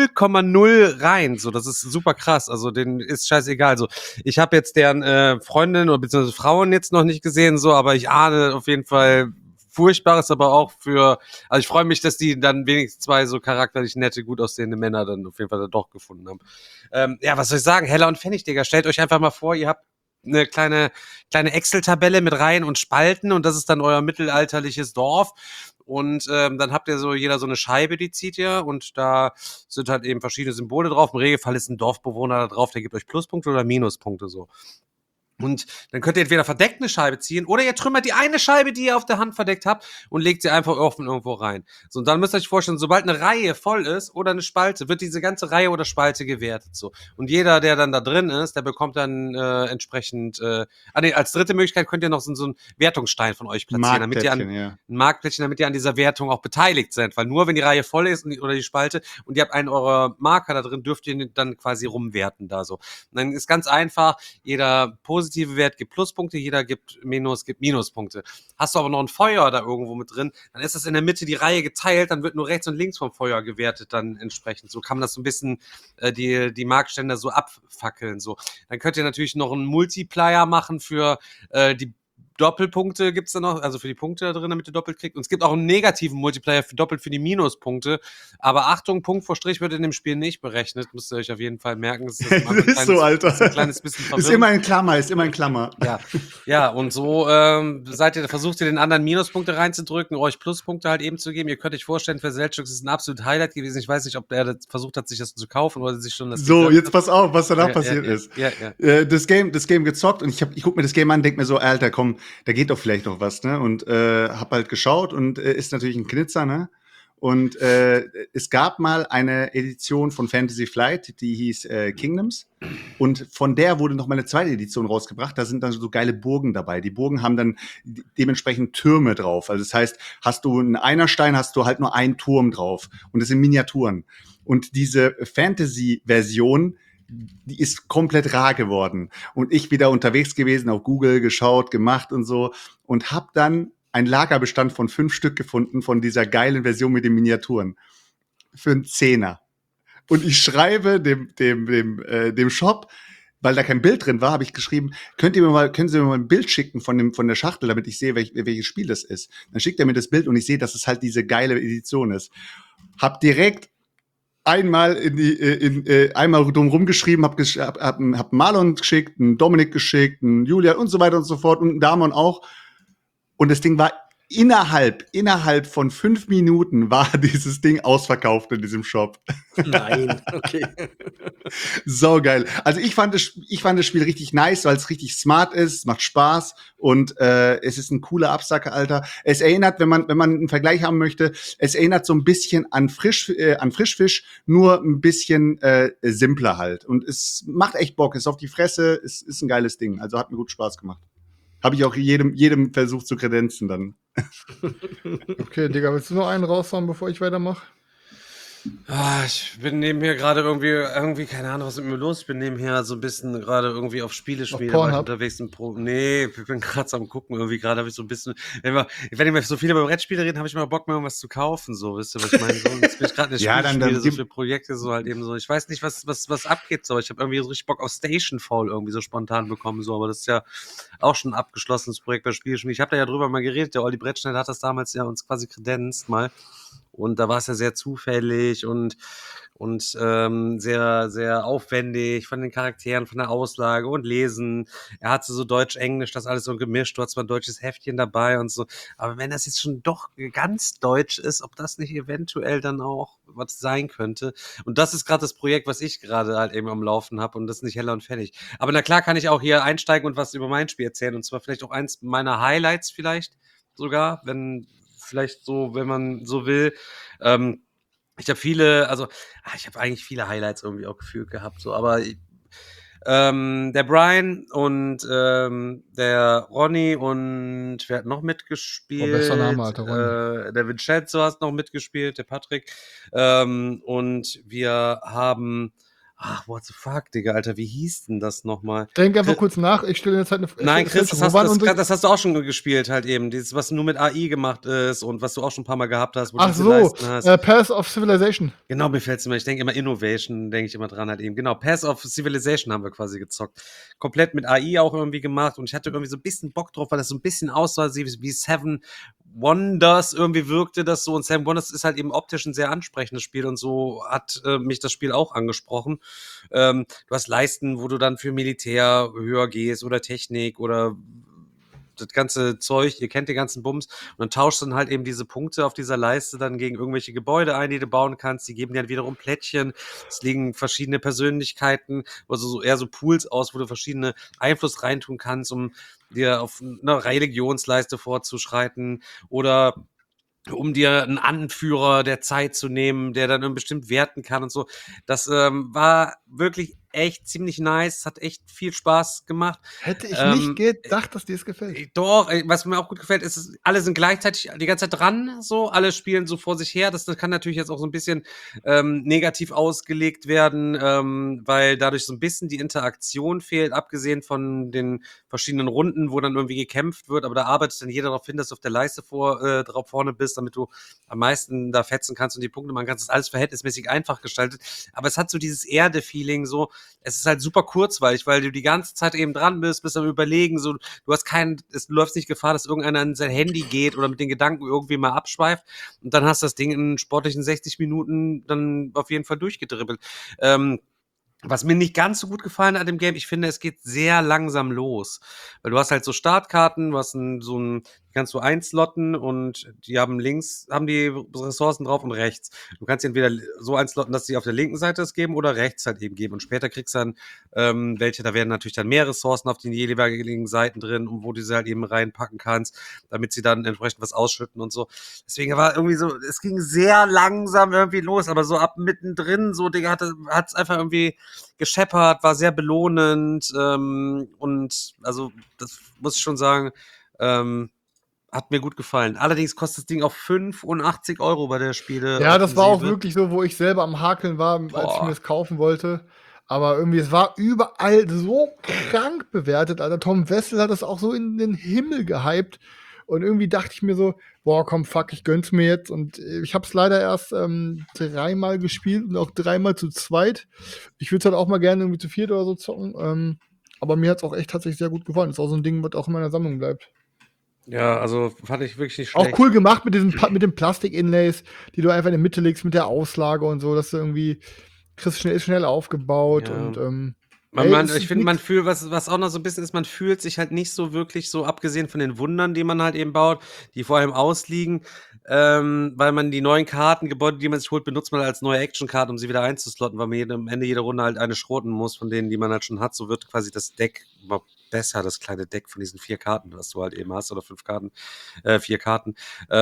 0,0 rein. So, das ist super krass. Also denen ist scheißegal. Also ich habe jetzt deren Freundin oder beziehungsweise Frauen jetzt noch nicht gesehen, so, aber ich ahne auf jeden Fall Furchtbares, aber auch also ich freue mich, dass die dann wenigstens zwei so charakterlich nette, gut aussehende Männer dann auf jeden Fall dann doch gefunden haben. Ja, was soll ich sagen? Heller und Pfennig, Digga. Stellt euch einfach mal vor, ihr habt eine kleine Excel-Tabelle mit Reihen und Spalten und das ist dann euer mittelalterliches Dorf. Und dann habt ihr jeder so eine Scheibe, die zieht ihr und da sind halt eben verschiedene Symbole drauf. Im Regelfall ist ein Dorfbewohner da drauf, der gibt euch Pluspunkte oder Minuspunkte so. Und dann könnt ihr entweder verdeckt eine Scheibe ziehen oder ihr trümmert die eine Scheibe, die ihr auf der Hand verdeckt habt und legt sie einfach offen irgendwo rein. So, und dann müsst ihr euch vorstellen, sobald eine Reihe voll ist oder eine Spalte, wird diese ganze Reihe oder Spalte gewertet. So. Und jeder, der dann da drin ist, der bekommt dann entsprechend, als dritte Möglichkeit könnt ihr noch so einen Wertungsstein von euch platzieren, damit ihr ein Marktplättchen, damit ihr an dieser Wertung auch beteiligt seid. Weil nur wenn die Reihe voll ist oder die Spalte und ihr habt einen eurer Marker da drin, dürft ihr dann quasi rumwerten da so. Und dann ist ganz einfach, jeder positive Wert gibt Pluspunkte, jeder gibt Minuspunkte. Hast du aber noch ein Feuer da irgendwo mit drin, dann ist das in der Mitte die Reihe geteilt, dann wird nur rechts und links vom Feuer gewertet dann entsprechend. So kann man das so ein bisschen die Marktstände so abfackeln. So. Dann könnt ihr natürlich noch einen Multiplier machen für die Doppelpunkte gibt's da noch, also für die Punkte da drin, damit ihr doppelt kriegt. Und es gibt auch einen negativen Multiplier doppelt für die Minuspunkte. Aber Achtung, Punkt vor Strich wird in dem Spiel nicht berechnet. Müsst ihr euch auf jeden Fall merken. Das ist so, Alter. Das ist ein kleines bisschen verwirrend. Ist immer in Klammer. Ja, und so versucht ihr den anderen Minuspunkte reinzudrücken, euch Pluspunkte halt eben zu geben. Ihr könnt euch vorstellen, für Selchuk ist es ein absolutes Highlight gewesen. Ich weiß nicht, ob er versucht hat, sich das zu kaufen oder sich schon das. So, jetzt pass auf, was danach passiert ist. Das Game gezockt und ich guck mir das Game an, denk mir so, Alter, komm, da geht doch vielleicht noch was, ne? Und hab halt geschaut und ist natürlich ein Knitzer, ne? Und es gab mal eine Edition von Fantasy Flight, die hieß Kingdoms. Und von der wurde noch mal eine zweite Edition rausgebracht. Da sind dann so geile Burgen dabei. Die Burgen haben dann dementsprechend Türme drauf. Also das heißt, hast du einen Einerstein, hast du halt nur einen Turm drauf. Und das sind Miniaturen. Und diese Fantasy-Version, die ist komplett rar geworden. Und ich wieder unterwegs gewesen, auf Google geschaut, gemacht und so. Und hab dann einen Lagerbestand von 5 Stück gefunden von dieser geilen Version mit den Miniaturen. Für einen Zehner. Und ich schreibe dem Shop, weil da kein Bild drin war, habe ich geschrieben, können Sie mir mal ein Bild schicken von der Schachtel, damit ich sehe, welches Spiel das ist. Dann schickt er mir das Bild und ich sehe, dass es halt diese geile Edition ist. Hab direkt einmal einmal drumherum geschrieben, hab Marlon geschickt, einen Dominik geschickt, einen Julian und so weiter und so fort und einen Damon auch. Und das Ding war innerhalb von 5 Minuten war dieses Ding ausverkauft in diesem Shop. Nein, okay. So geil. Also ich fand das Spiel richtig nice, weil es richtig smart ist, macht Spaß und es ist ein cooler Absacker, Alter. Es erinnert, wenn man einen Vergleich haben möchte, es erinnert so ein bisschen an Frischfisch, nur ein bisschen simpler halt. Und es macht echt Bock, ist auf die Fresse, ist ein geiles Ding. Also hat mir gut Spaß gemacht. Habe ich auch jedem versucht zu kredenzen dann. Okay, Digga, willst du noch einen raushauen, bevor ich weitermache? Ich bin nebenher gerade irgendwie, keine Ahnung, was ist mit mir los? Ich bin nebenher so ein bisschen gerade irgendwie auf Spieleschmiede unterwegs. Nee, ich bin gerade am gucken, irgendwie gerade habe ich so ein bisschen, wenn ich so viel über Brettspiele reden, habe ich mal Bock, mir irgendwas zu kaufen, so, wisst ihr, was ich meine? So, jetzt bin ich gerade in der Spieleschmiede, so für Projekte, so halt eben so, ich weiß nicht, was abgeht, so, ich habe irgendwie so richtig Bock auf Stationfall irgendwie so spontan bekommen, so, aber das ist ja auch schon ein abgeschlossenes Projekt bei Spieleschmiede. Ich habe da ja drüber mal geredet, der Olli Brettschneider hat das damals ja uns quasi kredenzt mal. Und da war es ja sehr zufällig und sehr, sehr aufwendig von den Charakteren, von der Auslage und Lesen. Er hatte so Deutsch-Englisch, das alles so gemischt. Du hast mal ein deutsches Heftchen dabei und so. Aber wenn das jetzt schon doch ganz deutsch ist, ob das nicht eventuell dann auch was sein könnte. Und das ist gerade das Projekt, was ich gerade halt eben am Laufen habe und das ist nicht heller und fertig. Aber na klar kann ich auch hier einsteigen und was über mein Spiel erzählen und zwar vielleicht auch eins meiner Highlights vielleicht sogar, wenn man so will. Ich habe ich habe eigentlich viele Highlights irgendwie auch gefühlt gehabt, so, aber der Brian und der Ronny und wer hat noch mitgespielt? Bester Name, Alter, Ronny. Der Vincenzo hat noch mitgespielt, der Patrick. Und wir haben what the fuck, Digga, Alter, wie hieß denn das nochmal? Denk einfach kurz nach, ich stelle jetzt halt eine Frage. Nein, Chris, das hast du auch schon gespielt halt eben. Dieses, was nur mit AI gemacht ist und was du auch schon ein paar Mal gehabt hast. Ach so, Path of Civilization. Genau, mir fällt's immer. Ich denke immer Innovation, denke ich immer dran halt eben. Genau, Path of Civilization haben wir quasi gezockt. Komplett mit AI auch irgendwie gemacht und ich hatte irgendwie so ein bisschen Bock drauf, weil das so ein bisschen aussah wie Seven Wonders irgendwie wirkte das so und Seven Wonders ist halt eben optisch ein sehr ansprechendes Spiel und so hat mich das Spiel auch angesprochen. Du hast Leisten, wo du dann für Militär höher gehst oder Technik oder das ganze Zeug, ihr kennt den ganzen Bums und dann tauschst du dann halt eben diese Punkte auf dieser Leiste dann gegen irgendwelche Gebäude ein, die du bauen kannst, die geben dir dann wiederum Plättchen, es liegen verschiedene Persönlichkeiten, also so eher so Pools aus, wo du verschiedene Einfluss reintun kannst, um dir auf eine Religionsleiste vorzuschreiten oder um dir einen Anführer der Zeit zu nehmen, der dann bestimmt werten kann und so. Das war wirklich echt ziemlich nice, hat echt viel Spaß gemacht. Hätte ich nicht gedacht, dass dir es gefällt. Doch, was mir auch gut gefällt, ist, alle sind gleichzeitig die ganze Zeit dran, so, alle spielen so vor sich her. Das kann natürlich jetzt auch so ein bisschen negativ ausgelegt werden, weil dadurch so ein bisschen die Interaktion fehlt, abgesehen von den verschiedenen Runden, wo dann irgendwie gekämpft wird, aber da arbeitet dann jeder darauf hin, dass du auf der Leiste drauf vorne bist, damit du am meisten da fetzen kannst und die Punkte machen kannst. Das ist alles verhältnismäßig einfach gestaltet, aber es hat so dieses Erde-Feeling, so, es ist halt super kurzweilig, weil du die ganze Zeit eben dran bist am Überlegen, so, du läufst nicht Gefahr, dass irgendeiner an sein Handy geht oder mit den Gedanken irgendwie mal abschweift und dann hast du das Ding in sportlichen 60 Minuten dann auf jeden Fall durchgedribbelt. Was mir nicht ganz so gut gefallen hat im Game, ich finde, es geht sehr langsam los. Weil du hast halt so Startkarten, die kannst du einslotten und die haben die Ressourcen drauf und rechts. Du kannst entweder so einslotten, dass sie auf der linken Seite es geben oder rechts halt eben geben. Und später kriegst du dann welche, da werden natürlich dann mehr Ressourcen auf den jeweiligen Seiten drin, wo du sie halt eben reinpacken kannst, damit sie dann entsprechend was ausschütten und so. Deswegen war irgendwie so, es ging sehr langsam irgendwie los, aber so ab mittendrin, so, Digga, hat's einfach irgendwie gescheppert, war sehr belohnend und also das muss ich schon sagen, hat mir gut gefallen. Allerdings kostet das Ding auch 85 € bei der Spiele. Ja, das war auch wirklich so, wo ich selber am Hakeln war, als ich mir das kaufen wollte. Aber irgendwie, es war überall so krank bewertet, Alter. Tom Wessel hat das auch so in den Himmel gehypt. Und irgendwie dachte ich mir so, boah, komm, fuck, ich gönn's mir jetzt. Und ich hab's leider erst 3-mal gespielt und auch 3-mal zu zweit. Ich würde es halt auch mal gerne irgendwie zu viert oder so zocken. Aber mir hat's auch echt tatsächlich sehr gut gefallen. Ist auch so ein Ding, was auch in meiner Sammlung bleibt. Ja, also fand ich wirklich nicht schlecht. Auch cool gemacht mit den Plastik-Inlays, die du einfach in die Mitte legst mit der Auslage und so, dass du irgendwie kriegst schnell aufgebaut Ja. und Ich finde, man fühlt, was auch noch so ein bisschen ist, man fühlt sich halt nicht so wirklich so, abgesehen von den Wundern, die man halt eben baut, die vor allem ausliegen, weil man die neuen Gebäude, die man sich holt, benutzt man als neue Action-Card, um sie wieder einzuslotten, weil man am Ende jeder Runde halt eine schroten muss, von denen, die man halt schon hat. So wird quasi das Deck immer besser, das kleine Deck von diesen 4 Karten, was du halt eben hast, oder 5 Karten, 4 Karten.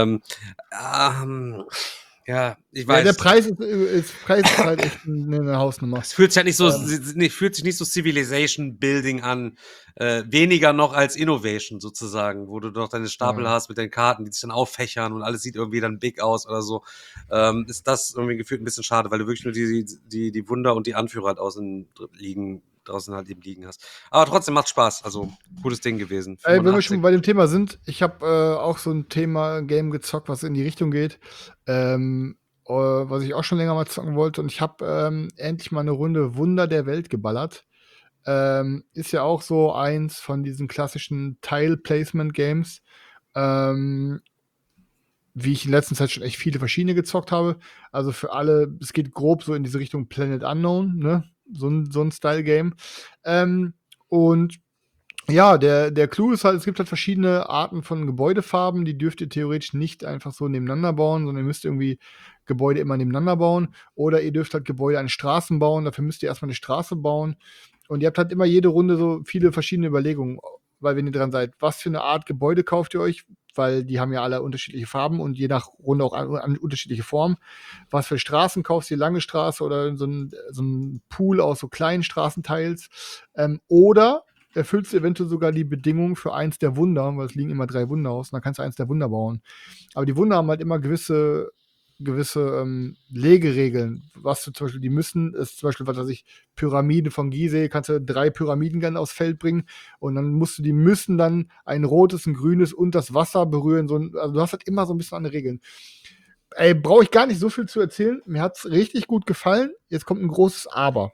Ja, ich weiß. Ja, der Preis ist halt echt eine Hausnummer. Es fühlt sich halt nicht so Civilization Building an. Weniger noch als Innovation sozusagen, wo du doch deine Stapel hast mit den Karten, die sich dann auffächern und alles sieht irgendwie dann big aus oder so. Ist das irgendwie gefühlt ein bisschen schade, weil du wirklich nur die Wunder und die Anführer halt draußen halt eben liegen hast. Aber trotzdem macht Spaß. Also, gutes Ding gewesen. Wenn wir schon bei dem Thema sind, ich habe auch so ein Game gezockt, was in die Richtung geht, was ich auch schon länger mal zocken wollte. Und ich habe endlich mal eine Runde Wunder der Welt geballert. Ist ja auch so eins von diesen klassischen Tile-Placement-Games. wie ich in letzter Zeit schon echt viele verschiedene gezockt habe. Also für alle, es geht grob so in diese Richtung Planet Unknown, ne? So ein Style-Game. Und ja, der Clou ist halt, es gibt halt verschiedene Arten von Gebäudefarben, die dürft ihr theoretisch nicht einfach so nebeneinander bauen, sondern ihr müsst irgendwie Gebäude immer nebeneinander bauen. Oder ihr dürft halt Gebäude an Straßen bauen, dafür müsst ihr erstmal eine Straße bauen. Und ihr habt halt immer jede Runde so viele verschiedene Überlegungen, weil wenn ihr dran seid, was für eine Art Gebäude kauft ihr euch, weil die haben ja alle unterschiedliche Farben und je nach Runde auch an unterschiedliche Formen. Was für Straßen kaufst du, lange Straße oder so ein Pool aus so kleinen Straßenteils. Oder erfüllst du eventuell sogar die Bedingungen für eins der Wunder, weil es liegen immer 3 Wunder aus, und dann kannst du eins der Wunder bauen. Aber die Wunder haben halt immer gewisse Legeregeln. Was du zum Beispiel, die müssen, ist zum Beispiel, was weiß ich, Pyramide von Gizeh, kannst du 3 Pyramiden gerne aufs Feld bringen und dann müssen dann ein rotes, ein grünes und das Wasser berühren. Also du hast halt immer so ein bisschen andere Regeln. Ey, brauche ich gar nicht so viel zu erzählen. Mir hat's richtig gut gefallen. Jetzt kommt ein großes Aber.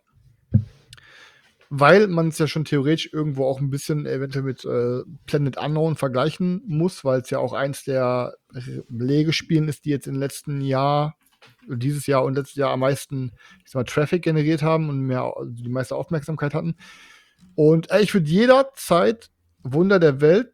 Weil man es ja schon theoretisch irgendwo auch ein bisschen eventuell mit Planet Unknown vergleichen muss, weil es ja auch eins der Legespielen ist, die jetzt im letzten Jahr, dieses Jahr und letztes Jahr am meisten, ich sag mal, Traffic generiert haben und die meiste Aufmerksamkeit hatten. Und ich würde jederzeit Wunder der Welt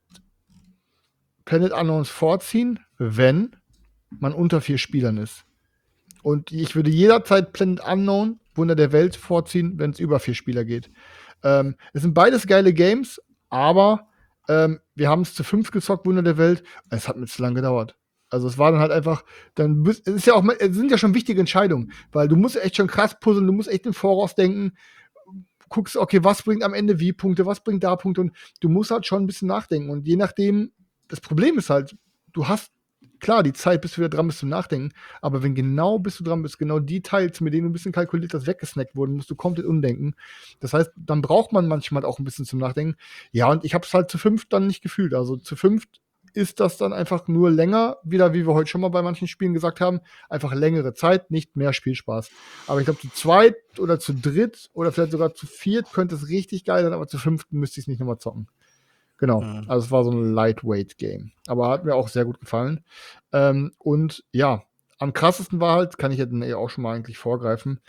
Planet Unknowns vorziehen, wenn man unter 4 Spielern ist. Und ich würde jederzeit Planet Unknown Wunder der Welt vorziehen, wenn es über 4 Spieler geht. Es sind beides geile Games, aber wir haben es zu 5 gezockt, Wunder der Welt. Es hat mir zu lange gedauert. Also es war dann halt einfach, es sind ja schon wichtige Entscheidungen, weil du musst echt schon krass puzzeln, du musst echt im Voraus denken, guckst, okay, was bringt am Ende wie Punkte, was bringt da Punkte, und du musst halt schon ein bisschen nachdenken. Und je nachdem, das Problem ist halt, du hast klar die Zeit, bis du wieder dran bist zum Nachdenken, aber wenn genau bis du dran bist, genau die Teils, mit denen du ein bisschen kalkuliert hast, weggesnackt wurden, musst du komplett umdenken. Das heißt, dann braucht man manchmal auch ein bisschen zum Nachdenken. Ja, und ich habe es halt zu 5 dann nicht gefühlt. Also zu 5 ist das dann einfach nur länger, wieder wie wir heute schon mal bei manchen Spielen gesagt haben, einfach längere Zeit, nicht mehr Spielspaß. Aber ich glaube, zu 2 oder zu 3 oder vielleicht sogar zu 4 könnte es richtig geil sein, aber zu 5 müsste ich es nicht nochmal zocken. Genau, also es war so ein Lightweight-Game. Aber hat mir auch sehr gut gefallen. Und ja, am krassesten war halt, kann ich jetzt auch schon mal eigentlich vorgreifen,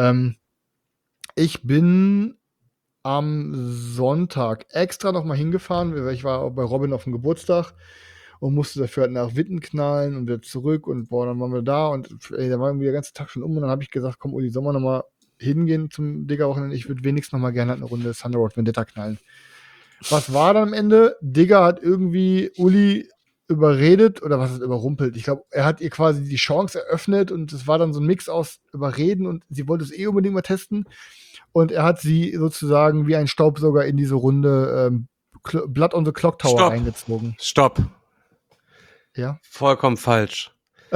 ich bin am Sonntag extra noch mal hingefahren, weil ich war bei Robin auf dem Geburtstag und musste dafür halt nach Witten knallen und wieder zurück und dann waren wir da und da war irgendwie der ganze Tag schon um und dann habe ich gesagt, komm Uli, sollen wir noch mal hingehen zum Digger-Wochenende? Ich würde wenigstens noch mal gerne eine Runde Thunder Road Vendetta knallen. Was war dann am Ende? Digger hat irgendwie Uli überredet oder was ist überrumpelt? Ich glaube, er hat ihr quasi die Chance eröffnet und es war dann so ein Mix aus Überreden und sie wollte es unbedingt mal testen und er hat sie sozusagen wie ein Staubsauger in diese Runde Blood on the Clock Tower eingezogen. Stopp. Ja? Vollkommen falsch.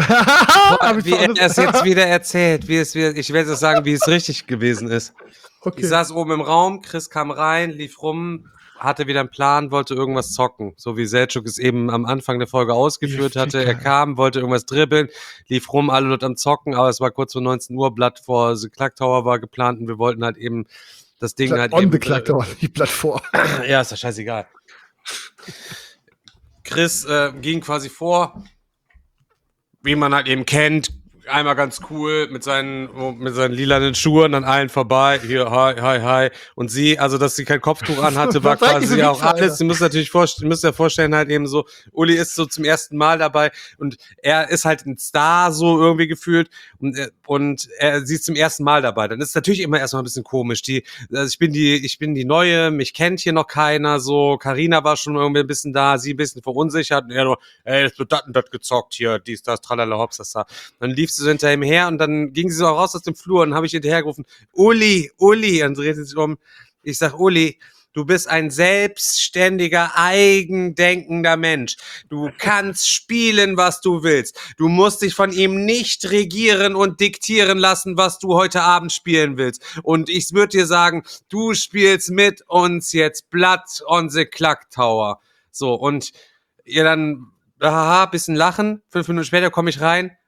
Wie er es jetzt wieder erzählt, ich werde es sagen, wie es richtig gewesen ist. Okay. Ich saß oben im Raum, Chris kam rein, lief rum, hatte wieder einen Plan, wollte irgendwas zocken. So wie Selçuk es eben am Anfang der Folge ausgeführt hatte. Er kam, wollte irgendwas dribbeln, lief rum, alle dort am Zocken, aber es war kurz vor 19 Uhr, Blatt vor The Clock Tower war geplant und wir wollten halt eben das Ding Blatt halt on eben... the Clock Tower, nicht Blatt vor. Ja, ist doch scheißegal. Chris ging quasi vor, wie man halt eben kennt, einmal ganz cool mit seinen lilanen Schuhen an allen vorbei, hier, hi. Und sie, also dass sie kein Kopftuch anhatte, war quasi auch alles. Sie muss natürlich vorstellen, halt eben so, Uli ist so zum ersten Mal dabei und er ist halt ein Star so irgendwie gefühlt und sie ist zum ersten Mal dabei. Dann ist es natürlich immer erstmal ein bisschen komisch. Ich bin die Neue, mich kennt hier noch keiner, so. Carina war schon irgendwie ein bisschen da, sie ein bisschen verunsichert und er nur, es wird das und das gezockt hier, dies, das, tralala, hops, das da. Dann lief sie so hinter ihm her und dann ging sie so raus aus dem Flur und habe ich hinterher gerufen, Uli, und dreht sie sich um. Ich sag, Uli, du bist ein selbstständiger, eigendenkender Mensch. Du kannst spielen, was du willst. Du musst dich von ihm nicht regieren und diktieren lassen, was du heute Abend spielen willst. Und ich würde dir sagen, du spielst mit uns jetzt Blood on the Clock Tower. So, und ihr dann, bisschen lachen, 5 Minuten später komme ich rein. Ja,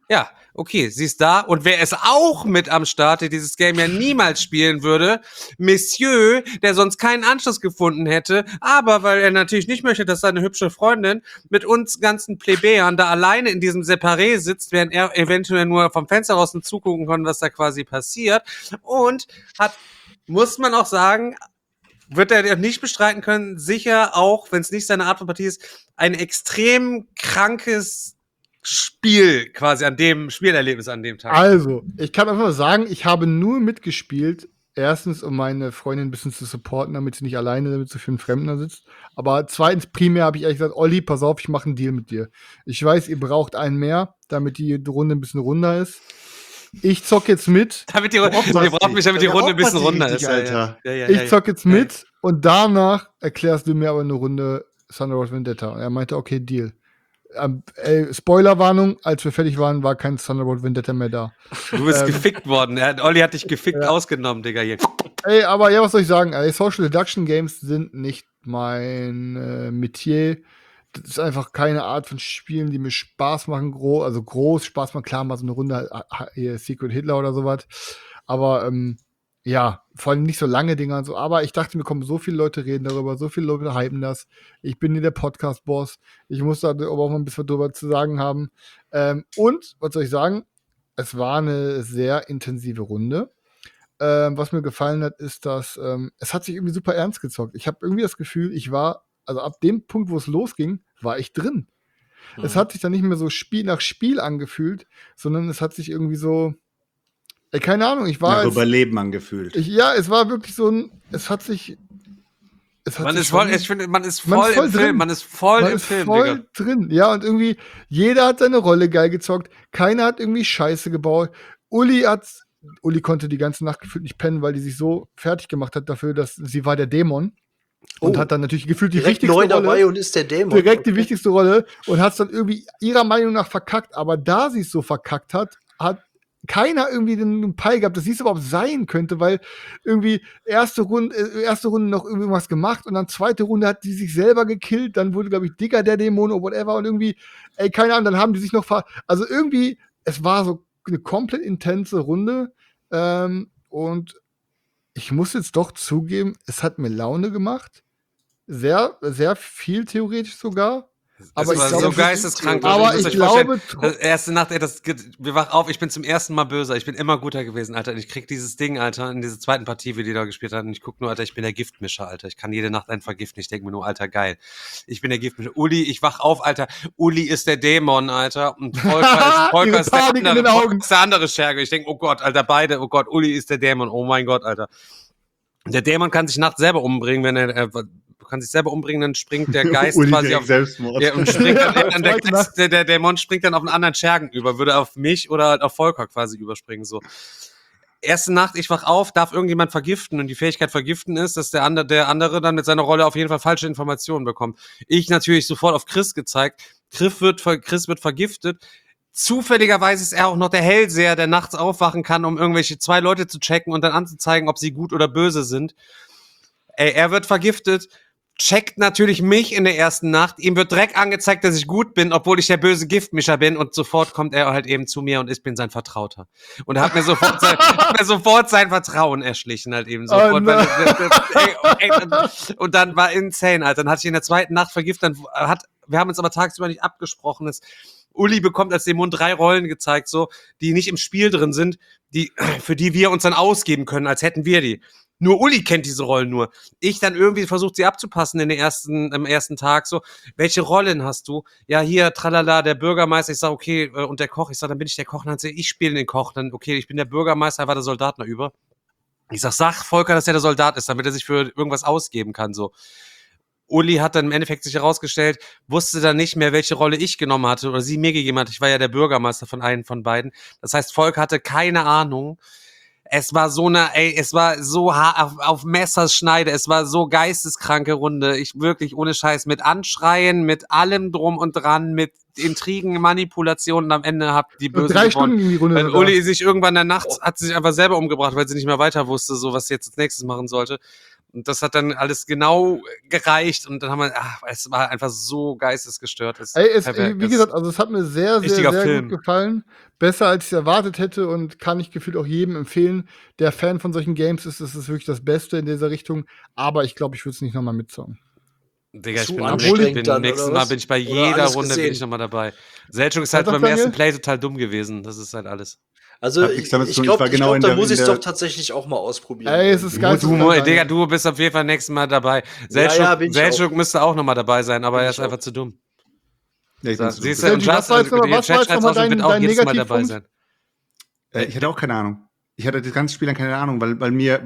Okay, sie ist da. Und wer ist auch mit am Start, der dieses Game ja niemals spielen würde? Monsieur, der sonst keinen Anschluss gefunden hätte, aber weil er natürlich nicht möchte, dass seine hübsche Freundin mit uns ganzen Plebejern da alleine in diesem Separé sitzt, während er eventuell nur vom Fenster raus zugucken kann, was da quasi passiert. Und hat, muss man auch sagen, wird er nicht bestreiten können, sicher auch, wenn es nicht seine Art von Partie ist, ein extrem krankes Spiel quasi an dem Spielerlebnis an dem Tag. Also, ich kann einfach sagen, ich habe nur mitgespielt, erstens, um meine Freundin ein bisschen zu supporten, damit sie nicht alleine mit so vielen Fremden da sitzt. Aber zweitens, primär habe ich ehrlich gesagt, Olli, pass auf, ich mache einen Deal mit dir. Ich weiß, ihr braucht einen mehr, damit die Runde ein bisschen runder ist. Ich zock jetzt mit. Damit ihr braucht mich, damit die Runde ein bisschen runder ist. Alter. Ich zock jetzt mit und danach erklärst du mir aber eine Runde Thunderbolt Vendetta. Und er meinte, okay, Deal. Spoilerwarnung, als wir fertig waren, war kein Thunderbolt Vendetta mehr da. Du bist gefickt worden. Olli hat dich gefickt ausgenommen, Digga. Hier. Ey, aber ja, was soll ich sagen? Social Deduction Games sind nicht mein Metier. Das ist einfach keine Art von Spielen, die mir Spaß machen, groß Spaß machen. Klar, mal so eine Runde Secret Hitler oder sowas. Aber ja, vor allem nicht so lange Dinger und so. Aber ich dachte mir, kommen so viele Leute reden darüber, so viele Leute hypen das. Ich bin hier der Podcast-Boss. Ich muss da aber auch mal ein bisschen drüber zu sagen haben. Und, was soll ich sagen? Es war eine sehr intensive Runde. Was mir gefallen hat, ist, dass es hat sich irgendwie super ernst gezockt. Ich habe irgendwie das Gefühl, also ab dem Punkt, wo es losging, war ich drin. Es hat sich dann nicht mehr so Spiel nach Spiel angefühlt, sondern es hat sich irgendwie so, keine Ahnung, ich war Überleben angefühlt. Es war wirklich so ein, Man ist voll im Film, man ist voll Digga. Drin. Ja, und irgendwie, jeder hat seine Rolle geil gezockt, keiner hat irgendwie Scheiße gebaut. Uli konnte die ganze Nacht gefühlt nicht pennen, weil die sich so fertig gemacht hat dafür, dass sie war der Dämon. Und hat dann natürlich gefühlt die wichtigste Rolle. Dabei und ist der Dämon. Direkt die wichtigste Rolle und hat es dann irgendwie ihrer Meinung nach verkackt. Aber da sie es so verkackt hat keiner irgendwie den Peil gehabt, dass sie es überhaupt sein könnte, weil irgendwie erste Runde noch irgendwas gemacht und dann zweite Runde hat die sich selber gekillt, dann wurde, glaube ich, Digger der Dämon oder whatever und irgendwie, keine Ahnung, dann haben die sich noch also irgendwie, es war so eine komplett intense Runde und ich muss jetzt doch zugeben, es hat mir Laune gemacht. Sehr, sehr viel theoretisch sogar. Aber ich war glaube, so geisteskrank. Aber ich glaube, erste Nacht, wir wach auf, ich bin zum ersten Mal böser. Ich bin immer guter gewesen, Alter. Und ich krieg dieses Ding, Alter, in dieser zweiten Partie, wie die da gespielt haben. Und ich guck nur, Alter, ich bin der Giftmischer, Alter. Ich kann jede Nacht einen vergiften. Ich denke mir nur, Alter, geil. Ich bin der Giftmischer. Uli, ich wach auf, Alter. Uli ist der Dämon, Alter. Und Volker ist der andere Scherge. Ich denke, oh Gott, Alter, beide. Oh Gott, Uli ist der Dämon. Oh mein Gott, Alter. Der Dämon kann sich nachts selber umbringen, wenn er dann springt der Geist quasi auf Selbstmord. Ja, und springt dann der Dämon springt dann auf einen anderen Schergen über, würde auf mich oder halt auf Volker quasi überspringen, so. Erste Nacht, ich wach auf, darf irgendjemand vergiften und die Fähigkeit vergiften ist, dass der andere dann mit seiner Rolle auf jeden Fall falsche Informationen bekommt. Ich natürlich sofort auf Chris gezeigt. Chris wird vergiftet. Zufälligerweise ist er auch noch der Hellseher, der nachts aufwachen kann, um irgendwelche 2 Leute zu checken und dann anzuzeigen, ob sie gut oder böse sind. Er wird vergiftet, checkt natürlich mich in der ersten Nacht. Ihm wird direkt angezeigt, dass ich gut bin, obwohl ich der böse Giftmischer bin. Und sofort kommt er halt eben zu mir und ich bin sein Vertrauter. Und er hat mir sofort sein Vertrauen erschlichen halt eben sofort. Und dann war insane, Alter. Dann hatte ich in der zweiten Nacht vergiftet. Wir haben uns aber tagsüber nicht abgesprochen. Uli bekommt als Dämon 3 Rollen gezeigt, so, die nicht im Spiel drin sind, für die wir uns dann ausgeben können, als hätten wir die. Nur Uli kennt diese Rollen nur. Ich dann irgendwie versucht, sie abzupassen am ersten Tag, so. Welche Rollen hast du? Ja, hier, tralala, der Bürgermeister. Ich sag, okay, und der Koch. Ich sag, dann bin ich der Koch. Dann sagt sie, ich spiele den Koch. Dann, okay, ich bin der Bürgermeister, war der Soldat noch über. Ich sag Volker, dass er der Soldat ist, damit er sich für irgendwas ausgeben kann, so. Uli hat dann im Endeffekt sich herausgestellt, wusste dann nicht mehr, welche Rolle ich genommen hatte oder sie mir gegeben hat. Ich war ja der Bürgermeister von einem von beiden. Das heißt, Volker hatte keine Ahnung. Es war so auf Messerschneide, es war so geisteskranke Runde. Ich wirklich ohne Scheiß mit Anschreien, mit allem drum und dran, mit Intrigen, Manipulationen. Am Ende hat die Böse 3 Stunden in die Runde. Weil Uli sich irgendwann in der Nacht hat sich einfach selber umgebracht, weil sie nicht mehr weiter wusste, so was sie jetzt als nächstes machen sollte. Und das hat dann alles genau gereicht und dann haben wir, es war einfach so geistesgestört. Wie gesagt, also es hat mir sehr, sehr, richtiger sehr Film. gut gefallen. Besser als ich erwartet hätte und kann ich gefühlt auch jedem empfehlen, der Fan von solchen Games ist. Das ist wirklich das Beste in dieser Richtung. Aber ich glaube, ich würde es nicht nochmal mitzocken. Digga, Zu beim anstrengend dann, nächsten oder Mal was? bin ich bei Oder jeder alles Runde gesehen? bin ich nochmal dabei. Selchuk ist halt Was beim sagt ersten Daniel? Play total dumm gewesen. Das ist halt alles. Also Hat nichts damit zu ich tun. Ich glaube, war genau in da der- muss in ich es der- doch tatsächlich auch mal ausprobieren. Ey, es ist geil. Digga, du bist auf jeden Fall nächstes Mal dabei. Ja, bin ich Selchuk müsste auch nochmal dabei sein, aber Bin er ich ist einfach auch. zu dumm. Ja, ich So, bin's so. siehst du, und Selchuk, was war jetzt nochmal- der was war Chat jetzt nochmal schreibt auch, wird dein auch jedes Mal dabei Negativpunkt? sein. Ich hatte auch keine Ahnung. Ich hatte das ganze Spiel dann keine Ahnung, weil mir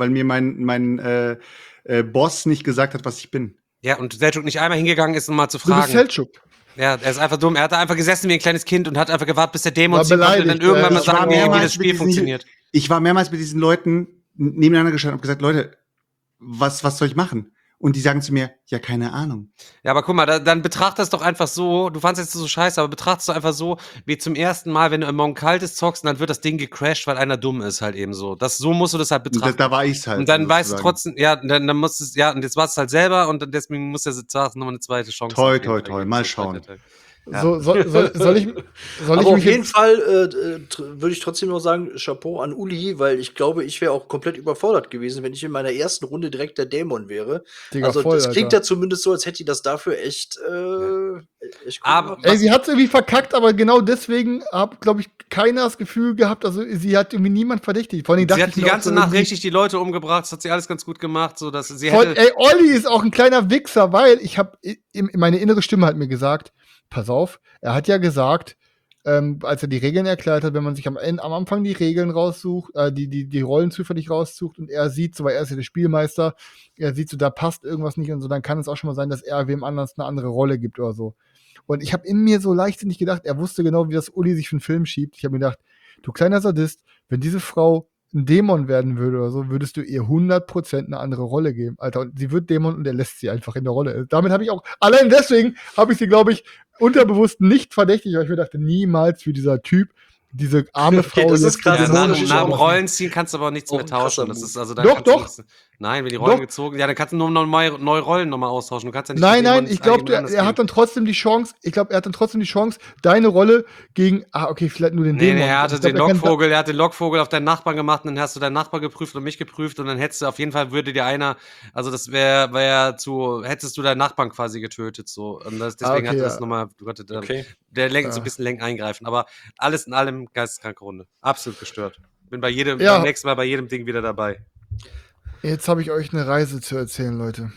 mein Boss nicht gesagt hat, was ich bin. Ja, und Selchuk nicht einmal hingegangen ist, um mal zu Du bist fragen. Selchuk. Ja, er ist einfach dumm. Er hat da einfach gesessen wie ein kleines Kind und hat einfach gewartet, bis der Dämon War ziehen konnte und dann beleidigt, irgendwann ja. mal Ich war sagen, wie mehrmals das Spiel mit diesen- funktioniert. Ich war mehrmals mit diesen Leuten nebeneinander gestanden und habe gesagt, Leute, was soll ich machen? Und die sagen zu mir, ja, keine Ahnung. Ja, aber guck mal, dann betracht das doch einfach so, du fandest jetzt so scheiße, aber betracht es doch einfach so, wie zum ersten Mal, wenn du Among Kaltes zockst und dann wird das Ding gecrashed, weil einer dumm ist halt eben so. So musst du das halt Und betrachten. da war ich's halt. Und dann weißt du sozusagen. trotzdem, ja, dann musst du es, ja, und jetzt warst du halt selber und deswegen muss der Sitzsachen nochmal eine zweite Chance Toi, auf jeden toi, Fall toi, geben. mal So, schauen. Ja. Soll ich Aber mich auf jeden jetzt- Fall würde ich trotzdem noch sagen, Chapeau an Uli, weil ich glaube, ich wäre auch komplett überfordert gewesen, wenn ich in meiner ersten Runde direkt der Dämon wäre. Digga, Also voll, das klingt Alter. ja zumindest so, als hätte die das dafür echt gut Aber- gemacht. Ey, sie hat irgendwie verkackt, aber genau deswegen hat, glaube ich, keiner das Gefühl gehabt, also sie hat irgendwie niemand verdächtigt. Vor allem Sie dachte hat ich die mir auch ganze so Nacht irgendwie- richtig die Leute umgebracht, das hat sie alles ganz gut gemacht, so dass sie Voll, hätte. ey, Olli ist auch ein kleiner Wichser, weil meine innere Stimme hat mir gesagt, pass auf, er hat ja gesagt, als er die Regeln erklärt hat, wenn man sich am Anfang die Regeln raussucht, die Rollen zufällig raussucht und er sieht, so, weil er ist ja der Spielmeister, er sieht so, da passt irgendwas nicht und so, dann kann es auch schon mal sein, dass er wem anders eine andere Rolle gibt oder so. Und ich habe in mir so leichtsinnig gedacht, er wusste genau, wie das Uli sich für einen Film schiebt. Ich habe mir gedacht, du kleiner Sadist, wenn diese Frau ein Dämon werden würde oder so, würdest du ihr 100% eine andere Rolle geben, Alter. Und sie wird Dämon und er lässt sie einfach in der Rolle. Damit habe ich auch, allein deswegen habe ich sie, glaube ich, unterbewusst nicht verdächtig, weil ich mir dachte, niemals wird dieser Typ diese arme Okay, Frau das ist jetzt krass, Ja, das Dämon- ist nach natürlich dem auch- Rollenziehen kannst du aber auch nichts auch mehr ein tauschen. krasser Das ist, also, dann Doch, kannst du doch. nichts, nein, wenn die Rollen Doch. gezogen, ja, dann kannst du nur noch neue Rollen nochmal austauschen. Du kannst ja nicht Nein, den Dämon nein, ich an glaube, jemand anders er hat geben. dann trotzdem die Chance, deine Rolle gegen, okay, vielleicht nur den Nee, Dämon. er hatte Ich glaub, den er kann- Lockvogel, er hat den Lockvogel auf deinen Nachbarn gemacht und dann hast du deinen Nachbar geprüft und mich geprüft und dann hättest du auf jeden Fall, würde dir einer, also das hättest du deinen Nachbarn quasi getötet, so. Und deswegen okay, hat ja. das nochmal, Okay. der lenkt so ein bisschen länger eingreifen, aber alles in allem geisteskranke Runde. Absolut gestört. Bin beim nächsten Mal bei jedem Ding wieder dabei. Jetzt habe ich euch eine Reise zu erzählen, Leute.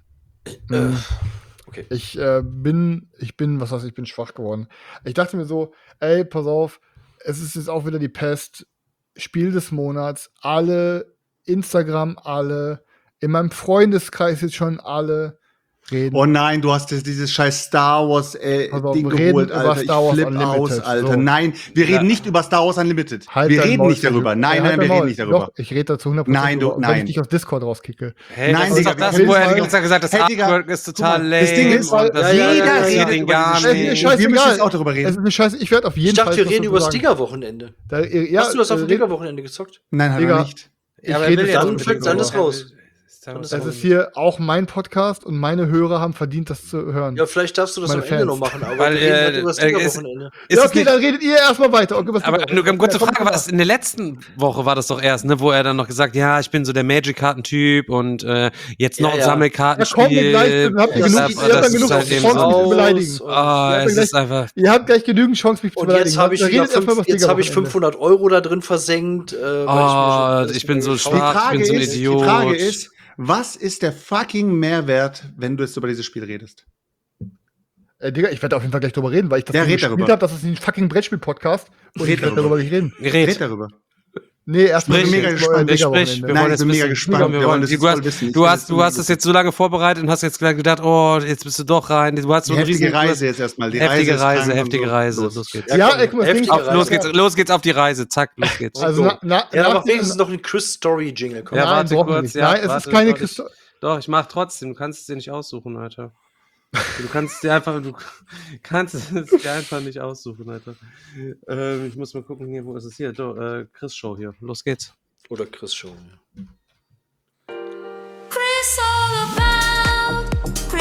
Okay. Ich bin schwach geworden. Ich dachte mir so, ey, pass auf, es ist jetzt auch wieder die Pest. Spiel des Monats. Alle, Instagram, alle, in meinem Freundeskreis jetzt schon alle reden. Oh nein, du hast jetzt dieses scheiß Star Wars Pass auf, Ding wir reden geholt, über Alter. Star Wars ich flip Unlimited, aus, Alter. so. Nein, wir reden nicht über Star Wars Unlimited. Halt wir dein reden Maul, nicht darüber. Sergio. Nein, Halt nein, dein wir Maul. reden nicht darüber. Doch, ich rede dazu 100% Nein, du- drüber, wenn nein. ich dich aus Discord rauskicke. Hey, Nein, das ist Digga, doch das, wir wo er die wissen ganze Zeit gesagt hat, das Hey, Digga, Artwork ist total guck mal, lame. das Ding ist, und das jeder interessiert redet ihn über gar dieses Es ist mir Spiel. nicht. Wir müssen scheißegal. jetzt auch darüber reden. Es ist mir scheiße, ich werde auf jeden Ich dachte, Fall. wir was reden dazu über das sagen. Digger-Wochenende. Ja, Hast du das auf dem red- Digger-Wochenende gezockt? Nein, hat Digga. er nicht. Ja, aber Ich er rede will jetzt jetzt auch unbedingt nicht. Dann ist darüber. raus. Dann Es ist hier auch mein Podcast und meine Hörer haben verdient, das zu hören. Ja, vielleicht darfst du das Meine am Ende Fans. noch machen, aber Weil, wir reden halt über das ist- Digger-Wochenende. Ist Ja, es okay, nicht- dann redet ihr erstmal weiter. Okay, was Aber geht eine kurze Ja, komm, Frage, war das in der letzten Woche war das doch erst, ne, wo er dann noch gesagt, ja, ich bin so der Magic-Karten-Typ und jetzt noch Ja, ein ja. Sammelkartenspiel. Ja, komm, ihr gleich, dann habt ihr Das genug, sieht- ihr habt das dann genug ist halt eben Chancen, mich so zu beleidigen. aus. Es ist einfach. Ihr habt gleich genügend Chance, mich zu Und beleidigen. jetzt habe ich, Dann wieder redet erstmal über das jetzt hab ich Digger-Wochenende. 500 Euro da drin versenkt. Weil Ich bin so Die schwach, ich Frage, bin so ein ist, Idiot. die Frage ist, was ist der fucking Mehrwert, wenn du jetzt über dieses Spiel redest? Digga, ich werde auf jeden Fall gleich drüber reden, weil ich das Ja, Ding red gespielt darüber. habe. Das ist ein fucking Brettspiel-Podcast. Und Red ich werde darüber. darüber nicht reden. Red. Red darüber. Nee, erstmal Sprich, mega gespannt. Digger-Wochenende. Wir Nein, wollen ich bin jetzt mega wissen. gespannt. Komm, Wir wollen das jetzt voll wissen. Du hast das jetzt so lange vorbereitet und hast jetzt gleich gedacht, oh, jetzt bist du doch rein. Du hast so Die eine heftige riesige Reise jetzt erstmal. Die heftige ist Reise, krank und heftige so. Reise. Los. Los geht's. Ja, Ja, komm, ey, guck mal, das Ding heftige ist- Los geht's auf die Reise. Zack, los geht's. Also, Ja, aber nach- wenigstens noch ein Chris-Story-Jingle. Komm. Ja, Nein, warte brauchen wir kurz, nicht. ja, Nein, es warte, ist keine warte. Christo. Doch, ich mach trotzdem. Du kannst es dir nicht aussuchen, Alter. Du kannst es dir einfach nicht aussuchen, Alter. Ich muss mal gucken hier, wo ist es hier? Chris Show hier. Los geht's. Oder Chris Show. Chris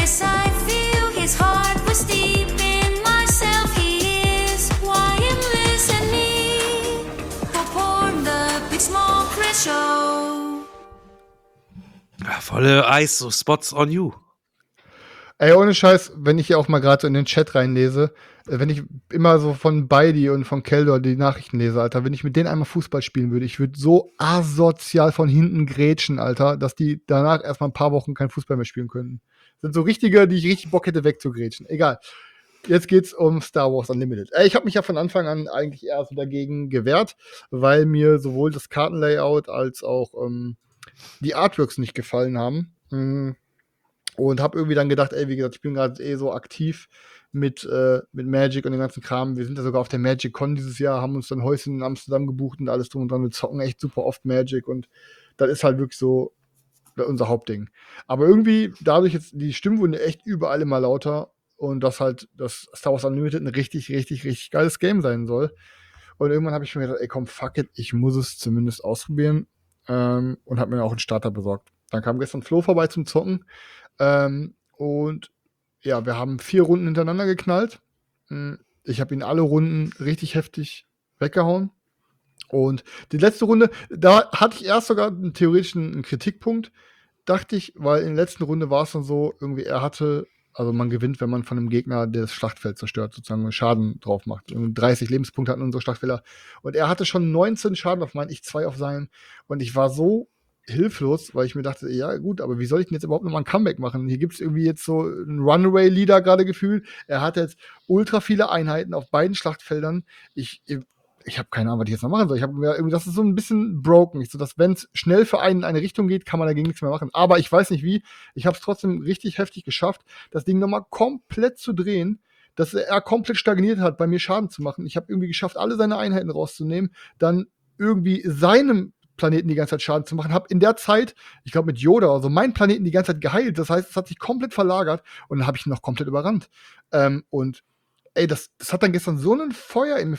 Yes, I feel his heart was deep in myself. He is why I'm listening. For porn, the big small Chris Show. Ja, volle Eis, so Spots on you. Ey, ohne Scheiß, wenn ich hier auch mal gerade so in den Chat reinlese, wenn ich immer so von Beidi und von Keldor die Nachrichten lese, Alter, wenn ich mit denen einmal Fußball spielen würde, ich würde so asozial von hinten grätschen, Alter, dass die danach erstmal ein paar Wochen kein Fußball mehr spielen könnten. Das sind so richtige, die ich richtig Bock hätte wegzugrätschen. Egal. Jetzt geht's um Star Wars Unlimited. Ich habe mich ja von Anfang an eigentlich eher so dagegen gewehrt, weil mir sowohl das Kartenlayout als auch die Artworks nicht gefallen haben. Und habe irgendwie dann gedacht, wie gesagt, ich bin gerade so aktiv mit Magic und dem ganzen Kram. Wir sind ja sogar auf der Magic Con dieses Jahr, haben uns dann Häuschen in Amsterdam gebucht und alles drum und dran. Wir zocken echt super oft Magic und das ist halt wirklich so unser Hauptding. Aber irgendwie, dadurch jetzt, die Stimmen wurden echt überall immer lauter und dass halt das Star Wars Unlimited ein richtig, richtig, richtig geiles Game sein soll. Und irgendwann habe ich mir gedacht, komm, fuck it, ich muss es zumindest ausprobieren und habe mir auch einen Starter besorgt. Dann kam gestern Flo vorbei zum Zocken. Und ja, wir haben 4 Runden hintereinander geknallt. Ich habe ihn alle Runden richtig heftig weggehauen. Und die letzte Runde, da hatte ich erst sogar einen theoretischen Kritikpunkt, dachte ich, weil in der letzten Runde war es dann so, irgendwie also man gewinnt, wenn man von einem Gegner das Schlachtfeld zerstört, sozusagen Schaden drauf macht. 30 Lebenspunkte hatten unsere Schlachtfelder. Und er hatte schon 19 Schaden auf meinen, ich 2 auf seinen. Und ich war so hilflos, weil ich mir dachte, ja gut, aber wie soll ich denn jetzt überhaupt noch mal ein Comeback machen? Hier gibt es irgendwie jetzt so einen Runaway-Leader gerade gefühlt. Er hat jetzt ultra viele Einheiten auf beiden Schlachtfeldern. Ich habe keine Ahnung, was ich jetzt noch machen soll. Ich habe mir irgendwie, das ist so ein bisschen broken. So, dass wenn es schnell für einen in eine Richtung geht, kann man dagegen nichts mehr machen. Aber ich weiß nicht wie. Ich habe es trotzdem richtig heftig geschafft, das Ding nochmal komplett zu drehen, dass er komplett stagniert hat, bei mir Schaden zu machen. Ich habe irgendwie geschafft, alle seine Einheiten rauszunehmen, dann irgendwie seinem Planeten die ganze Zeit Schaden zu machen, habe in der Zeit, ich glaube mit Yoda, also meinen Planeten die ganze Zeit geheilt. Das heißt, es hat sich komplett verlagert und dann habe ich ihn noch komplett überrannt. Und das hat dann gestern so ein Feuer in mir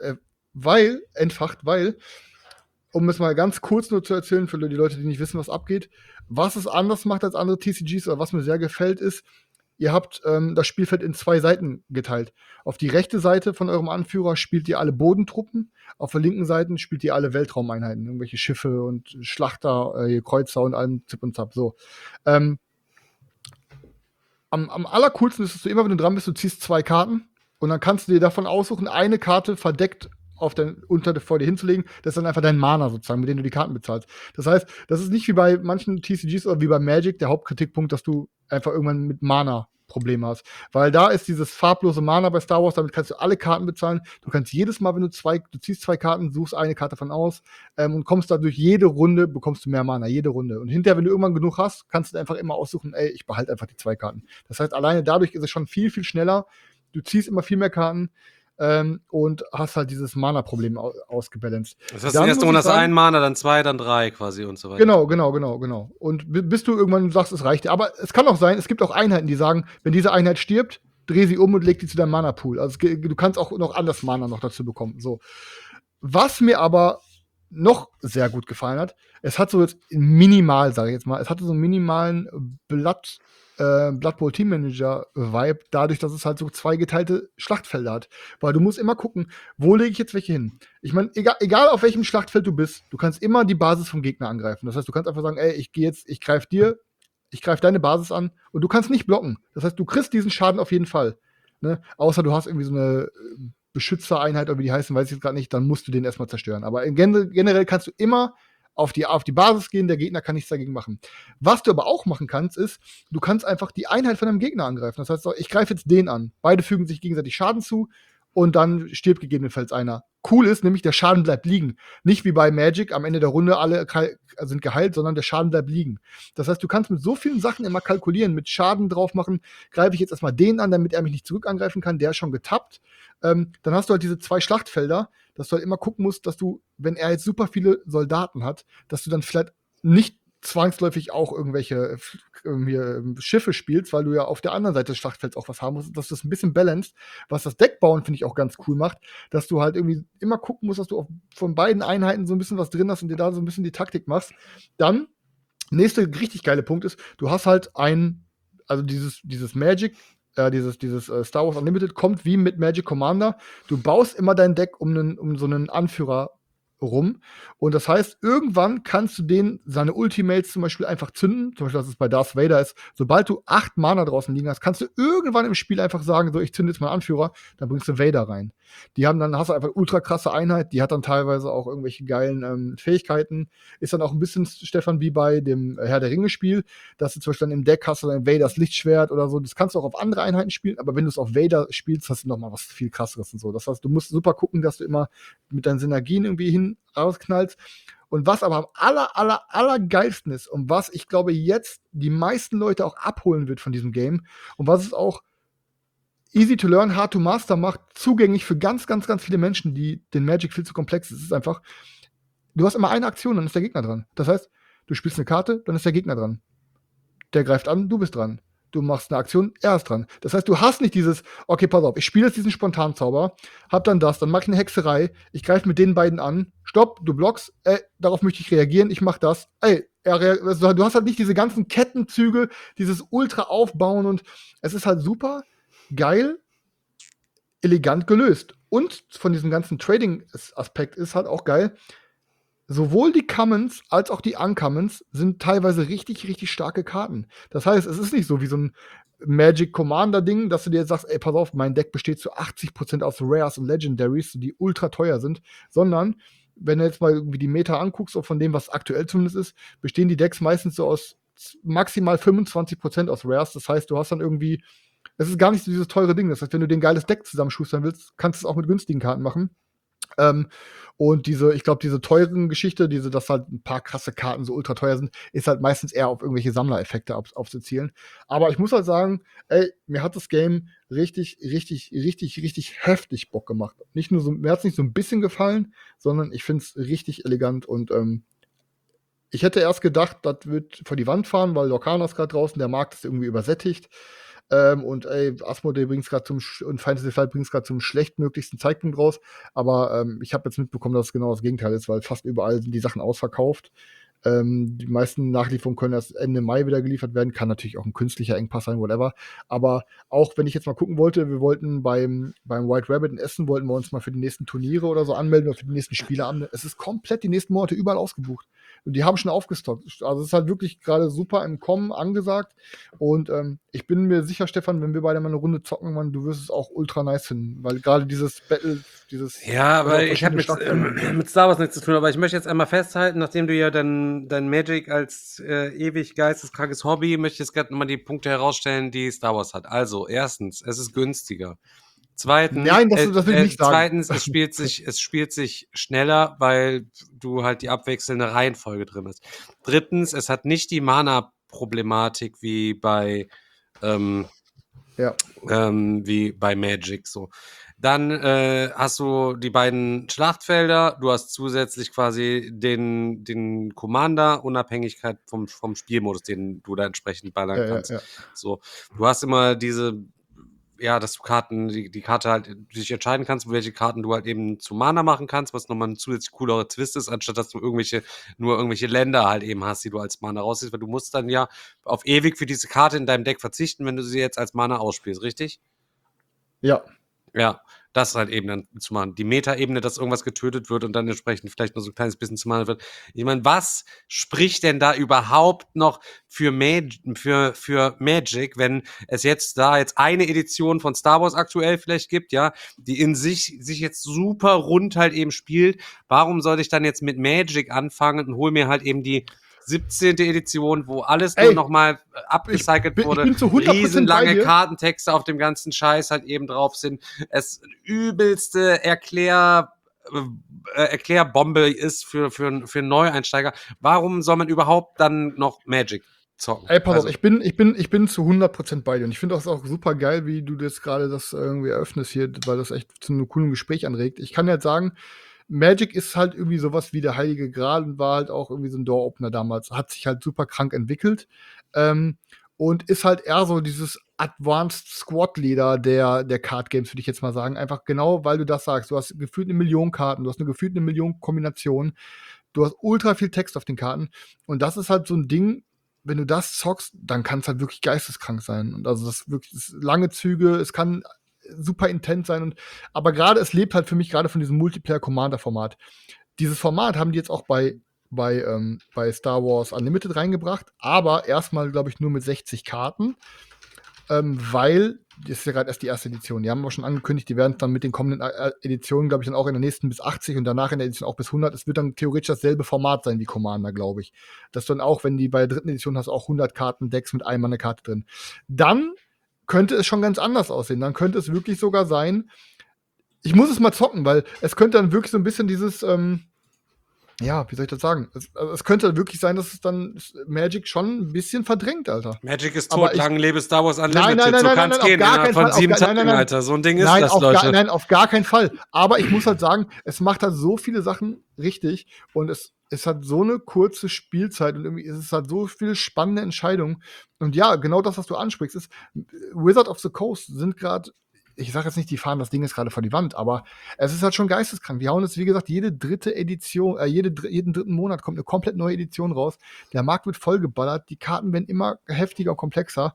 entfacht, weil, um es mal ganz kurz nur zu erzählen, für die Leute, die nicht wissen, was abgeht, was es anders macht als andere TCGs oder was mir sehr gefällt, ist, ihr habt das Spielfeld in 2 Seiten geteilt. Auf die rechte Seite von eurem Anführer spielt ihr alle Bodentruppen, auf der linken Seite spielt ihr alle Weltraumeinheiten, irgendwelche Schiffe und Schlachter, Kreuzer und allem Zip und Zap. So. Am allercoolsten ist es, immer wenn du dran bist, du ziehst 2 Karten und dann kannst du dir davon aussuchen, eine Karte verdeckt vor dir hinzulegen, das ist dann einfach dein Mana sozusagen, mit dem du die Karten bezahlst. Das heißt, das ist nicht wie bei manchen TCGs oder wie bei Magic der Hauptkritikpunkt, dass du einfach irgendwann mit Mana Probleme hast. Weil da ist dieses farblose Mana bei Star Wars, damit kannst du alle Karten bezahlen. Du kannst jedes Mal, wenn du ziehst 2 Karten, suchst eine Karte davon aus und kommst dadurch jede Runde, bekommst du mehr Mana, jede Runde. Und hinterher, wenn du irgendwann genug hast, kannst du einfach immer aussuchen, ich behalte einfach die 2 Karten. Das heißt, alleine dadurch ist es schon viel, viel schneller. Du ziehst immer viel mehr Karten. Und hast halt dieses Mana-Problem ausgebalanced. Das heißt, erst hast du 1 Mana, dann 2, dann 3 quasi und so weiter. Genau. Und bis du irgendwann sagst, es reicht dir. Aber es kann auch sein, es gibt auch Einheiten, die sagen, wenn diese Einheit stirbt, dreh sie um und leg die zu deinem Mana-Pool. Also du kannst auch noch anders Mana noch dazu bekommen. So. Was mir aber noch sehr gut gefallen hat, es hat so jetzt minimal, sage ich jetzt mal, es hatte so einen minimalen Blood Bowl Team Manager Vibe, dadurch, dass es halt so 2 geteilte Schlachtfelder hat. Weil du musst immer gucken, wo lege ich jetzt welche hin? Ich meine, egal auf welchem Schlachtfeld du bist, du kannst immer die Basis vom Gegner angreifen. Das heißt, du kannst einfach sagen, ich greife deine Basis an und du kannst nicht blocken. Das heißt, du kriegst diesen Schaden auf jeden Fall. Ne? Außer du hast irgendwie so eine Beschützereinheit oder wie die heißen, weiß ich jetzt gerade nicht, dann musst du den erstmal zerstören. Aber generell kannst du immer auf die Basis gehen, der Gegner kann nichts dagegen machen. Was du aber auch machen kannst, ist, du kannst einfach die Einheit von deinem Gegner angreifen. Das heißt, ich greife jetzt den an. Beide fügen sich gegenseitig Schaden zu und dann stirbt gegebenenfalls einer. Cool ist nämlich, der Schaden bleibt liegen. Nicht wie bei Magic, am Ende der Runde alle sind geheilt, sondern der Schaden bleibt liegen. Das heißt, du kannst mit so vielen Sachen immer kalkulieren, mit Schaden drauf machen, greife ich jetzt erstmal den an, damit er mich nicht zurück angreifen kann, der ist schon getappt. Dann hast du halt diese 2 Schlachtfelder, dass du halt immer gucken musst, dass du, wenn er jetzt super viele Soldaten hat, dass du dann vielleicht nicht zwangsläufig auch irgendwelche Schiffe spielst, weil du ja auf der anderen Seite des Schlachtfelds auch was haben musst, dass du das ein bisschen balanced, was das Deckbauen, finde ich, auch ganz cool macht, dass du halt irgendwie immer gucken musst, dass du von beiden Einheiten so ein bisschen was drin hast und dir da so ein bisschen die Taktik machst. Dann, nächster richtig geile Punkt ist, du hast halt also dieses Magic, dieses Star Wars Unlimited kommt wie mit Magic Commander. Du baust immer dein Deck um so einen Anführer rum. Und das heißt, irgendwann kannst du seine Ultimates zum Beispiel einfach zünden. Zum Beispiel, dass es bei Darth Vader ist. Sobald du 8 Mana draußen liegen hast, kannst du irgendwann im Spiel einfach sagen, so, ich zünde jetzt mal Anführer, dann bringst du Vader rein. Dann hast du einfach ultra krasse Einheit, die hat dann teilweise auch irgendwelche geilen Fähigkeiten. Ist dann auch ein bisschen, Stefan, wie bei dem Herr der Ringe-Spiel, dass du zum Beispiel dann im Deck hast du dann Vaders Lichtschwert oder so. Das kannst du auch auf andere Einheiten spielen, aber wenn du es auf Vader spielst, hast du noch mal was viel krasseres und so. Das heißt, du musst super gucken, dass du immer mit deinen Synergien irgendwie rausknallst. Und was aber am aller geilsten ist und was ich glaube jetzt die meisten Leute auch abholen wird von diesem Game und was es auch easy to learn, hard to master macht, zugänglich für ganz viele Menschen, die den Magic viel zu komplex ist. Es ist einfach, du hast immer eine Aktion, dann ist der Gegner dran. Das heißt, du spielst eine Karte, dann ist der Gegner dran. Der greift an, du bist dran. Du machst eine Aktion, er ist dran. Das heißt, du hast nicht dieses, okay, pass auf, ich spiele jetzt diesen Spontanzauber, hab dann mach ich eine Hexerei, ich greife mit den beiden an, stopp, du blockst, darauf möchte ich reagieren, ich mach das. Du hast halt nicht diese ganzen Kettenzüge, dieses Ultra aufbauen und es ist halt super geil, elegant gelöst. Und von diesem ganzen Trading-Aspekt ist halt auch geil, sowohl die Commons als auch die Uncommons sind teilweise richtig starke Karten. Das heißt, es ist nicht so wie so ein Magic Commander-Ding, dass du dir jetzt sagst, ey, pass auf, mein Deck besteht zu 80% aus Rares und Legendaries, die ultra teuer sind, sondern wenn du jetzt mal irgendwie die Meta anguckst, auch von dem, was aktuell zumindest ist, bestehen die Decks meistens so aus maximal 25% aus Rares. Das heißt, du hast dann irgendwie, es ist gar nicht so dieses teure Ding. Das heißt, wenn du dir ein geiles Deck zusammenschustern willst, kannst du es auch mit günstigen Karten machen. Und ich glaube, diese teuren Geschichte, dass halt ein paar krasse Karten so ultra teuer sind, ist halt meistens eher auf irgendwelche Sammlereffekte aufzuzielen. Aber ich muss halt sagen, ey, mir hat das Game richtig heftig Bock gemacht. Nicht nur so, mir hat es nicht so ein bisschen gefallen, sondern ich finde es richtig elegant und ich hätte erst gedacht, das wird vor die Wand fahren, weil Lorcana ist gerade draußen, der Markt ist irgendwie übersättigt. Und Asmodee bringt es gerade und Fantasy Flight bringt es gerade zum schlechtmöglichsten Zeitpunkt raus. Aber ich habe jetzt mitbekommen, dass es genau das Gegenteil ist, weil fast überall sind die Sachen ausverkauft. Die meisten Nachlieferungen können erst Ende Mai wieder geliefert werden. Kann natürlich auch ein künstlicher Engpass sein, whatever. Aber auch wenn ich jetzt mal gucken wollte, wir wollten beim White Rabbit in Essen, wollten wir uns mal für die nächsten Turniere oder so anmelden oder für die nächsten Spiele anmelden. Es ist komplett die nächsten Monate überall ausgebucht. Und die haben schon aufgestockt. Also es ist halt wirklich gerade super im Kommen angesagt. Und ich bin mir sicher, Stefan, wenn wir beide mal eine Runde zocken, Mann, du wirst es auch ultra nice finden. Weil gerade dieses Battle, Ja, aber ich habe mit Star Wars nichts zu tun. Aber ich möchte jetzt einmal festhalten, nachdem du ja dein Magic als ewig geisteskrankes Hobby, möchte ich jetzt gerade nochmal die Punkte herausstellen, die Star Wars hat. Also, erstens, es ist günstiger. Zweitens, nein, das will ich nicht sagen. Zweitens, es spielt sich schneller, weil du halt die abwechselnde Reihenfolge drin hast. Drittens, es hat nicht die Mana-Problematik wie bei Magic so. Dann hast du die beiden Schlachtfelder, du hast zusätzlich quasi den Commander, Unabhängigkeit vom Spielmodus, den du da entsprechend ballern kannst. Ja. So, du hast immer dass du die Karte halt dich entscheiden kannst, welche Karten du halt eben zu Mana machen kannst, was nochmal ein zusätzlich coolerer Twist ist, anstatt dass du nur irgendwelche Länder halt eben hast, die du als Mana rausziehst, weil du musst dann ja auf ewig für diese Karte in deinem Deck verzichten, wenn du sie jetzt als Mana ausspielst, richtig? Ja. Ja, das halt eben dann zu machen. Die Meta-Ebene, dass irgendwas getötet wird und dann entsprechend vielleicht nur so ein kleines bisschen zu Mana wird. Ich meine, was spricht denn da überhaupt noch für Magic, wenn es jetzt eine Edition von Star Wars aktuell vielleicht gibt, ja, die in sich jetzt super rund halt eben spielt? Warum sollte ich dann jetzt mit Magic anfangen und hol mir halt eben die 17. Edition, wo alles nur nochmal abgecycelt wurde, riesenlange Kartentexte auf dem ganzen Scheiß halt eben drauf sind, es übelste Erklärbombe ist für einen Neueinsteiger. Warum soll man überhaupt dann noch Magic zocken? Ey, pass auf, ich bin zu 100% bei dir und ich finde das auch super geil, wie du das gerade irgendwie eröffnest hier, weil das echt zu einem coolen Gespräch anregt. Ich kann jetzt sagen, Magic ist halt irgendwie sowas wie der Heilige Gral und war halt auch irgendwie so ein Door-Opener damals. Hat sich halt super krank entwickelt und ist halt eher so dieses Advanced Squad-Leader der Card-Games, würde ich jetzt mal sagen. Einfach genau, weil du das sagst. Du hast gefühlt 1 Million Karten, du hast gefühlt 1 Million Kombinationen, du hast ultra viel Text auf den Karten und das ist halt so ein Ding, wenn du das zockst, dann kann es halt wirklich geisteskrank sein. Und also das lange Züge, es kann super intens sein. Aber gerade, es lebt halt für mich gerade von diesem Multiplayer-Commander-Format. Dieses Format haben die jetzt auch bei Star Wars Unlimited reingebracht, aber erstmal, glaube ich, nur mit 60 Karten, weil, das ist ja gerade erst die erste Edition, die haben wir schon angekündigt, die werden dann mit den kommenden Editionen, glaube ich, dann auch in der nächsten bis 80 und danach in der Edition auch bis 100, es wird dann theoretisch dasselbe Format sein wie Commander, glaube ich. Dass du dann auch, wenn die bei der dritten Edition hast, auch 100 Karten-Decks mit einmal eine Karte drin. Dann könnte es schon ganz anders aussehen, dann könnte es wirklich sogar sein, ich muss es mal zocken, weil es könnte dann wirklich so ein bisschen dieses, ja, wie soll ich das sagen? Es könnte wirklich sein, dass es dann Magic schon ein bisschen verdrängt, Alter. Magic ist tot, lang lebe Star Wars Unlimited. Nein, so kann es gehen, innerhalb von 7 Tagen, Alter. So ein Ding ist das, Leute. Nein, auf gar keinen Fall. Aber ich muss halt sagen, es macht halt so viele Sachen richtig und es hat so eine kurze Spielzeit und irgendwie ist es halt so viele spannende Entscheidungen. Und ja, genau das, was du ansprichst, ist, Wizard of the Coast sind gerade, ich sage jetzt nicht, die fahren das Ding jetzt gerade vor die Wand, aber es ist halt schon geisteskrank. Die hauen jetzt, wie gesagt, jede dritte Edition, jeden dritten Monat kommt eine komplett neue Edition raus. Der Markt wird vollgeballert, die Karten werden immer heftiger und komplexer.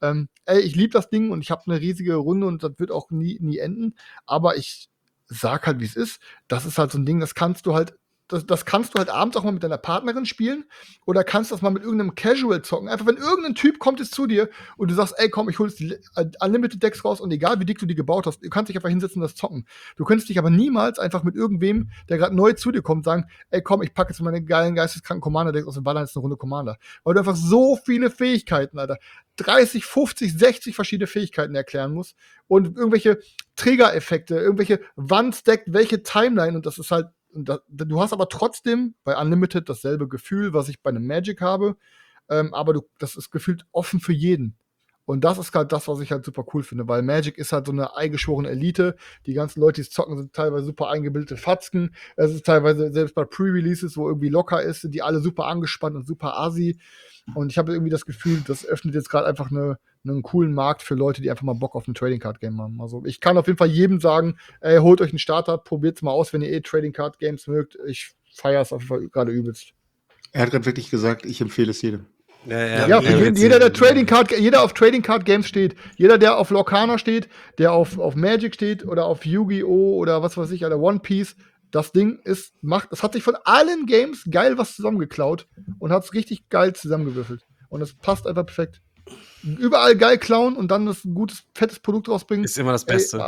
Ich liebe das Ding und ich habe eine riesige Runde und das wird auch nie enden. Aber ich sag halt, wie es ist. Das ist halt so ein Ding, das kannst du halt abends auch mal mit deiner Partnerin spielen oder kannst das mal mit irgendeinem Casual zocken. Einfach, wenn irgendein Typ kommt jetzt zu dir und du sagst, ey, komm, ich hol jetzt die Unlimited Decks raus und egal, wie dick du die gebaut hast, du kannst dich einfach hinsetzen und das zocken. Du könntest dich aber niemals einfach mit irgendwem, der gerade neu zu dir kommt, sagen, ey, komm, ich packe jetzt meine geilen, geisteskranken Commander-Decks aus und baller jetzt eine Runde Commander. Weil du einfach so viele Fähigkeiten, Alter, 30, 50, 60 verschiedene Fähigkeiten erklären musst und irgendwelche Trigger-Effekte, irgendwelche wann stackt welche Timeline und das ist halt. Du hast aber trotzdem bei Unlimited dasselbe Gefühl, was ich bei einem Magic habe, aber das ist gefühlt offen für jeden. Und das ist halt das, was ich halt super cool finde, weil Magic ist halt so eine eingeschworene Elite. Die ganzen Leute, die es zocken, sind teilweise super eingebildete Fatzken. Es ist teilweise, selbst bei Pre-Releases, wo irgendwie locker ist, sind die alle super angespannt und super assi. Und ich habe irgendwie das Gefühl, das öffnet jetzt gerade einfach einen coolen Markt für Leute, die einfach mal Bock auf ein Trading Card Game haben. Also ich kann auf jeden Fall jedem sagen, ey, holt euch einen Starter, probiert's mal aus, wenn ihr Trading Card Games mögt. Ich feiere es auf jeden Fall gerade übelst. Er hat gerade wirklich gesagt, ich empfehle es jedem. Ja, jeder, jeder auf Trading Card Games steht, jeder, der auf Lorcana steht, der auf Magic steht oder auf Yu-Gi-Oh! Oder was weiß ich, oder One Piece, das Ding das hat sich von allen Games geil was zusammengeklaut und hat es richtig geil zusammengewürfelt. Und es passt einfach perfekt. Überall geil klauen und dann ein gutes, fettes Produkt rausbringen. Ist immer das Beste.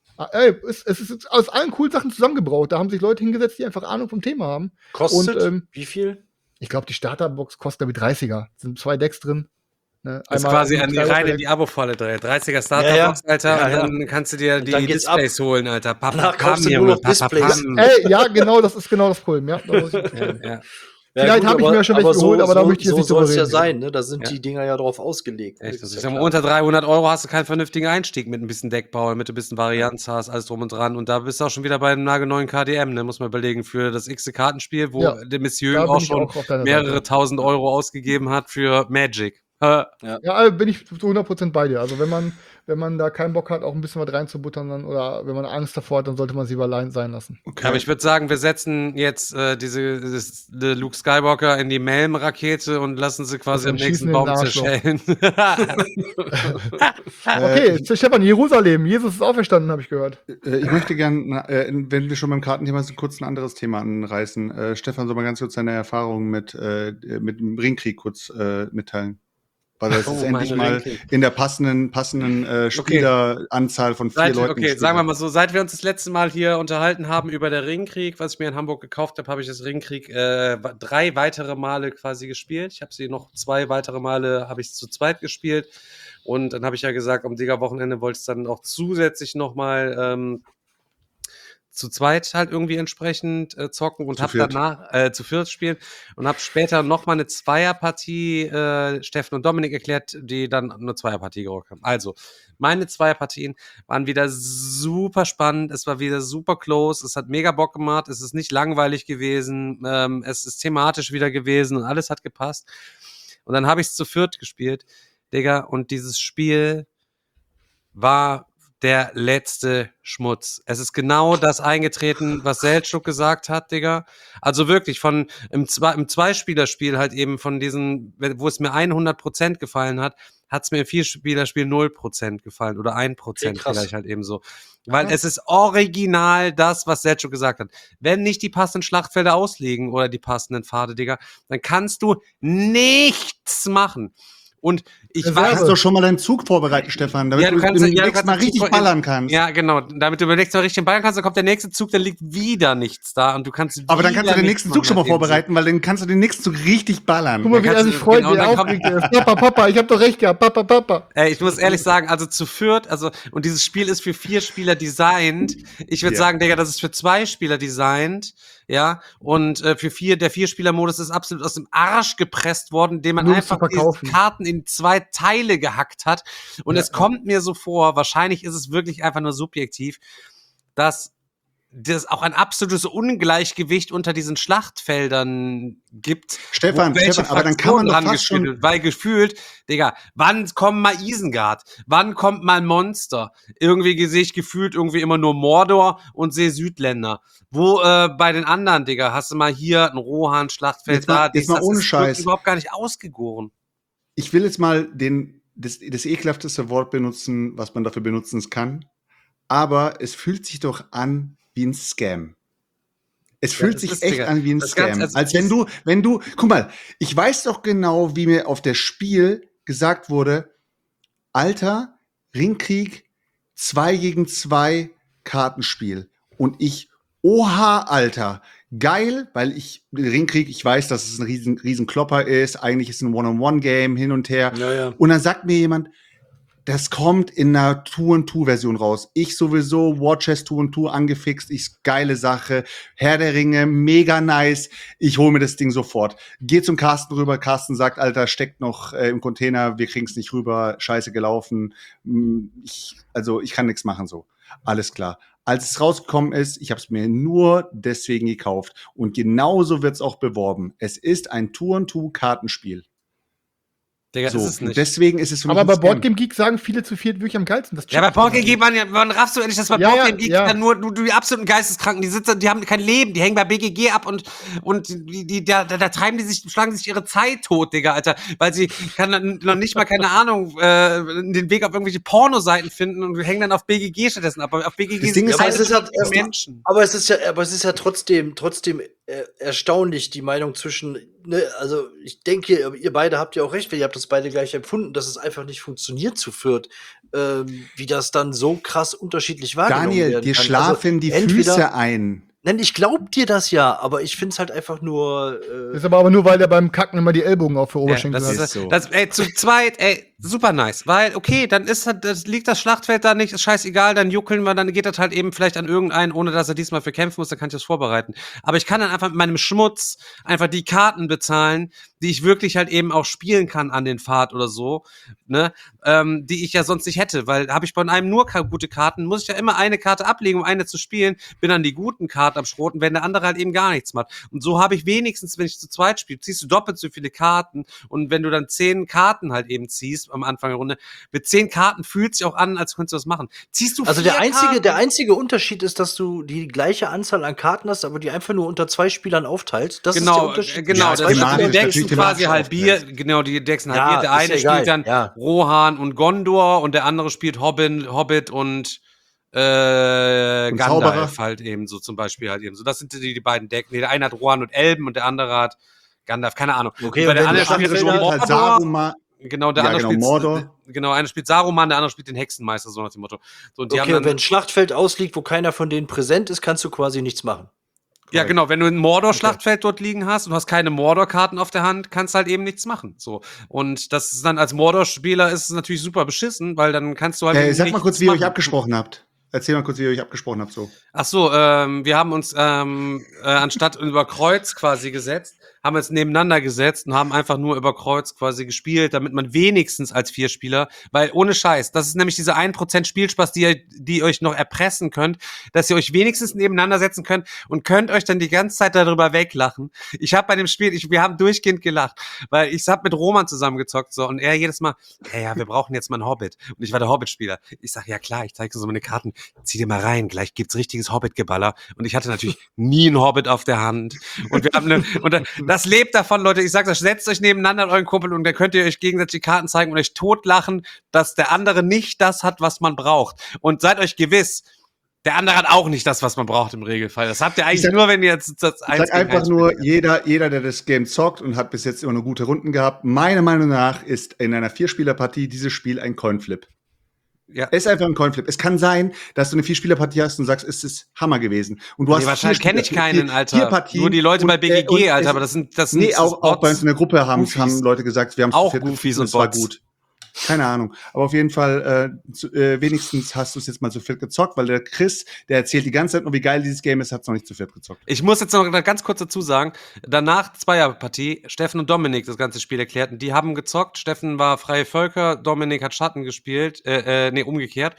Es ist aus allen coolen Sachen zusammengebraut. Da haben sich Leute hingesetzt, die einfach Ahnung vom Thema haben. Kostet? Und, wie viel? Ich glaube, die Starterbox kostet wie 30er. Sind 2 Decks drin. Ne? Das ist quasi rein in die Abo-Falle drin. 30er Starterbox, Alter, und dann kannst du dir die Displays holen, Alter. Danach kaufst du nur noch Displays. Ja, genau, das ist genau das Problem. Ja, da muss ich Vielleicht habe ich mir ja schon welche geholt, aber da möchte ich jetzt nicht drüber reden. So soll es ja sein, ne? Da sind die Dinger ja drauf ausgelegt. Echt, also ich sag mal, unter 300 € hast du keinen vernünftigen Einstieg mit ein bisschen Deckbau, damit du ein bisschen Varianz hast, alles drum und dran. Und da bist du auch schon wieder bei einem nagelneuen KDM, ne? Muss man überlegen, für das x-te Kartenspiel, wo der Monsieur auch schon mehrere tausend € ausgegeben hat für Magic. Ja, bin ich zu 100% bei dir. Also wenn man da keinen Bock hat, auch ein bisschen was reinzubuttern, dann, oder wenn man Angst davor hat, dann sollte man sie lieber allein sein lassen. Okay. Aber ich würde sagen, wir setzen jetzt Luke Skywalker in die Melm-Rakete und lassen sie quasi am nächsten Baum zerschellen. Okay, Stefan, Jerusalem. Jesus ist auferstanden, habe ich gehört. Ich möchte gerne, wenn wir schon beim Kartenthema sind, kurz ein anderes Thema anreißen. Stefan, soll mal ganz kurz seine Erfahrungen mit dem Ringkrieg kurz mitteilen. Weil das ist endlich mal in der passenden Spieleranzahl von 4 Leuten. Okay, sagen wir mal so, seit wir uns das letzte Mal hier unterhalten haben über der Ringkrieg, was ich mir in Hamburg gekauft habe, habe ich das Ringkrieg 3 weitere Male quasi gespielt. Ich habe sie noch 2 weitere Male, habe ich zu zweit gespielt. Und dann habe ich ja gesagt, am Digger-Wochenende wollte ich es dann auch zusätzlich nochmal zu zweit halt irgendwie entsprechend zocken und habe danach zu viert spielen und habe später nochmal eine Zweierpartie Steffen und Dominik erklärt, die dann eine Zweierpartie gerockt haben. Also, meine Zweierpartien waren wieder super spannend, es war wieder super close, es hat mega Bock gemacht, es ist nicht langweilig gewesen, es ist thematisch wieder gewesen und alles hat gepasst. Und dann habe ich es zu viert gespielt, Digga, und dieses Spiel war der letzte Schmutz. Es ist genau das eingetreten, was Selçuk gesagt hat, Digga. Also wirklich im Zweispielerspiel halt eben von diesen, wo es mir 100% gefallen hat, hat es mir im Vierspielerspiel 0% gefallen oder 1% vielleicht halt eben so. Weil es ist original das, was Selçuk gesagt hat. Wenn nicht die passenden Schlachtfelder auslegen oder die passenden Pfade, Digga, dann kannst du nichts machen. Und ich Du weiß hast doch schon mal deinen Zug vorbereitet, Stefan, damit du beim nächsten Mal richtig ballern kannst. Ja, genau. Damit du beim nächsten Mal richtig ballern kannst, dann kommt der nächste Zug, dann liegt wieder nichts da und du kannst Aber dann kannst du den nächsten Zug schon mal vorbereiten, weil dann kannst du den nächsten Zug richtig ballern. Guck mal, wie er sich freut, wie er aufgeregt ist. Papa, ich hab doch recht gehabt. Papa. Ich muss ehrlich sagen, also zu viert, und dieses Spiel ist für 4 Spieler designt. Ich würde sagen, Digga, das ist für 2 Spieler designt. Ja, und der 4-Spieler-Modus ist absolut aus dem Arsch gepresst worden, indem man einfach diese Karten in 2 Teile gehackt hat. Und es kommt mir so vor, wahrscheinlich ist es wirklich einfach nur subjektiv, dass das auch ein absolutes Ungleichgewicht unter diesen Schlachtfeldern gibt. Stefan, aber dann kann man doch fast schon... Weil gefühlt, Digga, wann kommt mal Isengard? Wann kommt mal Monster? Irgendwie sehe ich gefühlt irgendwie immer nur Mordor und sehe Südländer. Wo bei den anderen, Digga, hast du mal hier ein Rohan-Schlachtfeld da. Jetzt mal ohne Scheiß. Das ist überhaupt gar nicht ausgegoren. Ich will jetzt mal das ekelhafteste Wort benutzen, was man dafür benutzen kann. Aber es fühlt sich doch an wie ein Scam. Es fühlt sich echt an wie ein Scam. Als wenn du, guck mal, ich weiß doch genau, wie mir auf der Spiel gesagt wurde, Alter, Ringkrieg, 2 gegen 2 Kartenspiel. Und ich, oha, Alter, geil, weil Ringkrieg, ich weiß, dass es ein riesen Klopper ist, eigentlich ist es ein One-on-One-Game, hin und her. Ja. Und dann sagt mir jemand, das kommt in einer 2-on-2-Version raus. Ich sowieso, War Chest 2-on-2 angefixt, geile Sache. Herr der Ringe, mega nice. Ich hole mir das Ding sofort. Geh zum Carsten rüber. Carsten sagt, Alter, steckt noch im Container, wir kriegen's nicht rüber, scheiße gelaufen. Ich kann nichts machen so. Alles klar. Als es rausgekommen ist, ich habe es mir nur deswegen gekauft. Und genauso wird's auch beworben. Es ist ein 2-on-2-Kartenspiel. Digga, ist es nicht. Deswegen ist es für mich aber bei Boardgame Geek sagen viele zu viert wirklich am geilsten. Ja, bei Boardgame Geek, man raffst du endlich, dass bei Boardgame Geek dann nur die absoluten Geisteskranken, die haben kein Leben, die hängen bei BGG ab und da treiben schlagen sich ihre Zeit tot, Digga, Alter, weil sie kann noch nicht mal, keine Ahnung, den Weg auf irgendwelche Pornoseiten finden und hängen dann auf BGG stattdessen ab. Auf BGG sind Menschen. Aber es ist ja trotzdem erstaunlich, die Meinung zwischen, ne, also ich denke, ihr beide habt ja auch recht, weil ihr habt das beide gleich empfunden, dass es einfach nicht funktioniert zu viert, wie das dann so krass unterschiedlich wahrgenommen werden kann. Daniel, dir schlafen die Füße ein. Nein, ich glaub dir das ja, aber ich find's halt einfach nur. Ist aber nur, weil der beim Kacken immer die Ellbogen auf für Oberschenkel hat. Das ist zu zweit, super nice. Weil, okay, dann liegt das Schlachtfeld da nicht, ist scheißegal, dann juckeln wir, dann geht das halt eben vielleicht an irgendeinen, ohne dass er diesmal für kämpfen muss, dann kann ich das vorbereiten. Aber ich kann dann einfach mit meinem Schmutz einfach die Karten bezahlen, die ich wirklich halt eben auch spielen kann an den Pfad oder so, ne, die ich ja sonst nicht hätte, weil habe ich bei einem nur gute Karten, muss ich ja immer eine Karte ablegen, um eine zu spielen, bin dann die guten Karten am Schroten, wenn der andere halt eben gar nichts macht. Und so habe ich wenigstens, wenn ich zu zweit spiele, ziehst du doppelt so viele Karten und wenn du dann 10 Karten halt eben ziehst am Anfang der Runde, mit 10 Karten fühlt sich auch an, als könntest du was machen. Ziehst du also der einzige Unterschied ist, dass du die gleiche Anzahl an Karten hast, aber die einfach nur unter 2 Spielern aufteilst. Das ist der Unterschied. Genau, die Decksen quasi halbiert. Genau, die Decksen halbiert. Der eine spielt dann Rohan und Gondor und der andere spielt Hobbit und Gandalf halt eben so zum Beispiel halt eben so. Das sind die beiden Decken. Der eine hat Rohan und Elben und der andere hat Gandalf, keine Ahnung. Okay, und der andere spielt halt Saruman. Genau, der andere spielt Mordor. Genau, einer spielt Saruman, der andere spielt den Hexenmeister, so nach dem Motto. So, und die haben dann, wenn ein Schlachtfeld ausliegt, wo keiner von denen präsent ist, kannst du quasi nichts machen. Ja, genau, wenn du ein Mordor-Schlachtfeld dort liegen hast und hast keine Mordor-Karten auf der Hand, kannst du halt eben nichts machen. So. Und das ist dann als Mordor-Spieler ist es natürlich super beschissen, weil dann kannst du halt. Sag mal kurz, wie ihr euch abgesprochen habt. Erzähl mal kurz, wie ihr euch abgesprochen habt, so. Ach so, wir haben uns anstatt über Kreuz quasi gesetzt, haben wir uns nebeneinander gesetzt und haben einfach nur über Kreuz quasi gespielt, damit man wenigstens als Vierspieler, weil ohne Scheiß, das ist nämlich diese 1% Spielspaß, die ihr euch noch erpressen könnt, dass ihr euch wenigstens nebeneinander setzen könnt und könnt euch dann die ganze Zeit darüber weglachen. Ich habe bei dem Spiel, wir haben durchgehend gelacht, weil ich hab mit Roman zusammengezockt so und er jedes Mal, ja, wir brauchen jetzt mal einen Hobbit. Und ich war der Hobbit-Spieler. Ich sag, ja klar, ich zeig dir so meine Karten, zieh dir mal rein, gleich gibt's richtiges Hobbit-Geballer. Und ich hatte natürlich nie einen Hobbit auf der Hand. Und wir haben das lebt davon, Leute. Ich sag's euch, setzt euch nebeneinander an euren Kumpel und dann könnt ihr euch gegenseitig die Karten zeigen und euch totlachen, dass der andere nicht das hat, was man braucht. Und seid euch gewiss, der andere hat auch nicht das, was man braucht im Regelfall. Das habt ihr eigentlich nur, wenn ihr jetzt das Ich sag einfach nur, jeder, der das Game zockt und hat bis jetzt immer nur gute Runden gehabt, meiner Meinung nach ist in einer 4-Spieler-Partie dieses Spiel ein Coinflip. Ja. Es ist einfach ein Coinflip. Es kann sein, dass du eine 4-Spieler-Partie hast und sagst, es ist Hammer gewesen. Und du hast wahrscheinlich kenne ich keinen, Alter. 4 Partien. Nur die Leute bei BGG, Alter, aber das sind Nee, auch bei uns in der Gruppe haben Leute gesagt, wir haben auch Goofies und war Bots. gut. Keine Ahnung. Aber auf jeden Fall, wenigstens hast du es jetzt mal zu viert gezockt, weil der Chris, der erzählt die ganze Zeit nur, wie geil dieses Game ist, hat es noch nicht zu viert gezockt. Ich muss jetzt noch ganz kurz dazu sagen, danach Zweierpartie, Steffen und Dominik das ganze Spiel erklärten. Die haben gezockt, Steffen war Freie Völker, Dominik hat Schatten gespielt, umgekehrt.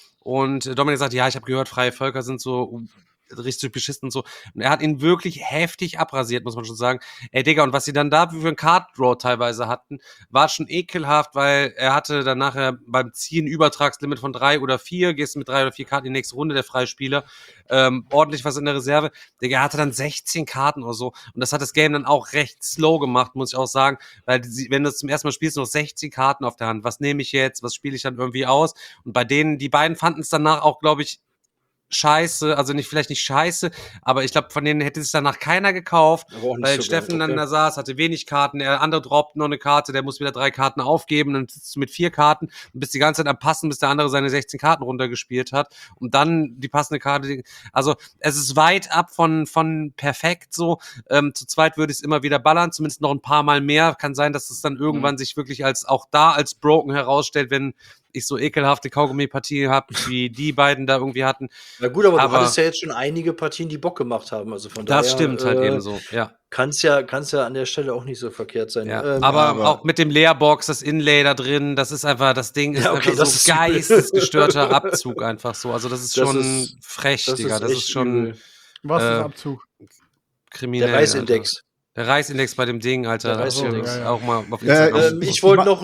Und Dominik sagt, ja, ich habe gehört, Freie Völker sind so richtig beschissen und so. Und er hat ihn wirklich heftig abrasiert, muss man schon sagen. Ey, Digga, und was sie dann da für ein Card-Draw teilweise hatten, war schon ekelhaft, weil er hatte dann nachher beim Ziehen Übertragslimit von 3 oder 4, gehst mit 3 oder 4 Karten in die nächste Runde, der Freispieler, ordentlich was in der Reserve. Digga, er hatte dann 16 Karten oder so. Und das hat das Game dann auch recht slow gemacht, muss ich auch sagen, weil wenn du es zum ersten Mal spielst, noch 16 Karten auf der Hand. Was nehme ich jetzt? Was spiele ich dann irgendwie aus? Und bei denen, die beiden fanden es danach auch, glaube ich, scheiße, also vielleicht nicht scheiße, aber ich glaube, von denen hätte sich danach keiner gekauft, weil so Steffen dann da saß, hatte wenig Karten, der andere droppt noch eine Karte, der muss wieder 3 Karten aufgeben, dann sitzt du mit 4 Karten und bist die ganze Zeit am Passen, bis der andere seine 16 Karten runtergespielt hat und dann die passende Karte, also es ist weit ab von perfekt so, zu zweit würde ich es immer wieder ballern, zumindest noch ein paar Mal mehr, kann sein, dass es dann irgendwann sich wirklich als broken herausstellt, wenn ich so ekelhafte Kaugummi-Partien habe, wie die beiden da irgendwie hatten. Na gut, aber du hattest ja jetzt schon einige Partien, die Bock gemacht haben. Also von daher, das stimmt halt eben so, ja. Kann's ja an der Stelle auch nicht so verkehrt sein. Ja. Aber auch mit dem Leerbox, das Inlay da drin, das ist einfach, das Ding ist einfach so geistesgestörter Abzug einfach so. Also das ist schon frech, Digga. Das ist schon was ist Abzug? Kriminell. Der Reisindex. Der Reisindex bei dem Ding, Alter. Der Reisindex. Auch mal auf Instagram. Ich wollte noch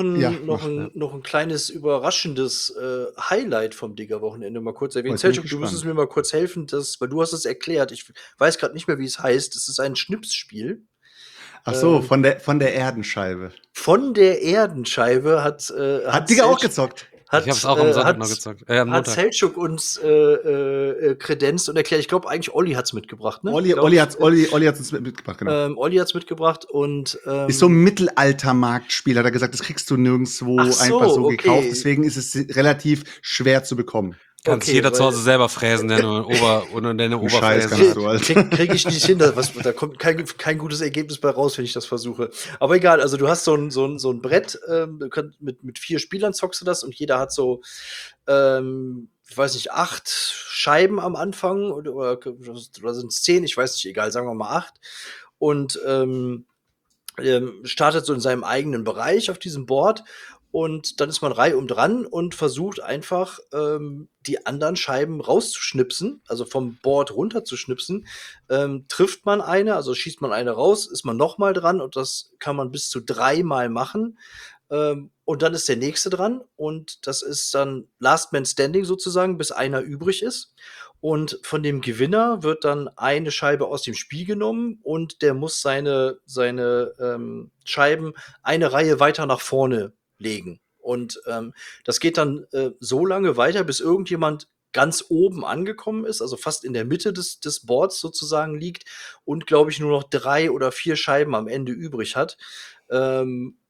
ein kleines überraschendes Highlight vom Digger-Wochenende mal kurz erwähnen. Selchuk, du müsstest mir mal kurz helfen, weil du hast es erklärt. Ich weiß gerade nicht mehr, wie es heißt. Es ist ein Schnipsspiel. Ach so, von der Erdenscheibe. Von der Erdenscheibe hat Digger auch gezockt. Ich hab's auch am Sonntag noch gezockt. Hat Selchuk uns kredenzt und erklärt. Ich glaube, eigentlich Olli hat's mitgebracht, ne? Olli hat's uns mitgebracht, genau. Olli hat's mitgebracht und ist so ein Mittelalter-Marktspiel, hat er gesagt, das kriegst du nirgendwo einfach so gekauft. Deswegen ist es relativ schwer zu bekommen. Kannst jeder zu Hause selber fräsen, deine Oberfräse. Krieg ich nicht hin, da kommt kein gutes Ergebnis bei raus, wenn ich das versuche. Aber egal, also du hast so ein Brett, mit 4 Spielern zockst du das und jeder hat so, ich weiß nicht, 8 Scheiben am Anfang oder sind es 10, ich weiß nicht, egal, sagen wir mal 8. Und startet so in seinem eigenen Bereich auf diesem Board. Und dann ist man reihum dran und versucht einfach, die anderen Scheiben rauszuschnipsen, also vom Board runterzuschnipsen. Trifft man eine, also schießt man eine raus, ist man nochmal dran und das kann man bis zu 3 Mal machen. Und dann ist der nächste dran und das ist dann Last Man Standing sozusagen, bis einer übrig ist. Und von dem Gewinner wird dann eine Scheibe aus dem Spiel genommen und der muss seine Scheiben eine Reihe weiter nach vorne legen. Und das geht dann so lange weiter, bis irgendjemand ganz oben angekommen ist, also fast in der Mitte des Boards sozusagen liegt und, glaube ich, nur noch 3 oder 4 Scheiben am Ende übrig hat. Ja,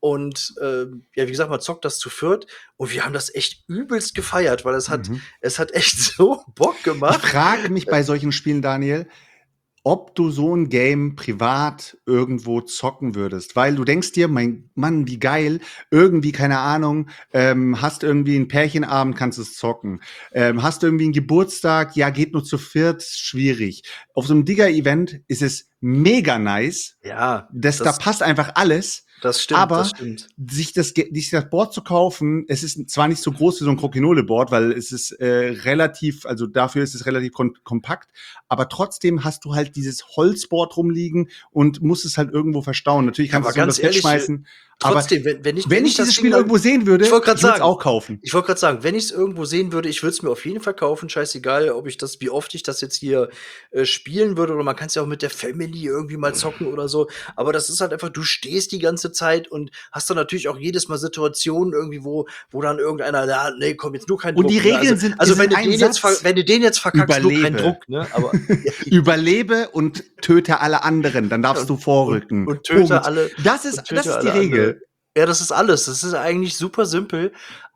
wie gesagt, man zockt das zu viert und wir haben das echt übelst gefeiert, weil es hat echt so Bock gemacht. Ich frage mich bei solchen Spielen, Daniel, ob du so ein Game privat irgendwo zocken würdest. Weil du denkst dir, mein Mann, wie geil, irgendwie, keine Ahnung, hast irgendwie einen Pärchenabend, kannst du es zocken. Hast du irgendwie einen Geburtstag, ja, geht nur zu viert, schwierig. Auf so einem Digger-Event ist es mega nice. Ja, Da passt einfach alles. Das stimmt, aber das stimmt. sich das Board zu kaufen, es ist zwar nicht so groß wie so ein Crokinole-Board, weil es ist relativ, also dafür ist es relativ kompakt, aber trotzdem hast du halt dieses Holzboard rumliegen und musst es halt irgendwo verstauen. Natürlich kannst du es ganz das ehrlich, wegschmeißen. trotzdem, aber wenn ich dieses das Spiel Ding irgendwo sehen würde, ich wollte gerade ich würde es sagen, auch kaufen. Ich wollte gerade sagen, wenn ich es irgendwo sehen würde, ich würde es mir auf jeden Fall kaufen. Scheißegal, wie oft ich das jetzt hier spielen würde, oder man kann es ja auch mit der Family irgendwie mal zocken oder so. Aber das ist halt einfach, du stehst die ganze Zeit und hast dann natürlich auch jedes Mal Situationen irgendwie, wo dann irgendeiner, ja, nee, komm, jetzt nur kein Druck. Und die Regeln sind also wenn du den jetzt verkackst, Überlebe. nur kein Druck, ne? Aber Überlebe und töte alle anderen, dann darfst du vorrücken. Und töte alle. Das ist die Regel. Andere. Ja, das ist alles. Das ist eigentlich super simpel,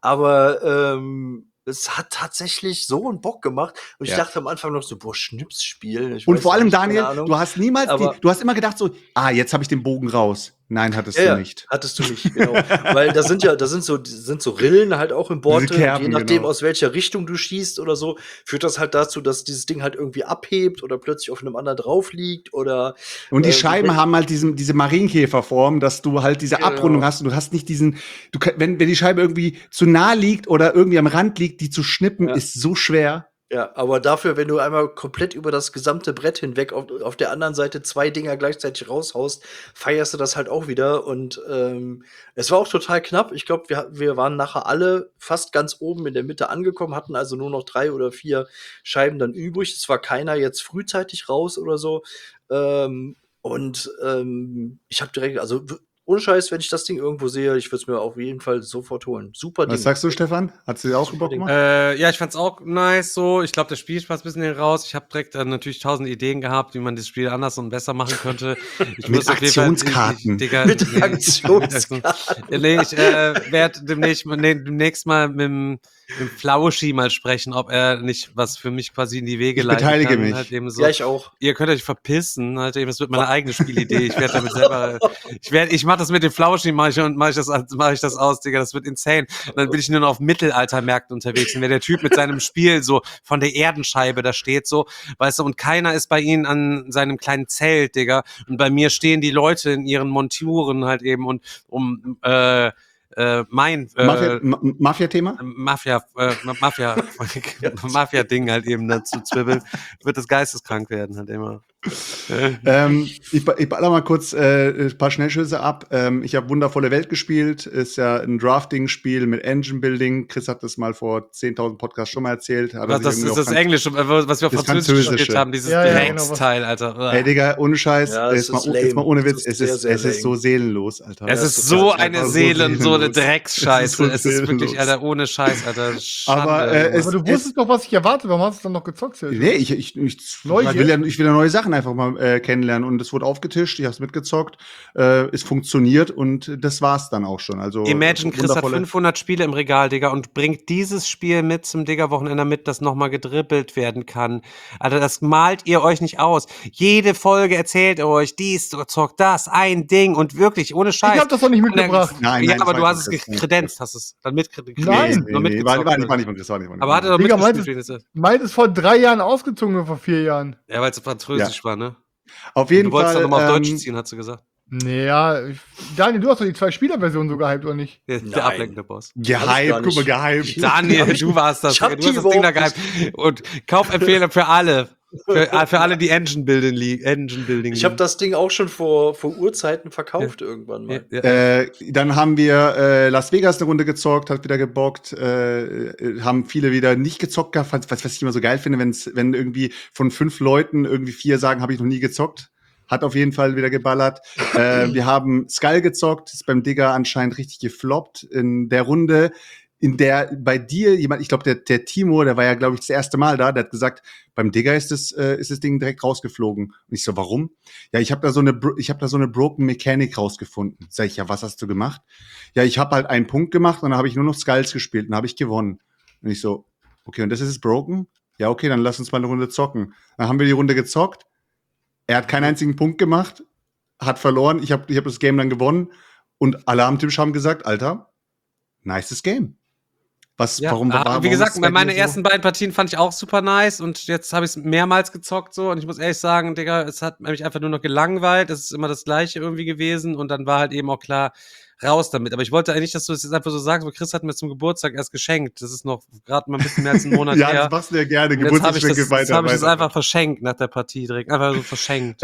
aber es hat tatsächlich so einen Bock gemacht. Und ich dachte am Anfang noch so, boah, Schnipsspiel. Und vor allem, Daniel, du hast niemals, du hast immer gedacht so, jetzt habe ich den Bogen raus. Nein, hattest du nicht. Hattest du nicht, genau. Weil da sind so Rillen halt auch im Board drin. Je nachdem, aus welcher Richtung du schießt oder so, führt das halt dazu, dass dieses Ding halt irgendwie abhebt oder plötzlich auf einem anderen drauf liegt oder. Und die Scheiben haben halt diese Marienkäferform, dass du halt diese Abrundung hast und du hast nicht diesen, wenn die Scheibe irgendwie zu nah liegt oder irgendwie am Rand liegt, die zu schnippen, ist so schwer. Ja, aber dafür, wenn du einmal komplett über das gesamte Brett hinweg auf der anderen Seite 2 Dinger gleichzeitig raushaust, feierst du das halt auch wieder. Und es war auch total knapp. Ich glaube, wir waren nachher alle fast ganz oben in der Mitte angekommen, hatten also nur noch 3 oder 4 Scheiben dann übrig. Es war keiner jetzt frühzeitig raus oder so. Ich habe direkt, also ohne Scheiß, wenn ich das Ding irgendwo sehe, ich würde es mir auf jeden Fall sofort holen. Super Ding. Was sagst du, Stefan? Hat sie dir auch Bock gemacht? Ja, ich fand's auch nice so. Ich glaube, der Spielspaß ein bisschen raus. Ich habe direkt natürlich 1000 Ideen gehabt, wie man das Spiel anders und besser machen könnte. Mit Aktionskarten. Mit Aktionskarten. Nee, ich werde demnächst mal mit dem Flauschi mal sprechen, ob er nicht was für mich quasi in die Wege leiten kann. Ich beteilige mich. Halt eben so. Ja, ich auch. Ihr könnt euch verpissen, halt eben, das wird meine eigene Spielidee. Ich werde damit selber, ich mache das mit dem Flauschi, mach ich das aus, Digga, das wird insane. Und dann bin ich nur noch auf Mittelaltermärkten unterwegs und wenn der Typ mit seinem Spiel so von der Erdenscheibe da steht, so, weißt du, und keiner ist bei ihnen an seinem kleinen Zelt, Digga, und bei mir stehen die Leute in ihren Monturen halt eben und Mafia-Thema? Mafia-Ding halt eben dazu zwibbeln, wird das geisteskrank werden halt immer. Ich baller mal kurz ein paar Schnellschüsse ab. Ich habe Wundervolle Welt gespielt. Ist ja ein Drafting-Spiel mit Engine-Building. Chris hat das mal vor 10.000 Podcasts schon mal erzählt. Das ist das Englische, was wir auf Französisch gespielt haben, dieses Drecksteil, Alter. Ey, Digga, ohne Scheiß, jetzt mal ohne Witz, es sehr ist so seelenlos, Alter. Es ist so eine so eine Drecksscheiße. Es ist wirklich, Alter, ohne Scheiß, Alter. Aber du wusstest doch, was ich erwarte. Warum hast du es dann noch gezockt? Nee, ich will ja neue Sachen einfach mal kennenlernen und es wurde aufgetischt, ich habe es mitgezockt, es funktioniert und das war's dann auch schon. Also Imagine, Chris hat 500 Spiele im Regal, Digga, und bringt dieses Spiel mit zum Digga-Wochenende mit, das nochmal gedribbelt werden kann. Alter, das malt ihr euch nicht aus. Jede Folge erzählt ihr euch dies, zockt das, ein Ding und wirklich, ohne Scheiß. Ich hab das doch nicht mitgebracht. Nein, aber du hast es kredenzt, hast es dann mitgekriegt. Nein. War nicht von Chris. Aber hat er doch Digga, mitgespielt. meint ist vor 3 Jahren ausgezogen oder vor 4 Jahren. Ja, weil es französisch war, ne? Auf jeden Fall. Du wolltest doch nochmal auf Deutsch ziehen, hast du gesagt. Naja, Daniel, du hast doch die 2-Spieler-Versionen so gehypt, oder nicht? Der ablenkende Boss. Gehypt, guck mal, gehypt. Daniel, du warst das. Du hast das Ding da gehypt. Und Kaufempfehlung für alle. Für alle, die Engine Building. Ich habe das Ding auch schon vor Urzeiten verkauft irgendwann mal. Dann haben wir Las Vegas eine Runde gezockt, hat wieder gebockt, haben viele wieder nicht gezockt gehabt, was ich immer so geil finde, wenn irgendwie von 5 Leuten irgendwie 4 sagen, habe ich noch nie gezockt. Hat auf jeden Fall wieder geballert. Wir haben Skull gezockt, ist beim Digger anscheinend richtig gefloppt. In der Runde, in der bei dir jemand, ich glaube, der Timo, der war ja, glaube ich, das erste Mal da, der hat gesagt, beim Digger ist das Ding direkt rausgeflogen. Und ich so, warum? Ja, ich habe da so eine Broken Mechanic rausgefunden. Sag ich, ja, was hast du gemacht? Ja, ich habe halt einen Punkt gemacht und dann habe ich nur noch Skulls gespielt und habe ich gewonnen. Und ich so, okay, und das ist Broken? Ja, okay, dann lass uns mal eine Runde zocken. Dann haben wir die Runde gezockt. Er hat keinen einzigen Punkt gemacht, hat verloren. Ich hab das Game dann gewonnen. Und alle am Tisch haben gesagt, Alter, nices Game. Wie gesagt, meine ersten beiden Partien fand ich auch super nice und jetzt habe ich es mehrmals gezockt so und ich muss ehrlich sagen, Digga, es hat mich einfach nur noch gelangweilt. Es ist immer das Gleiche irgendwie gewesen und dann war halt eben auch klar, raus damit. Aber ich wollte eigentlich, dass du es jetzt einfach so sagst, weil Chris hat mir zum Geburtstag erst geschenkt. Das ist noch gerade mal ein bisschen mehr als einen Monat her. Ja, das machst du ja gerne. Und jetzt habe Geburtstagsgeschenke ich das einfach verschenkt nach der Partie direkt. Einfach so verschenkt.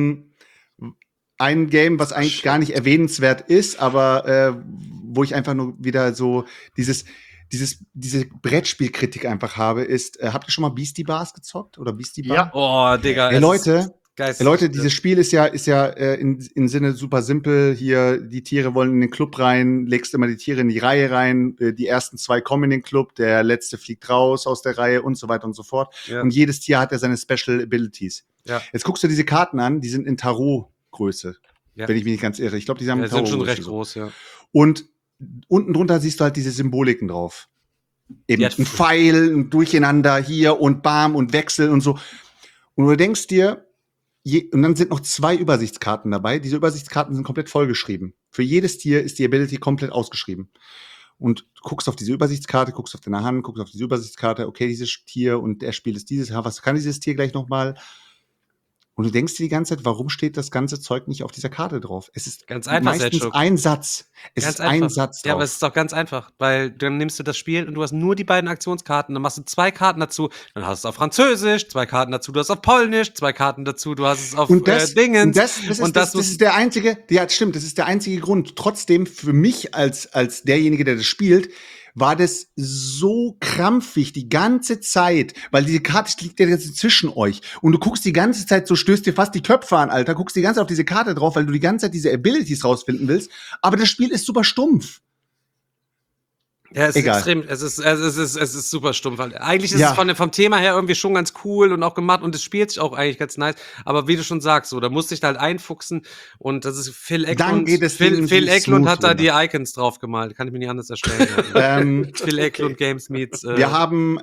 Ein Game, was eigentlich gar nicht erwähnenswert ist, aber wo ich einfach nur wieder so diese Brettspielkritik einfach habe, ist, habt ihr schon mal Beastie Bars gezockt? Oder Beastie Bar? Ja. Oh, Digga. Leute, dieses Spiel ist ja in Sinne super simpel. Hier, die Tiere wollen in den Club rein, legst immer die Tiere in die Reihe rein, die ersten 2 kommen in den Club, der letzte fliegt raus aus der Reihe und so weiter und so fort. Ja. Und jedes Tier hat ja seine Special Abilities. Ja. Jetzt guckst du diese Karten an, die sind in Tarot-Größe, wenn ich mich nicht ganz irre. Ich glaube, die haben sind schon recht groß, ja. Und unten drunter siehst du halt diese Symboliken drauf. Eben ein Pfeil, ein Durcheinander hier und Bam und Wechsel und so. Und du denkst dir, und dann sind noch 2 Übersichtskarten dabei. Diese Übersichtskarten sind komplett vollgeschrieben. Für jedes Tier ist die Ability komplett ausgeschrieben. Und du guckst auf diese Übersichtskarte, guckst auf deine Hand, guckst auf diese Übersichtskarte, okay, dieses Tier und der Spiel ist dieses, was kann dieses Tier gleich nochmal? Und du denkst dir die ganze Zeit, warum steht das ganze Zeug nicht auf dieser Karte drauf? Es ist ganz einfach, meistens ein Satz. Es ist ein Satz drauf. Ja, aber es ist doch ganz einfach, weil dann nimmst du das Spiel und du hast nur die beiden Aktionskarten, dann machst du 2 Karten dazu, dann hast du es auf Französisch, 2 Karten dazu, du hast es auf Polnisch, 2 Karten dazu, du hast es auf Dingens. Das ist der einzige, ja, stimmt, das ist der einzige Grund. Trotzdem, für mich als derjenige, der das spielt, war das so krampfig die ganze Zeit, weil diese Karte liegt ja jetzt zwischen euch und du guckst die ganze Zeit, so stößt dir fast die Köpfe an, Alter, guckst die ganze Zeit auf diese Karte drauf, weil du die ganze Zeit diese Abilities rausfinden willst, aber das Spiel ist super stumpf. Ja, es ist extrem, es ist super stumpf. Eigentlich ist es vom Thema her irgendwie schon ganz cool und auch gemacht und es spielt sich auch eigentlich ganz nice. Aber wie du schon sagst, so, da musst du dich da halt einfuchsen und das ist Phil Eklund. Phil Eklund hat da die Icons drauf gemalt. Kann ich mir nicht anders erstellen. Phil Eklund Games meets. Wir haben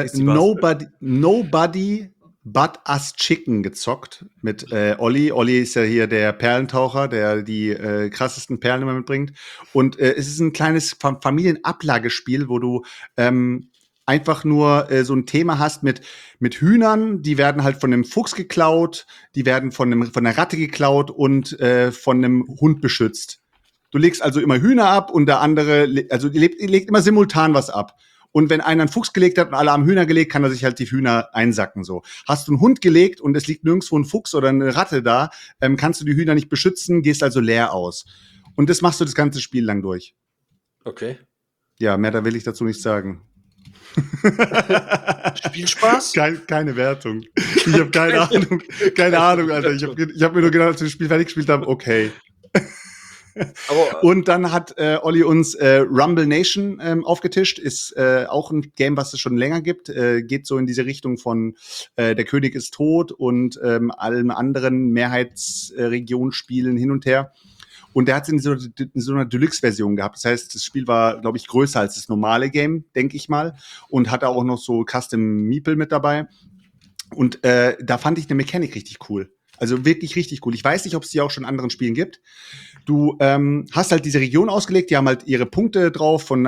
Nobody But Us Chicken gezockt mit Olli. Olli ist ja hier der Perlentaucher, der die krassesten Perlen immer mitbringt. Und es ist ein kleines Familienablagespiel, wo du einfach nur so ein Thema hast mit Hühnern, die werden halt von einem Fuchs geklaut, die werden von einer Ratte geklaut und von einem Hund beschützt. Du legst also immer Hühner ab und der andere, legt immer simultan was ab. Und wenn einer einen Fuchs gelegt hat und alle haben Hühner gelegt, kann er sich halt die Hühner einsacken, so. Hast du einen Hund gelegt und es liegt nirgendwo ein Fuchs oder eine Ratte da, kannst du die Hühner nicht beschützen, gehst also leer aus. Und das machst du das ganze Spiel lang durch. Okay. Ja, mehr da will ich dazu nicht sagen. Spielspaß? Keine Wertung. Ich habe keine Ahnung. Keine Ahnung, Alter. Ich hab mir nur gedacht, als wir das Spiel fertig gespielt haben, okay. Und dann hat Olli uns Rumble Nation aufgetischt. Ist auch ein Game, was es schon länger gibt. Geht so in diese Richtung von Der König ist tot und allen anderen Mehrheitsregionsspielen hin und her. Und der hat es in so einer Deluxe-Version gehabt. Das heißt, das Spiel war, glaube ich, größer als das normale Game, denke ich mal. Und hatte auch noch so Custom Meeple mit dabei. Und da fand ich eine Mechanik richtig cool. Also wirklich richtig cool. Ich weiß nicht, ob es die auch schon in anderen Spielen gibt. Du hast halt diese Region ausgelegt, die haben halt ihre Punkte drauf von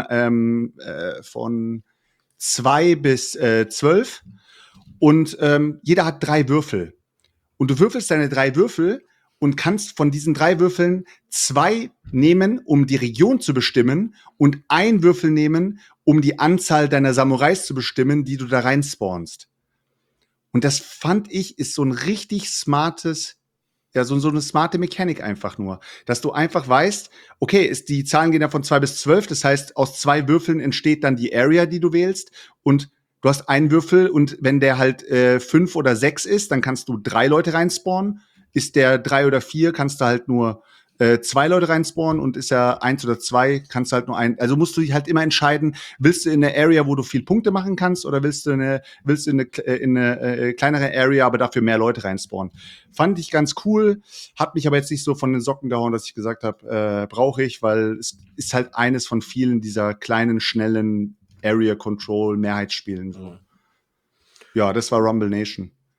2 bis 12. Und jeder hat 3 Würfel. Und du würfelst deine 3 Würfel und kannst von diesen 3 Würfeln 2 nehmen, um die Region zu bestimmen und 1 Würfel nehmen, um die Anzahl deiner Samurais zu bestimmen, die du da rein spawnst. Und das fand ich, ist so ein richtig smartes, ja, so eine smarte Mechanik einfach nur. Dass du einfach weißt, okay, die Zahlen gehen ja von 2 bis 12, das heißt, aus 2 Würfeln entsteht dann die Area, die du wählst. Und du hast einen Würfel und wenn der halt 5 oder 6 ist, dann kannst du 3 Leute reinspawnen. Ist der 3 oder 4, kannst du halt nur 2 Leute reinspawnen und ist er 1 oder 2, kannst du halt nur ein. Also musst du dich halt immer entscheiden, willst du in eine Area, wo du viel Punkte machen kannst, oder willst du in eine kleinere Area, aber dafür mehr Leute reinspawnen. Fand ich ganz cool, hat mich aber jetzt nicht so von den Socken gehauen, dass ich gesagt habe, brauche ich, weil es ist halt eines von vielen dieser kleinen, schnellen Area Control Mehrheitsspielen. So. Ja, das war Rumble Nation.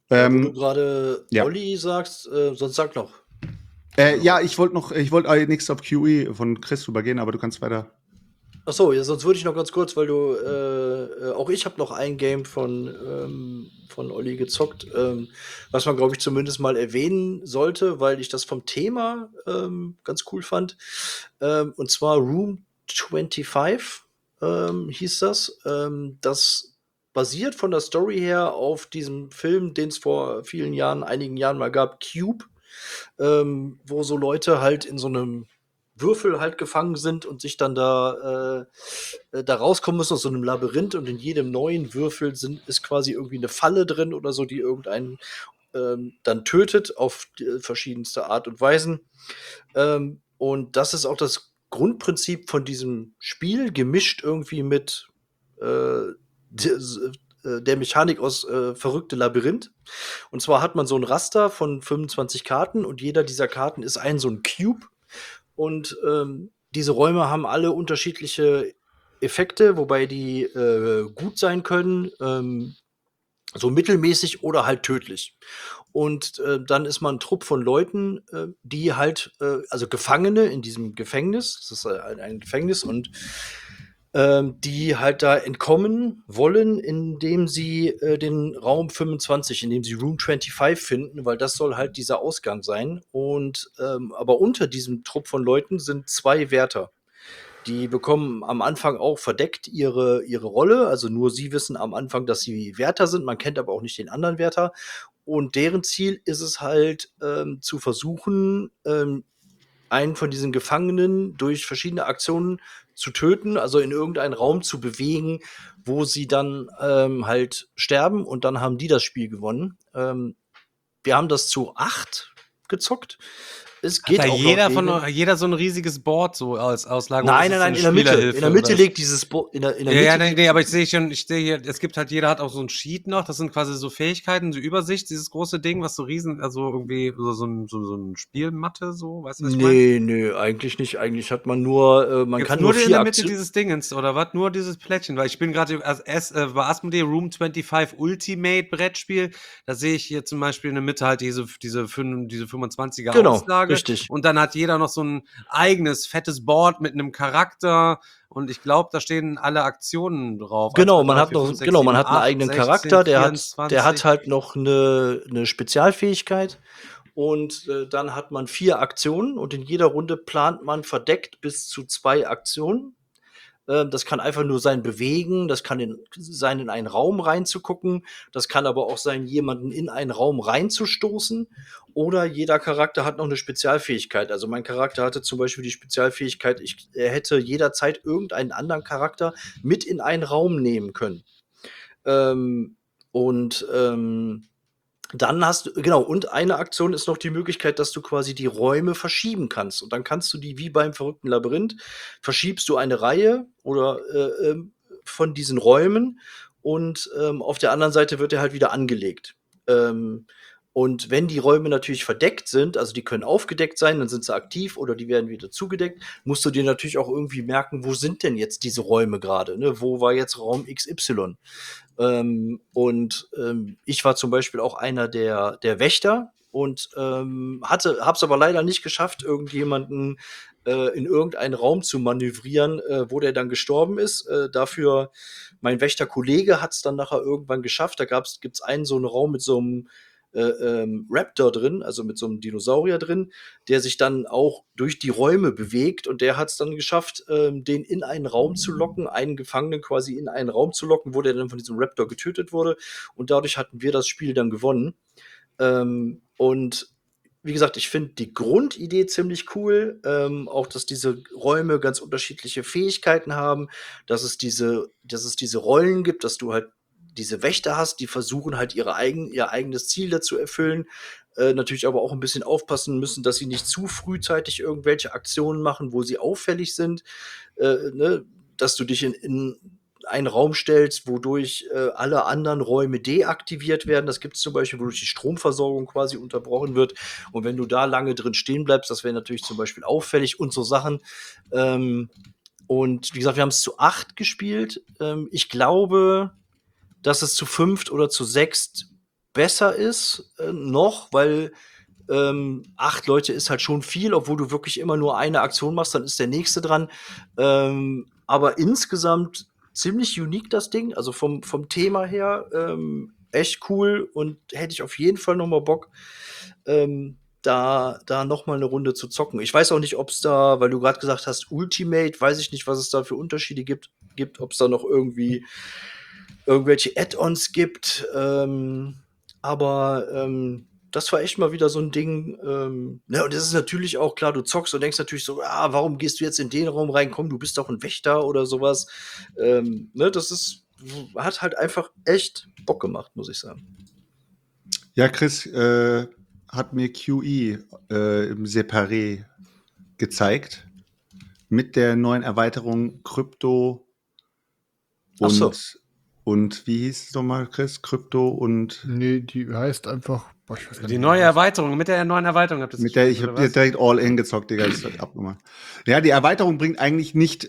Wo Ähm, du gerade ja. Olli sagst, sonst sag noch. Ja, ich wollte nichts auf QE von Chris rübergehen, aber du kannst weiter. Achso, ja, sonst würde ich noch ganz kurz, weil du, auch ich habe noch ein Game von Olli gezockt, was man, glaube ich, zumindest mal erwähnen sollte, weil ich das vom Thema ganz cool fand. Und zwar Room 25 hieß das. Das basiert von der Story her auf diesem Film, den es vor einigen Jahren mal gab, Cube, wo so Leute halt in so einem Würfel halt gefangen sind und sich dann da rauskommen müssen aus so einem Labyrinth, und in jedem neuen Würfel ist quasi irgendwie eine Falle drin oder so, die irgendeinen dann tötet auf verschiedenste Art und Weisen. Und das ist auch das Grundprinzip von diesem Spiel, gemischt irgendwie mit der Mechanik aus Verrückte Labyrinth. Und zwar hat man so ein Raster von 25 Karten, und jeder dieser Karten ist so ein Cube. Und diese Räume haben alle unterschiedliche Effekte, wobei die gut sein können, so mittelmäßig oder halt tödlich. Und dann ist man ein Trupp von Leuten, die halt, also Gefangene in diesem Gefängnis, das ist ein Gefängnis, und die halt da entkommen wollen, indem sie den Raum 25, indem sie Room 25 finden, weil das soll halt dieser Ausgang sein. Und aber unter diesem Trupp von Leuten sind 2 Wärter. Die bekommen am Anfang auch verdeckt ihre Rolle. Also nur sie wissen am Anfang, dass sie Wärter sind. Man kennt aber auch nicht den anderen Wärter. Und deren Ziel ist es halt, zu versuchen, einen von diesen Gefangenen durch verschiedene Aktionen zu töten, also in irgendeinen Raum zu bewegen, wo sie dann halt sterben, und dann haben die das Spiel gewonnen. Wir haben das zu 8 gezockt. Es geht Hat da auch jeder so ein riesiges Board so als Auslage? Nein, in der Mitte. In der Mitte liegt dieses Board. Nee, aber ich sehe hier, es gibt halt, jeder hat auch so ein Sheet noch, das sind quasi so Fähigkeiten, so Übersicht, dieses große Ding, was so riesen, also irgendwie so ein Spielmatte, so, weißt du, was ich meine? Nee, eigentlich nicht. Eigentlich hat man nur, man Gibt's kann nur nur in 4 der Mitte Aktionen. dieses Dingens, oder was? Nur dieses Plättchen, weil ich bin gerade bei Asmodee Room 25 Ultimate Brettspiel, da sehe ich hier zum Beispiel in der Mitte halt diese 25er Genau, Auslage. richtig. Und dann hat jeder noch so ein eigenes fettes Board mit einem Charakter, und ich glaube, da stehen alle Aktionen drauf. Genau, 1, 2, man 3, hat 4, noch, 5, 6, genau, man 7, hat einen 8, eigenen 16, Charakter, der 24. hat halt noch eine Spezialfähigkeit, und dann hat man 4 Aktionen, und in jeder Runde plant man verdeckt bis zu 2 Aktionen. Das kann einfach nur sein bewegen, das kann sein, in einen Raum reinzugucken, das kann aber auch sein, jemanden in einen Raum reinzustoßen, oder jeder Charakter hat noch eine Spezialfähigkeit. Also mein Charakter hatte zum Beispiel die Spezialfähigkeit, er hätte jederzeit irgendeinen anderen Charakter mit in einen Raum nehmen können. Dann hast du, genau, und eine Aktion ist noch die Möglichkeit, dass du quasi die Räume verschieben kannst. Und dann kannst du die, wie beim verrückten Labyrinth, verschiebst du eine Reihe oder von diesen Räumen, und auf der anderen Seite wird er halt wieder angelegt. Und wenn die Räume natürlich verdeckt sind, also die können aufgedeckt sein, dann sind sie aktiv, oder die werden wieder zugedeckt, musst du dir natürlich auch irgendwie merken, wo sind denn jetzt diese Räume gerade, ne? Wo war jetzt Raum XY? Ich war zum Beispiel auch einer der Wächter, und hab's aber leider nicht geschafft, irgendjemanden in irgendeinen Raum zu manövrieren, wo der dann gestorben ist. Dafür, mein Wächterkollege hat's dann nachher irgendwann geschafft. Da gibt's einen so einen Raum mit so einem Raptor drin, also mit so einem Dinosaurier drin, der sich dann auch durch die Räume bewegt, und der hat es dann geschafft, den in einen Raum zu locken, einen Gefangenen quasi in einen Raum zu locken, wo der dann von diesem Raptor getötet wurde, und dadurch hatten wir das Spiel dann gewonnen. Und wie gesagt, ich finde die Grundidee ziemlich cool, auch dass diese Räume ganz unterschiedliche Fähigkeiten haben, dass es diese Rollen gibt, dass du halt diese Wächter hast, die versuchen halt ihr eigenes Ziel dazu erfüllen, natürlich aber auch ein bisschen aufpassen müssen, dass sie nicht zu frühzeitig irgendwelche Aktionen machen, wo sie auffällig sind, ne? Dass du dich in einen Raum stellst, wodurch alle anderen Räume deaktiviert werden. Das gibt es zum Beispiel, wodurch die Stromversorgung quasi unterbrochen wird. Und wenn du da lange drin stehen bleibst, das wäre natürlich zum Beispiel auffällig und so Sachen. Und wie gesagt, wir haben es zu 8 gespielt. Ich glaube, dass es zu 5 oder zu 6 besser ist noch, weil 8 Leute ist halt schon viel, obwohl du wirklich immer nur eine Aktion machst, dann ist der nächste dran. Aber insgesamt ziemlich unique das Ding, also vom Thema her echt cool und hätte ich auf jeden Fall noch mal Bock, da noch mal eine Runde zu zocken. Ich weiß auch nicht, ob es da, weil du gerade gesagt hast, Ultimate, weiß ich nicht, was es da für Unterschiede gibt, ob es da noch irgendwie irgendwelche Add-ons gibt. Aber das war echt mal wieder so ein Ding. Ne, und das ist natürlich auch klar, du zockst und denkst natürlich so, warum gehst du jetzt in den Raum rein? Komm, du bist doch ein Wächter oder sowas. Ne, hat halt einfach echt Bock gemacht, muss ich sagen. Ja, Chris hat mir QE im Separé gezeigt. Mit der neuen Erweiterung Krypto Ach so. und wie hieß es nochmal, Chris? Krypto und Nee, die heißt einfach. Boah, ich weiß gar nicht, Die wie neue die heißt. Erweiterung, mit der neuen Erweiterung habt ihr das mit der, gespielt, ich habe oder was? direkt all in gezockt, Digga, ist abgemacht. Ja, die Erweiterung bringt eigentlich nichts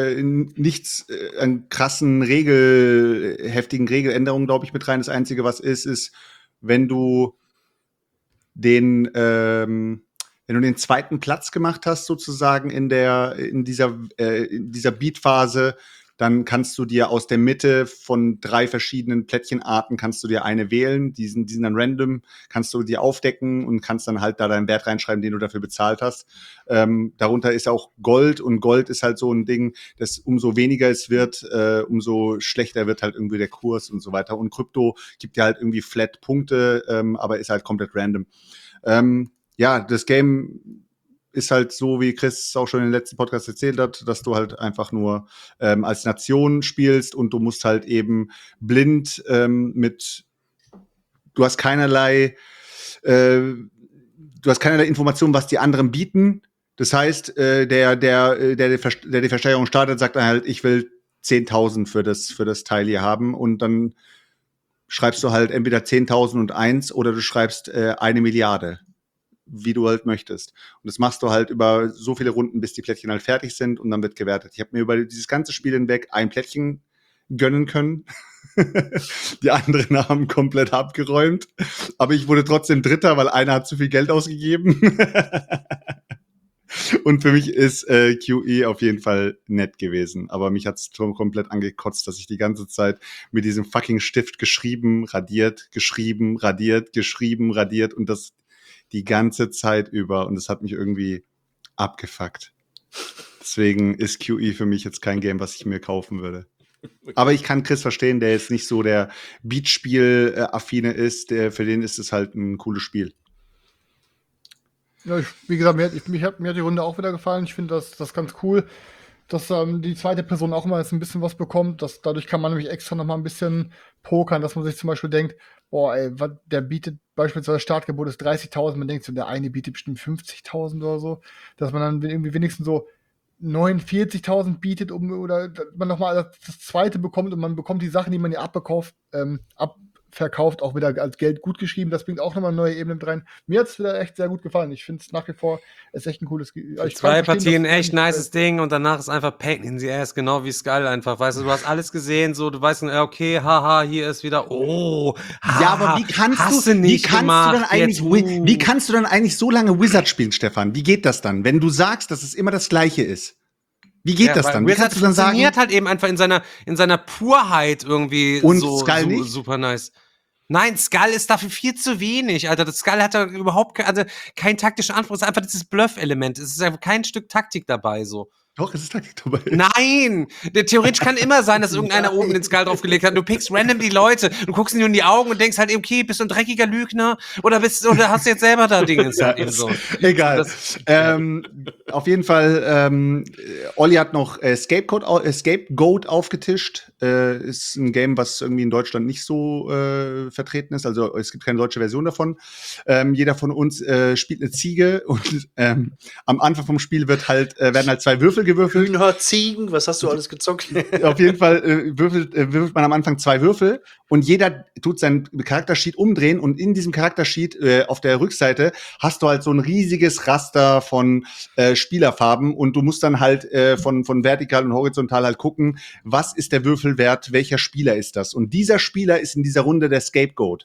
an krassen heftigen Regeländerungen, glaube ich, mit rein. Das Einzige, was ist, wenn du den zweiten Platz gemacht hast, sozusagen in dieser Beat-Phase, dann kannst du dir aus der Mitte von 3 verschiedenen Plättchenarten kannst du dir eine wählen, die sind dann random, kannst du dir aufdecken und kannst dann halt da deinen Wert reinschreiben, den du dafür bezahlt hast. Darunter ist auch Gold, und Gold ist halt so ein Ding, dass umso weniger es wird, umso schlechter wird halt irgendwie der Kurs und so weiter. Und Krypto gibt dir halt irgendwie flat Punkte, aber ist halt komplett random. Ja, das Game ist halt so, wie Chris auch schon in den letzten Podcast erzählt hat, dass du halt einfach nur als Nation spielst und du musst halt eben blind du hast keinerlei Informationen, was die anderen bieten. Das heißt, der die Versteigerung startet, sagt dann halt, ich will 10.000 für das Teil hier haben, und dann schreibst du halt entweder 10.001 oder du schreibst 1 Milliarde, wie du halt möchtest. Und das machst du halt über so viele Runden, bis die Plättchen halt fertig sind, und dann wird gewertet. Ich habe mir über dieses ganze Spiel hinweg ein Plättchen gönnen können. Die anderen haben komplett abgeräumt. Aber ich wurde trotzdem Dritter, weil einer hat zu viel Geld ausgegeben. Und für mich ist QE auf jeden Fall nett gewesen. Aber mich hat's komplett angekotzt, dass ich die ganze Zeit mit diesem fucking Stift geschrieben, radiert und das die ganze Zeit über. Und das hat mich irgendwie abgefuckt. Deswegen ist QE für mich jetzt kein Game, was ich mir kaufen würde. Aber ich kann Chris verstehen, der jetzt nicht so der Beatspiel-Affine ist. Für den ist es halt ein cooles Spiel. Ja, wie gesagt, mir hat die Runde auch wieder gefallen. Ich finde das ganz cool, dass die zweite Person auch mal jetzt ein bisschen was bekommt. Dadurch kann man nämlich extra noch mal ein bisschen pokern, dass man sich zum Beispiel denkt, boah, ey, der bietet beispielsweise Startgebot ist 30.000, man denkt so, der eine bietet bestimmt 50.000 oder so, dass man dann irgendwie wenigstens so 49.000 bietet, oder man nochmal das zweite bekommt und man bekommt die Sachen, die man ja abverkauft, auch wieder als Geld gut geschrieben. Das bringt auch nochmal eine neue Ebene mit rein. Mir hat es wieder echt sehr gut gefallen. Ich finde es nach wie vor ist echt ein cooles Spiel. 2 Partien echt nices Ding, und danach ist einfach Pain in the Ass, genau wie Skull einfach. Weißt du, du hast alles gesehen, so, du weißt, okay, haha, hier ist wieder, ja, aber wie kannst du dann eigentlich so lange Wizard spielen, Stefan? Wie geht das dann, wenn du sagst, dass es immer das Gleiche ist? Wie geht das dann? Wie kannst du dann sagen? Funktioniert halt eben einfach in seiner Purheit irgendwie und so super nice. Nein, Skull ist dafür viel zu wenig, Alter. Das Skull hat da überhaupt keinen taktischen Anspruch. Es ist einfach dieses Bluff-Element. Es ist einfach kein Stück Taktik dabei, so. Doch, es ist Taktik dabei. Nein! Theoretisch kann immer sein, dass irgendeiner oben den Skull draufgelegt hat. Du pickst random die Leute. Du guckst ihnen nur in die Augen und denkst halt, okay, bist du ein dreckiger Lügner? Oder hast du jetzt selber da Dinge? Ja, eben so. Egal. Auf jeden Fall, Olli hat noch Scapegoat aufgetischt. Ist ein Game, was irgendwie in Deutschland nicht so vertreten ist. Also es gibt keine deutsche Version davon. Jeder von uns spielt eine Ziege, und am Anfang vom Spiel werden halt 2 Würfel gewürfelt. Hühner, Ziegen, was hast du alles gezockt? Auf jeden Fall würfelt man am Anfang 2 Würfel, und jeder tut seinen Charaktersheet umdrehen, und in diesem Charaktersheet auf der Rückseite hast du halt so ein riesiges Raster von Spielerfarben, und du musst dann halt von vertikal und horizontal halt gucken, was ist der Würfelwert, welcher Spieler ist das? Und dieser Spieler ist in dieser Runde der Scapegoat.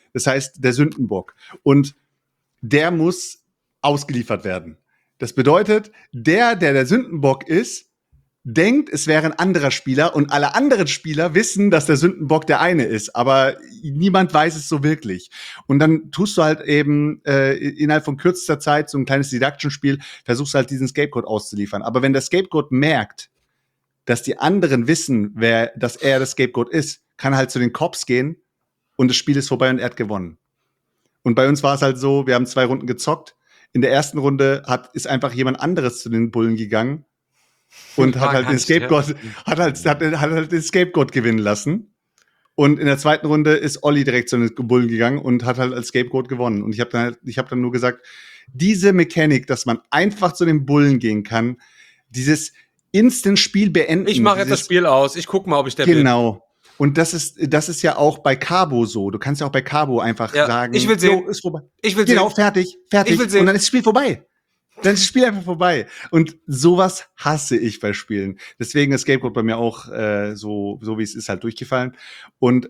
Das heißt, der Sündenbock. Und der muss ausgeliefert werden. Das bedeutet, der Sündenbock ist, denkt, es wäre ein anderer Spieler und alle anderen Spieler wissen, dass der Sündenbock der eine ist, aber niemand weiß es so wirklich. Und dann tust du halt eben innerhalb von kürzester Zeit so ein kleines Deduction-Spiel, versuchst halt diesen Scapegoat auszuliefern. Aber wenn der Scapegoat merkt, dass die anderen wissen, dass er das Scapegoat ist, kann halt zu den Cops gehen und das Spiel ist vorbei und er hat gewonnen. Und bei uns war es halt so, wir haben 2 Runden gezockt. In der ersten Runde ist einfach jemand anderes zu den Bullen gegangen und hat halt den Scapegoat, hat halt den Scapegoat gewinnen lassen. Und in der zweiten Runde ist Olli direkt zu den Bullen gegangen und hat halt als Scapegoat gewonnen. Und ich hab dann nur gesagt, diese Mechanik, dass man einfach zu den Bullen gehen kann, dieses Instant-Spiel beenden. Ich mache jetzt das Spiel aus. Ich guck mal, ob ich der bin. Genau. Und das ist ja auch bei Cabo so. Du kannst ja auch bei Cabo einfach sagen, ich will sehen. Ist vorbei. Ich will genau, sehen. fertig. Ich will sehen. Und dann ist das Spiel vorbei. Dann ist das Spiel einfach vorbei. Und sowas hasse ich bei Spielen. Deswegen ist Scapegoat bei mir auch so wie es ist, halt durchgefallen. Und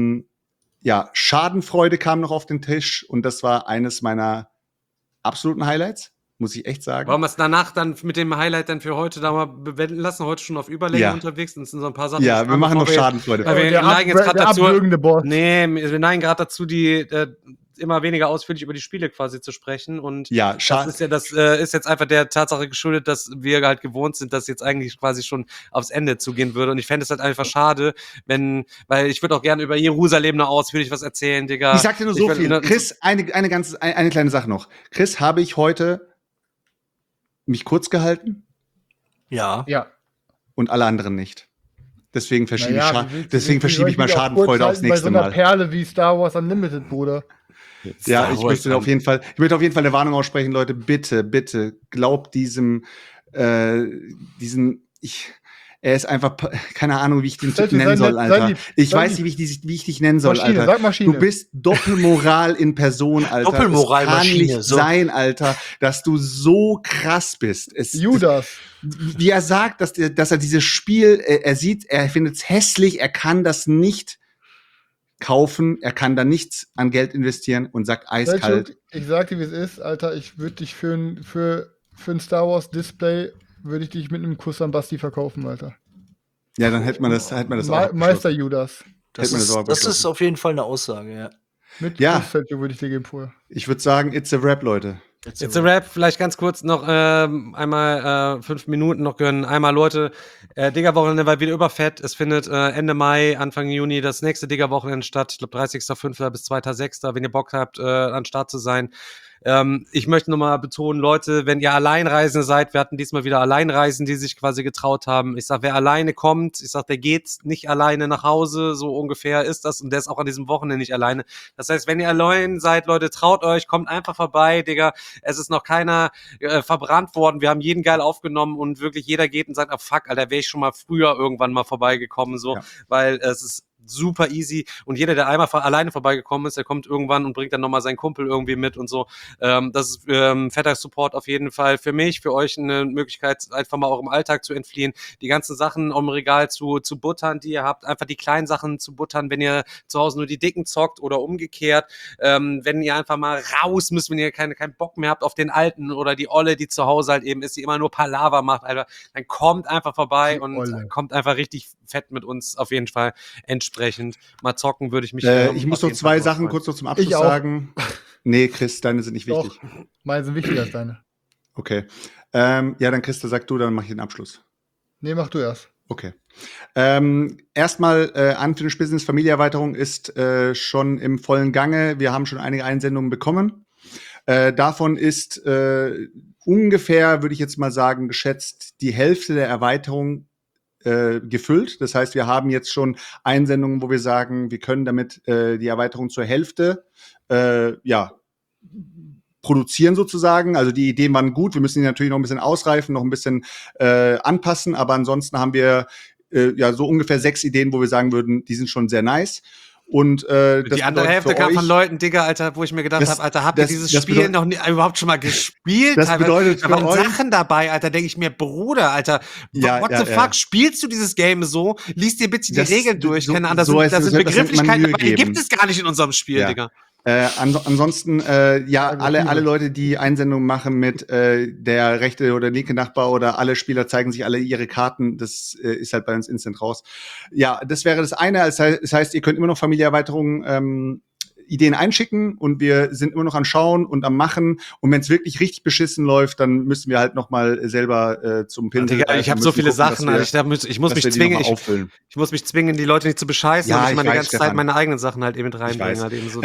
Schadenfreude kam noch auf den Tisch. Und das war eines meiner absoluten Highlights. Muss ich echt sagen. Wollen wir es danach dann mit dem Highlight dann für heute da mal bewenden lassen? Heute schon auf Überlänge unterwegs und es sind so ein paar Sachen. Ja, wir machen noch Schadenfreude. Weil wir neigen jetzt gerade dazu. Wir neigen gerade dazu, die immer weniger ausführlich über die Spiele quasi zu sprechen. Und das ist jetzt einfach der Tatsache geschuldet, dass wir halt gewohnt sind, dass jetzt eigentlich quasi schon aufs Ende zugehen würde. Und ich fände es halt einfach schade, weil ich würde auch gerne über Jerusalem noch ausführlich was erzählen, Digga. Ich sag dir nur so viel. Chris, eine kleine Sache noch. Chris, habe ich heute mich kurz gehalten? Ja. Und alle anderen nicht. Deswegen verschiebe ich mal Schadenfreude aufs nächste Mal. Bei so einer Perle wie Star Wars Unlimited, Bruder. Ja, ich möchte auf jeden Fall eine Warnung aussprechen, Leute. Bitte, bitte, glaubt er ist einfach, keine Ahnung, wie ich den Typ nennen soll, Alter. Ich weiß nicht, wie ich dich nennen soll, Alter. Sag Maschine. Du bist Doppelmoral in Person, Alter. Doppelmoralmaschine. Es kann nicht sein, Alter, dass du so krass bist. Judas. Wie er sagt, dass er dieses Spiel, er findet es hässlich, er kann das nicht kaufen, er kann da nichts an Geld investieren und sagt eiskalt. Ich sag dir, wie es ist, Alter, ich würde dich für ein Star Wars Display würde ich dich mit einem Kuss an Basti verkaufen, Alter. Ja, dann hätte man das auch. Meister Judas. Das ist auf jeden Fall eine Aussage, ja. Mit Kussfältchen würde ich dir geben vorher. Ich würde sagen, it's a rap, Leute. It's a rap. Vielleicht ganz kurz noch einmal 5 Minuten noch gönnen. Einmal, Leute, Digger-Wochenende war wieder überfett. Es findet Ende Mai, Anfang Juni das nächste Digger-Wochenende statt. Ich glaube 30.05. bis 2.06. Wenn ihr Bock habt, an Start zu sein. Ich möchte nochmal betonen, Leute, wenn ihr Alleinreisende seid, wir hatten diesmal wieder Alleinreisende, die sich quasi getraut haben. Ich sag, wer alleine kommt, der geht nicht alleine nach Hause, so ungefähr ist das, und der ist auch an diesem Wochenende nicht alleine. Das heißt, wenn ihr allein seid, Leute, traut euch, kommt einfach vorbei, Digga. Es ist noch keiner verbrannt worden, wir haben jeden geil aufgenommen und wirklich jeder geht und sagt, fuck, Alter, wäre ich schon mal früher irgendwann mal vorbeigekommen, so, weil es ist super easy, und jeder, der einmal alleine vorbeigekommen ist, der kommt irgendwann und bringt dann nochmal seinen Kumpel irgendwie mit und so. Das ist fetter Support auf jeden Fall für mich, für euch eine Möglichkeit, einfach mal eurem Alltag zu entfliehen, die ganzen Sachen im Regal zu buttern, die ihr habt, einfach die kleinen Sachen zu buttern, wenn ihr zu Hause nur die dicken zockt oder umgekehrt, wenn ihr einfach mal raus müsst, wenn ihr keinen Bock mehr habt auf den Alten oder die Olle, die zu Hause halt eben ist, die immer nur Palaver macht, Alter, dann kommt einfach vorbei und kommt einfach richtig fett mit uns auf jeden Fall entsprechend. Mal zocken würde ich mich. Ich muss noch 2 Sachen kurz noch zum Abschluss sagen. Nee, Chris, deine sind nicht wichtig. Doch, meine sind wichtiger als deine. Okay. Ja, dann Chris, sag du, dann mach ich den Abschluss. Nee, mach du erst. Okay. Erstmal Unfinished Business Familienerweiterung ist schon im vollen Gange. Wir haben schon einige Einsendungen bekommen. Davon ist ungefähr, würde ich jetzt mal sagen, geschätzt die Hälfte der Erweiterung gefüllt. Das heißt, wir haben jetzt schon Einsendungen, wo wir sagen, wir können damit die Erweiterung zur Hälfte produzieren sozusagen. Also die Ideen waren gut. Wir müssen die natürlich noch ein bisschen ausreifen, noch ein bisschen anpassen. Aber ansonsten haben wir so ungefähr 6 Ideen, wo wir sagen würden, die sind schon sehr nice. Und die andere Hälfte kam von Leuten, Digga, Alter, wo ich mir gedacht habe, Alter, habt ihr dieses Spiel noch überhaupt schon mal gespielt? Das bedeutet da waren Sachen dabei, Alter, denke ich mir, Bruder, Alter, what the fuck, spielst du dieses Game so? Lies dir bitte die Regeln durch, keine Ahnung, da sind Begrifflichkeiten dabei, die gibt es gar nicht in unserem Spiel, Digga. Ansonsten, alle Leute, die Einsendungen machen mit der rechte oder linke Nachbar oder alle Spieler zeigen sich alle ihre Karten, das ist halt bei uns instant raus. Ja, das wäre das eine. Das heißt, ihr könnt immer noch Familienerweiterungen Ideen einschicken und wir sind immer noch am Schauen und am Machen. Und wenn es wirklich richtig beschissen läuft, dann müssen wir halt noch mal selber zum Pinsel. Ich habe so viele Sachen, ich muss mich zwingen, die Leute nicht zu bescheißen, und ich meine die ganze Zeit meine eigenen Sachen halt eben mit reinbringen. Halt eben so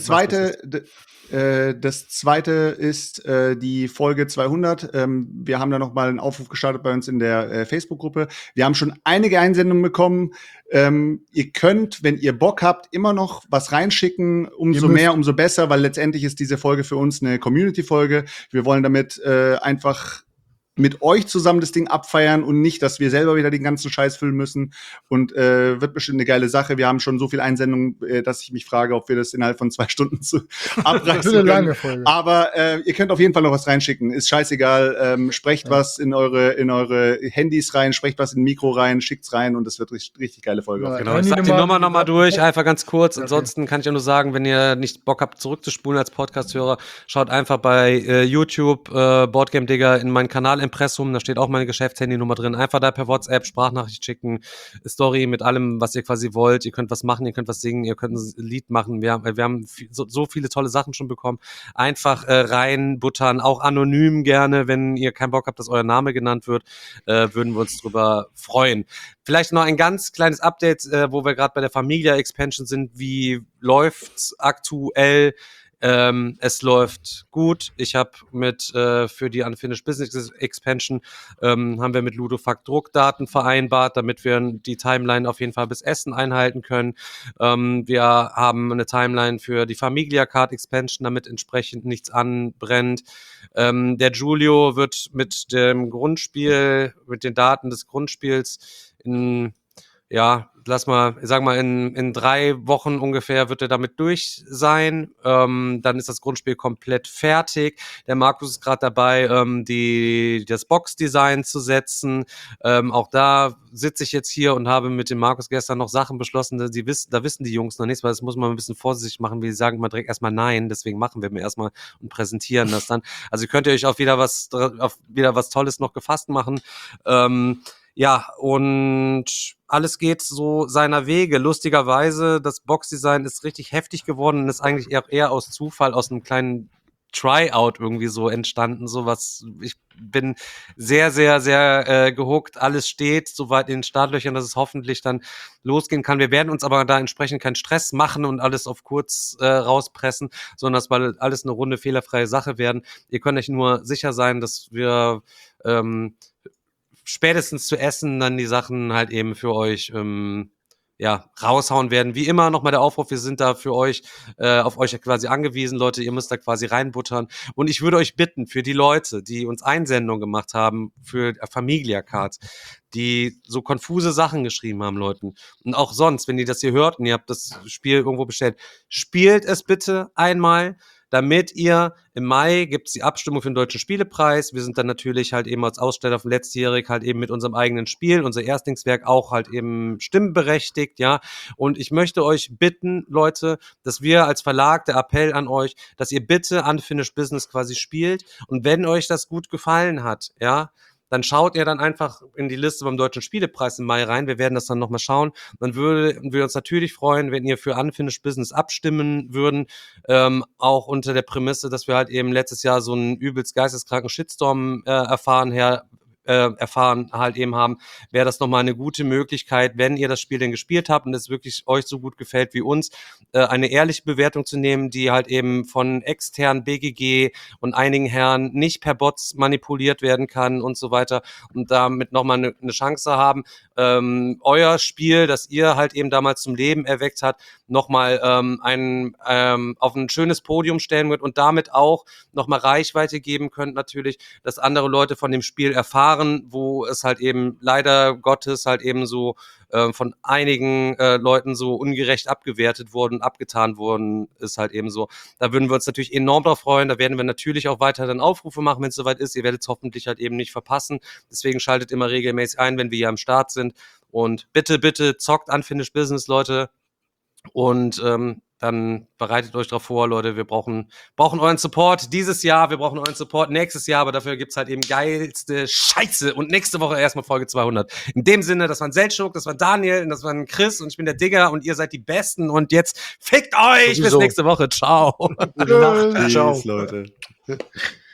das zweite ist die Folge 200. Wir haben da noch mal einen Aufruf gestartet bei uns in der Facebook-Gruppe. Wir haben schon einige Einsendungen bekommen. Ihr könnt, wenn ihr Bock habt, immer noch was reinschicken. Umso mehr, umso besser, weil letztendlich ist diese Folge für uns eine Community-Folge. Wir wollen damit einfach mit euch zusammen das Ding abfeiern und nicht, dass wir selber wieder den ganzen Scheiß füllen müssen. Und wird bestimmt eine geile Sache. Wir haben schon so viel Einsendungen, dass ich mich frage, ob wir das innerhalb von 2 Stunden abreißen können. Lange Folge. Aber ihr könnt auf jeden Fall noch was reinschicken. Ist scheißegal. Sprecht was in eure Handys rein, sprecht was in ein Mikro rein, schickt's rein und das wird richtig geile Folge. Ja, genau. Ich sag die Nummer nochmal durch, einfach ganz kurz. Okay. Ansonsten kann ich auch nur sagen, wenn ihr nicht Bock habt, zurückzuspulen als Podcast-Hörer, schaut einfach bei YouTube Boardgame Digger in meinen Kanal Impressum, da steht auch meine Geschäftshandynummer drin. Einfach da per WhatsApp Sprachnachricht schicken, Story mit allem, was ihr quasi wollt. Ihr könnt was machen, ihr könnt was singen, ihr könnt ein Lied machen. Wir haben so viele tolle Sachen schon bekommen. Einfach reinbuttern, auch anonym gerne, wenn ihr keinen Bock habt, dass euer Name genannt wird, würden wir uns drüber freuen. Vielleicht noch ein ganz kleines Update, wo wir gerade bei der Familia Expansion sind. Wie läuft's aktuell? Es läuft gut. Ich habe für die Unfinished Business Expansion haben wir mit Ludofact Druckdaten vereinbart, damit wir die Timeline auf jeden Fall bis Essen einhalten können. Wir haben eine Timeline für die Familia Card Expansion, damit entsprechend nichts anbrennt. Der Julio wird mit dem Grundspiel, mit den Daten des Grundspiels in 3 Wochen ungefähr wird er damit durch sein. Dann ist das Grundspiel komplett fertig. Der Markus ist gerade dabei, das Box-Design zu setzen. Auch da sitze ich jetzt hier und habe mit dem Markus gestern noch Sachen beschlossen, da wissen die Jungs noch nichts, weil das muss man ein bisschen vorsichtig machen. Wir sagen immer direkt erstmal nein, deswegen machen wir mir erstmal und präsentieren das dann. Also ihr könnt euch auf wieder was Tolles noch gefasst machen. Ja, und alles geht so seiner Wege. Lustigerweise, das Boxdesign ist richtig heftig geworden und ist eigentlich eher aus Zufall, aus einem kleinen Tryout irgendwie so entstanden. Ich bin sehr, sehr, sehr gehuckt. Alles steht soweit in den Startlöchern, dass es hoffentlich dann losgehen kann. Wir werden uns aber da entsprechend keinen Stress machen und alles auf kurz rauspressen, sondern das soll alles eine runde, fehlerfreie Sache werden. Ihr könnt euch nur sicher sein, dass wir spätestens zu Essen dann die Sachen halt eben für euch raushauen werden. Wie immer nochmal der Aufruf, wir sind da für euch, auf euch quasi angewiesen, Leute, ihr müsst da quasi reinbuttern. Und ich würde euch bitten, für die Leute, die uns Einsendungen gemacht haben, für Familia Cards, die so konfuse Sachen geschrieben haben, Leuten. Und auch sonst, wenn ihr das hier hört und ihr habt das Spiel irgendwo bestellt, spielt es bitte einmal, damit ihr im Mai gibt's die Abstimmung für den Deutschen Spielepreis. Wir sind dann natürlich halt eben als Aussteller von letztjährig halt eben mit unserem eigenen Spiel, unser Erstlingswerk auch halt eben stimmberechtigt, ja. Und ich möchte euch bitten, Leute, dass wir als Verlag, der Appell an euch, dass ihr bitte Unfinished Business quasi spielt. Und wenn euch das gut gefallen hat, ja, dann schaut ihr dann einfach in die Liste beim Deutschen Spielepreis im Mai rein. Wir werden das dann nochmal schauen. Dann würden wir uns natürlich freuen, wenn ihr für Unfinished Business abstimmen würden. Auch unter der Prämisse, dass wir halt eben letztes Jahr so einen übelst geisteskranken Shitstorm erfahren halt eben haben, wäre das nochmal eine gute Möglichkeit, wenn ihr das Spiel denn gespielt habt und es wirklich euch so gut gefällt wie uns, eine ehrliche Bewertung zu nehmen, die halt eben von externen BGG und einigen Herren nicht per Bots manipuliert werden kann und so weiter und damit nochmal eine Chance haben, euer Spiel, das ihr halt eben damals zum Leben erweckt habt, nochmal auf ein schönes Podium stellen wird und damit auch nochmal Reichweite geben könnt natürlich, dass andere Leute von dem Spiel erfahren, wo es halt eben leider Gottes halt eben so von einigen Leuten so ungerecht abgewertet worden, abgetan worden ist halt eben so. Da würden wir uns natürlich enorm drauf freuen. Da werden wir natürlich auch weiter dann Aufrufe machen, wenn es soweit ist. Ihr werdet es hoffentlich halt eben nicht verpassen. Deswegen schaltet immer regelmäßig ein, wenn wir hier am Start sind. Und bitte, bitte zockt Unfinished Business, Leute. Und dann bereitet euch drauf vor, Leute. Wir brauchen euren Support dieses Jahr, wir brauchen euren Support nächstes Jahr, aber dafür gibt's halt eben geilste Scheiße. Und nächste Woche erstmal Folge 200. In dem Sinne, das waren Seltschuk, das war Daniel, und das waren Chris und ich bin der Digger und ihr seid die Besten. Und jetzt fickt euch! Sowieso. Bis nächste Woche. Ciao. Gute Nacht. Ciao. Peace, Leute.